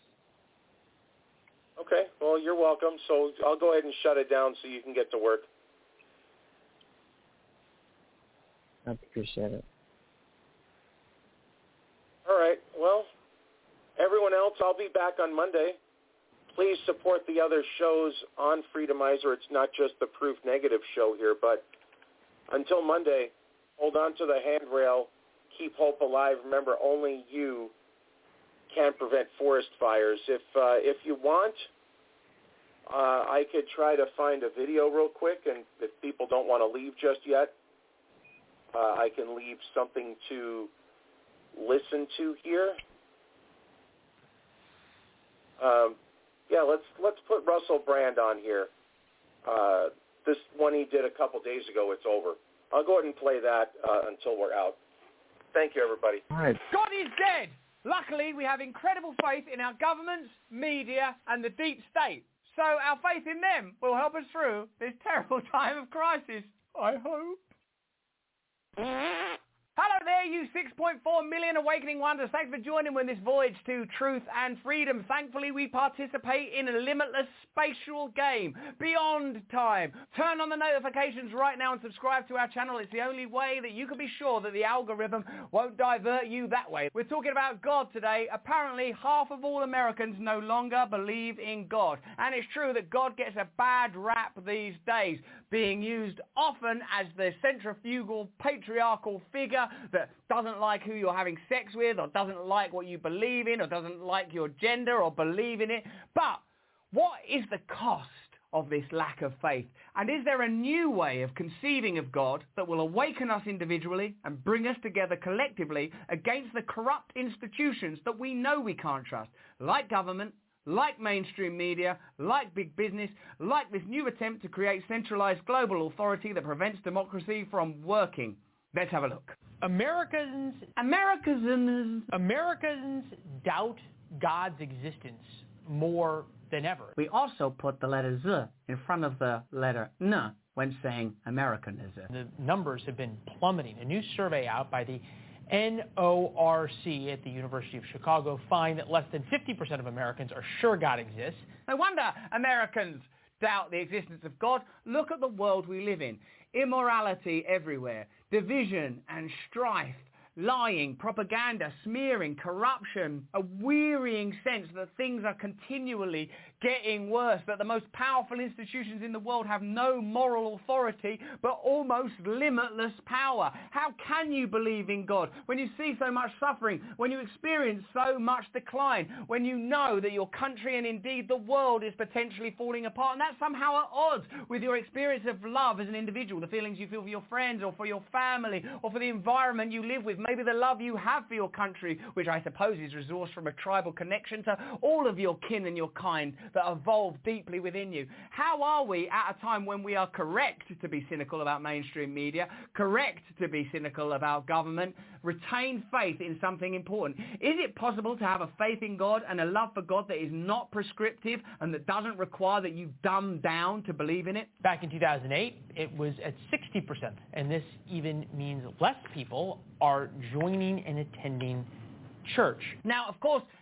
Speaker 20: Okay, well, you're welcome. So I'll go ahead and shut it down so you can get to work.
Speaker 18: I appreciate it.
Speaker 20: All right, well, everyone else, I'll be back on Monday. Please support the other shows on Freedomizer. It's not just the Proof Negative show here, but until Monday, hold on to the handrail. Keep hope alive. Remember, only you can prevent forest fires. If uh, if you want, uh, I could try to find a video real quick, and if people don't want to leave just yet, uh, I can leave something to listen to here. Um, yeah, let's let's put Russell Brand on here. Uh, this one he did a couple days ago. It's over. I'll go ahead and play that uh, until we're out. Thank you, everybody.
Speaker 18: All right.
Speaker 3: God is dead. Luckily, we have incredible faith in our governments, media, and the deep state. So our faith in them will help us through this terrible time of crisis, I hope. Hello there, you six point four million awakening wonders. Thanks for joining me in this voyage to truth and freedom. Thankfully, we participate in a limitless spatial game, beyond time. Turn on the notifications right now and subscribe to our channel. It's the only way that you can be sure that the algorithm won't divert you that way. We're talking about God today. Apparently, half of all Americans no longer believe in God. And it's true that God gets a bad rap these days, being used often as the centrifugal, patriarchal figure that doesn't like who you're having sex with, or doesn't like what you believe in, or doesn't like your gender, or believe in it. But what is the cost of this lack of faith? And is there a new way of conceiving of God that will awaken us individually and bring us together collectively against the corrupt institutions that we know we can't trust, like government, like mainstream media, like big business, like this new attempt to create centralized global authority that prevents democracy from working? Let's have a look. Americans,
Speaker 2: Americans,
Speaker 3: Americans doubt God's existence more than ever.
Speaker 22: We also put the letter Z in front of the letter N when saying Americanism.
Speaker 3: The numbers have been plummeting. A new survey out by the N O R C at the University of Chicago find that less than fifty percent of Americans are sure God exists.
Speaker 2: No wonder Americans doubt the existence of God. Look at the world we live in. Immorality everywhere. Division and strife. Lying, propaganda, smearing, corruption, a wearying sense that things are continually getting worse, that the most powerful institutions in the world have no moral authority, but almost limitless power. How can you believe in God when you see so much suffering, when you experience so much decline, when you know that your country and indeed the world is potentially falling apart, and that's somehow at odds with your experience of love as an individual, the feelings you feel for your friends or for your family or for the environment you live with, maybe the love you have for your country, which I suppose is resourced from a tribal connection to all of your kin and your kind that evolve deeply within you. How are we at a time when we are correct to be cynical about mainstream media, correct to be cynical about government, retain faith in something important? Is it possible to have a faith in God and a love for God that is not prescriptive and that doesn't require that you dumb down to believe in it?
Speaker 3: Back in two thousand eight, it was at sixty percent, and this even means less people are joining and attending church.
Speaker 2: Now, of course,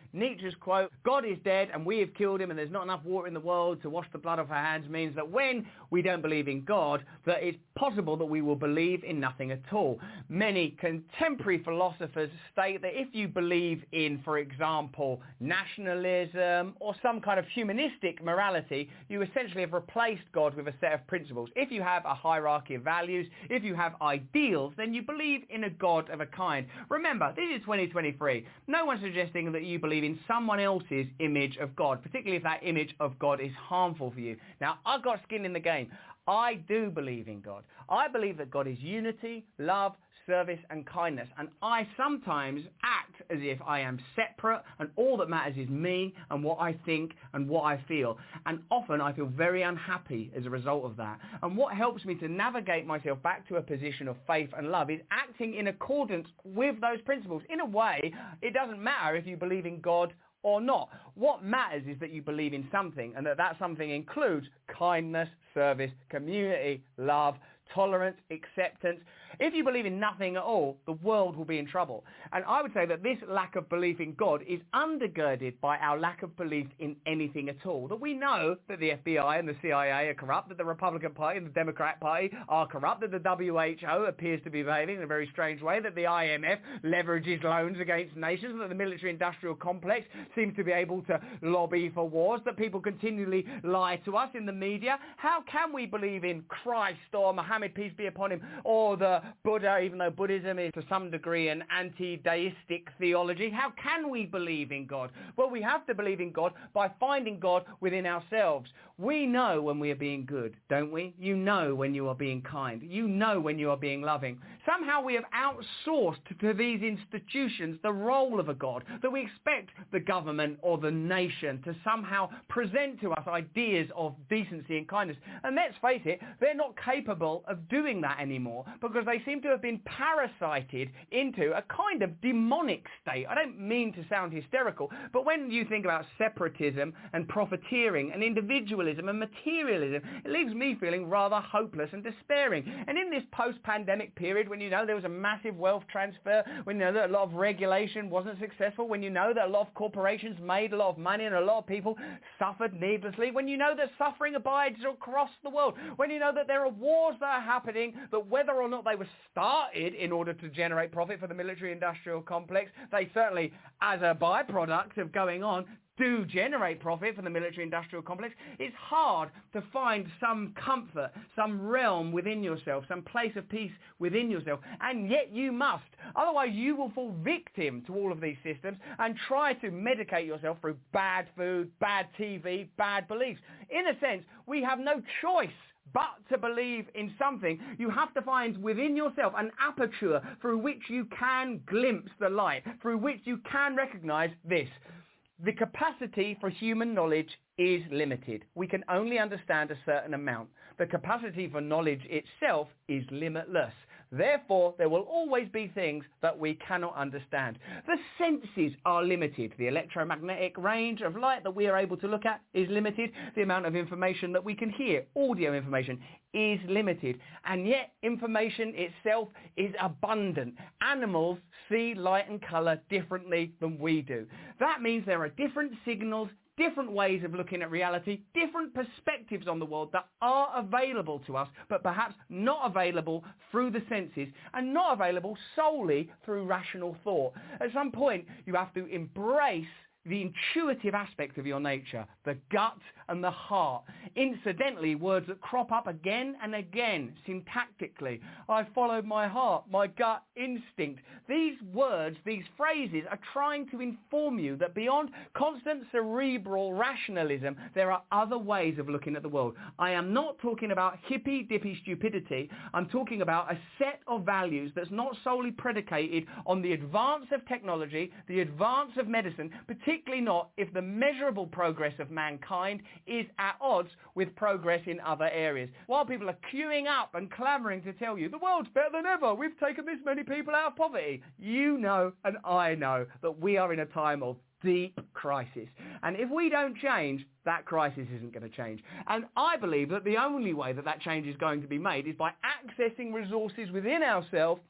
Speaker 3: Nietzsche's quote, God is dead and we have killed him and there's not enough water in the world to wash the blood off our hands, means that when we don't believe in God, that it's possible that we will believe in nothing at all. Many contemporary philosophers state that if you believe in, for example, nationalism or some kind of humanistic morality, you essentially have replaced God with a set of principles. If you have a hierarchy of values, if you have ideals, then you believe in a God of a kind. Remember, this is twenty twenty-three. No one's suggesting that you believe in someone else's image of God, particularly if that image of God is harmful for you. Now, I've got skin in the game. I do believe in God. I believe that God is unity, love, service and kindness, and I sometimes act as if I am separate and all that matters is me and what I think and what I feel, and often I feel very unhappy as a result of that. And what helps me to navigate myself back to a position of faith and love is acting in accordance with those principles. In a way, it doesn't matter if you believe in God or not. What matters is that you believe in something, and that that something includes kindness, service, community, love, tolerance, acceptance. If you believe in nothing at all, the world will be in trouble. And I would say that this lack of belief in God is undergirded by our lack of belief in anything at all. That we know that the F B I and the C I A are corrupt, that the Republican Party and the Democrat Party are corrupt, that the W H O appears to be behaving in a very strange way, that the I M F leverages loans against nations, that the military-industrial complex seems to be able to lobby for wars, that people continually lie to us in the media. How can we believe in Christ or Muhammad, peace be upon him, or the Buddha, even though Buddhism is to some degree an anti-deistic theology? How can we believe in God? Well, we have to believe in God by finding God within ourselves. We know when we are being good, don't we? You know when you are being kind. You know when you are being loving. Somehow we have outsourced to these institutions the role of a God, that we expect the government or the nation to somehow present to us ideas of decency and kindness. And let's face it, they're not capable of doing that anymore because they seem to have been parasited into a kind of demonic state. I don't mean to sound hysterical, but when you think about separatism and profiteering and individualism and materialism, it leaves me feeling rather hopeless and despairing. And in this post-pandemic period, when you know there was a massive wealth transfer, when you know that a lot of regulation wasn't successful, when you know that a lot of corporations made a lot of money and a lot of people suffered needlessly, when you know that suffering abides across the world, when you know that there are wars that are happening, that whether or not they were started in order to generate profit for the military-industrial complex, they certainly, as a byproduct of going on, do generate profit for the military-industrial complex. It's hard to find some comfort, some realm within yourself, some place of peace within yourself, and yet you must. Otherwise, you will fall victim to all of these systems and try to medicate yourself through bad food, bad T V, bad beliefs. In a sense, we have no choice but to believe in something. You have to find within yourself an aperture through which you can glimpse the light, through which you can recognize this. The capacity for human knowledge is limited. We can only understand a certain amount. The capacity for knowledge itself is limitless. Therefore, there will always be things that we cannot understand. The senses are limited. The electromagnetic range of light that we are able to look at is limited. The amount of information that we can hear, audio information, is limited. And yet, information itself is abundant. Animals see light and colour differently than we do. That means there are different signals, different ways of looking at reality, different perspectives on the world that are available to us, but perhaps not available through the senses and not available solely through rational thought. At some point, you have to embrace the intuitive aspect of your nature, the gut and the heart. Incidentally, words that crop up again and again syntactically. I followed my heart, my gut instinct. These words, these phrases are trying to inform you that beyond constant cerebral rationalism, there are other ways of looking at the world. I am not talking about hippy-dippy stupidity. I'm talking about a set of values that's not solely predicated on the advance of technology, the advance of medicine, particularly not if the measurable progress of mankind is at odds with progress in other areas. While people are queuing up and clamouring to tell you, the world's better than ever, we've taken this many people out of poverty, you know and I know that we are in a time of deep crisis. And if we don't change, that crisis isn't going to change. And I believe that the only way that that change is going to be made is by accessing resources within ourselves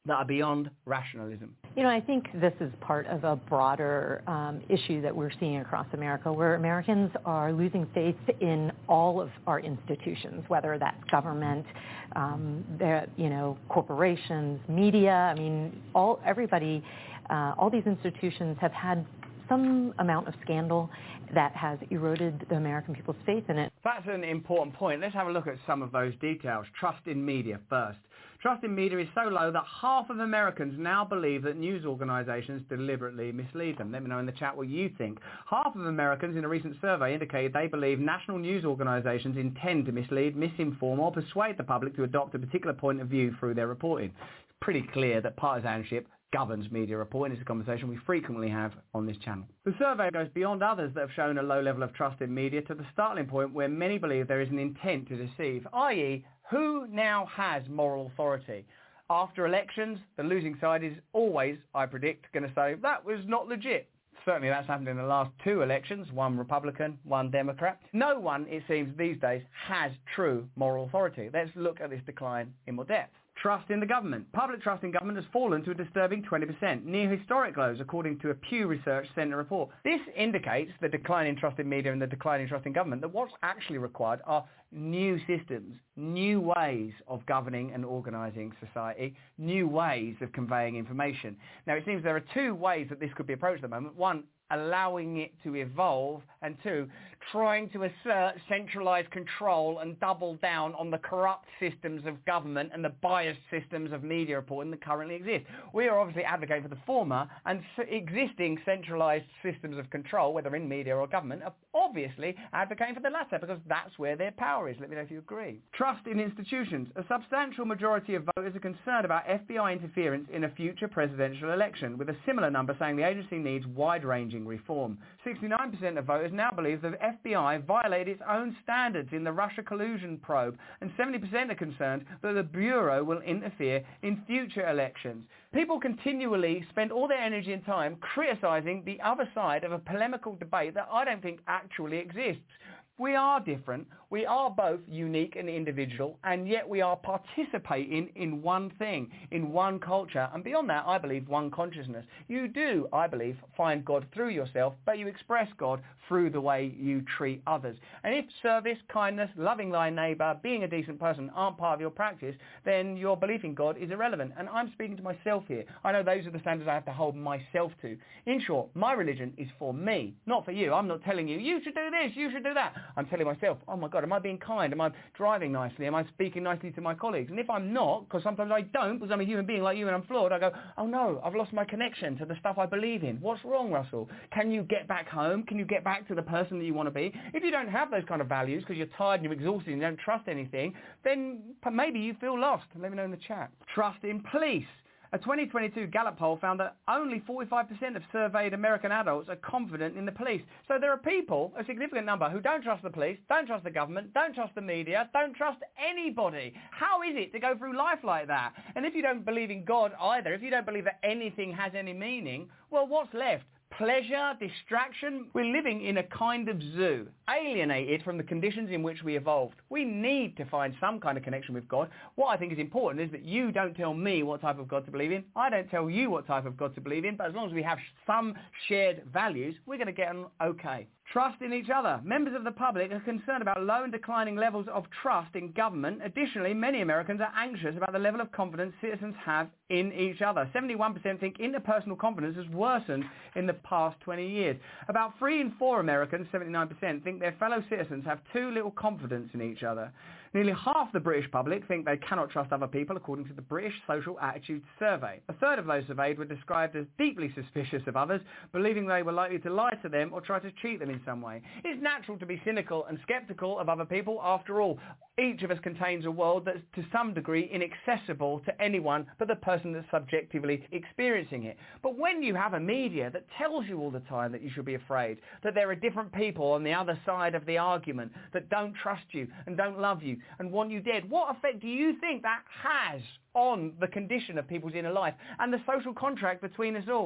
Speaker 3: that are beyond rationalism.
Speaker 5: You know, I think this is part of a broader um, issue that we're seeing across America, where Americans are losing faith in all of our institutions, whether that's government, um, the, you know, corporations, media. I mean, all everybody, uh, all these institutions have had some amount of scandal that has eroded the American people's faith in it.
Speaker 3: That's an important point. Let's have a look at some of those details. Trust in media first. Trust in media is so low that half of Americans now believe that news organisations deliberately mislead them. Let me know in the chat what you think. Half of Americans in a recent survey indicated they believe national news organisations intend to mislead, misinform or persuade the public to adopt a particular point of view through their reporting. It's pretty clear that partisanship governs media reporting. It's a conversation we frequently have on this channel. The survey goes beyond others that have shown a low level of trust in media to the startling point where many believe there is an intent to deceive, that is, who now has moral authority? After elections, the losing side is always, I predict, going to say, that was not legit. Certainly that's happened in the last two elections, one Republican, one Democrat. No one, it seems these days, has true moral authority. Let's look at this decline in more depth. Trust in the government. Public trust in government has fallen to a disturbing twenty percent, near historic lows according to a Pew Research Center report. This indicates the decline in trust in media and the decline in trust in government, that what's actually required are new systems, new ways of governing and organising society, new ways of conveying information. Now it seems there are two ways that this could be approached at the moment. One, allowing it to evolve, and two, trying to assert centralised control and double down on the corrupt systems of government and the biased systems of media reporting that currently exist. We are obviously advocating for the former, and existing centralised systems of control, whether in media or government, are obviously advocating for the latter because that's where their power is. Let me know if you agree. Trust in institutions. A substantial majority of voters are concerned about F B I interference in a future presidential election, with a similar number saying the agency needs wide-ranging reform. sixty-nine percent of voters now believe that the F B I violated its own standards in the Russia collusion probe, and seventy percent are concerned that the Bureau will interfere in future elections. People continually spend all their energy and time criticising the other side of a polemical debate that I don't think actually exists. We are different, we are both unique and individual, and yet we are participating in one thing, in one culture, and beyond that, I believe, one consciousness. You do, I believe, find God through yourself, but you express God through the way you treat others. And if service, kindness, loving thy neighbour, being a decent person aren't part of your practice, then your belief in God is irrelevant. And I'm speaking to myself here. I know those are the standards I have to hold myself to. In short, my religion is for me, not for you. I'm not telling you, you should do this, you should do that. I'm telling myself, oh my God, am I being kind? Am I driving nicely? Am I speaking nicely to my colleagues? And if I'm not, because sometimes I don't, because I'm a human being like you and I'm flawed, I go, oh no, I've lost my connection to the stuff I believe in. What's wrong, Russell? Can you get back home? Can you get back to the person that you want to be? If you don't have those kind of values because you're tired and you're exhausted and you don't trust anything, then maybe you feel lost. Let me know in the chat. Trust in police. A twenty twenty-two Gallup poll found that only forty-five percent of surveyed American adults are confident in the police. So there are people, a significant number, who don't trust the police, don't trust the government, don't trust the media, don't trust anybody. How is it to go through life like that? And if you don't believe in God either, if you don't believe that anything has any meaning, well, what's left? Pleasure, distraction. We're living in a kind of zoo, alienated from the conditions in which we evolved. We need to find some kind of connection with God. What I think is important is that you don't tell me what type of God to believe in. I don't tell you what type of God to believe in, but as long as we have some shared values, we're going to get on okay. Trust in each other. Members of the public are concerned about low and declining levels of trust in government. Additionally, many Americans are anxious about the level of confidence citizens have in each other. seventy-one percent think interpersonal confidence has worsened in the past twenty years. About three in four Americans, seventy-nine percent, think their fellow citizens have too little confidence in each other. Nearly half the British public think they cannot trust other people, according to the British Social Attitudes Survey. A third of those surveyed were described as deeply suspicious of others, believing they were likely to lie to them or try to cheat them in some way. It's natural to be cynical and sceptical of other people. After all, each of us contains a world that's to some degree inaccessible to anyone but the person that's subjectively experiencing it. But when you have a media that tells you all the time that you should be afraid, that there are different people on the other side of the argument that don't trust you and don't love you and want you dead, what effect do you think that has on the condition of people's inner life and the social contract between us all?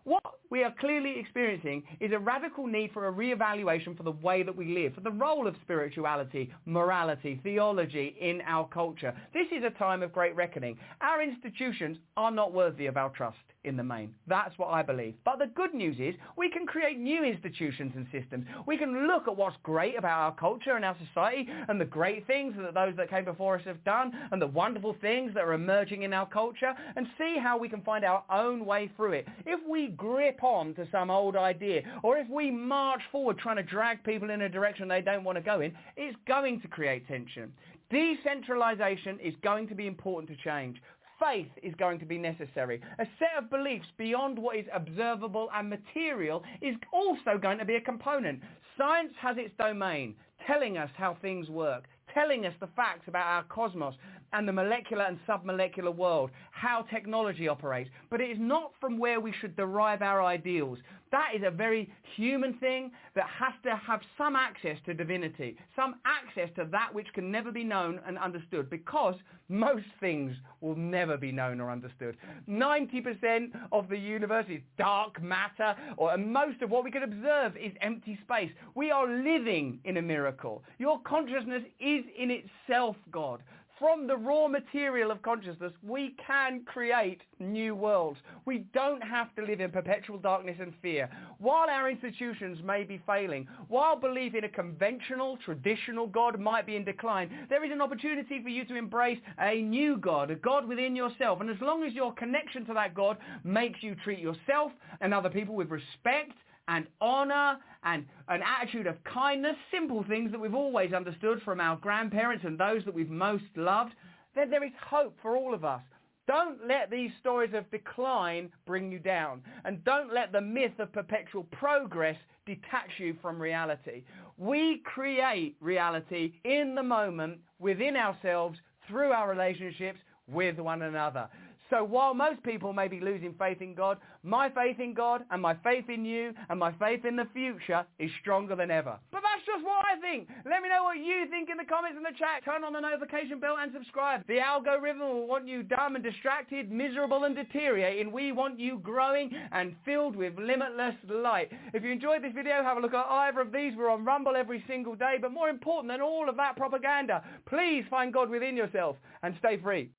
Speaker 3: What we are clearly experiencing is a radical need for a reevaluation for the way that we live, for the role of spirituality, morality, theology in our culture. This is a time of great reckoning. Our institutions are not worthy of our trust in the main. That's what I believe. But the good news is we can create new institutions and systems. We can look at what's great about our culture and our society and the great things that those that came before us have done and the wonderful things that are emerging in our culture and see how we can find our own way through it. If we grip on to some old idea or if we march forward trying to drag people in a direction they don't want to go in, it's going to create tension. Decentralization is going to be important to change. Faith is going to be necessary. A set of beliefs beyond what is observable and material is also going to be a component. Science has its domain, telling us how things work, telling us the facts about our cosmos and the molecular and submolecular world, how technology operates. But it is not from where we should derive our ideals. That is a very human thing that has to have some access to divinity, some access to that which can never be known and understood, because most things will never be known or understood. ninety percent of the universe is dark matter, or and most of what we can observe is empty space. We are living in a miracle. Your consciousness is in itself God. From the raw material of consciousness, we can create new worlds. We don't have to live in perpetual darkness and fear. While our institutions may be failing, while belief in a conventional, traditional God might be in decline, there is an opportunity for you to embrace a new God, a God within yourself. And as long as your connection to that God makes you treat yourself and other people with respect and honor and an attitude of kindness, simple things that we've always understood from our grandparents and those that we've most loved, then there is hope for all of us. Don't let these stories of decline bring you down, and don't let the myth of perpetual progress detach you from reality. We create reality in the moment, within ourselves, through our relationships with one another. So while most people may be losing faith in God, my faith in God and my faith in you and my faith in the future is stronger than ever. But that's just what I think. Let me know what you think in the comments in the chat. Turn on the notification bell and subscribe. The algorithm will want you dumb and distracted, miserable and deteriorating. We want you growing and filled with limitless light. If you enjoyed this video, have a look at either of these. We're on Rumble every single day. But more important than all of that propaganda, please find God within yourself and stay free.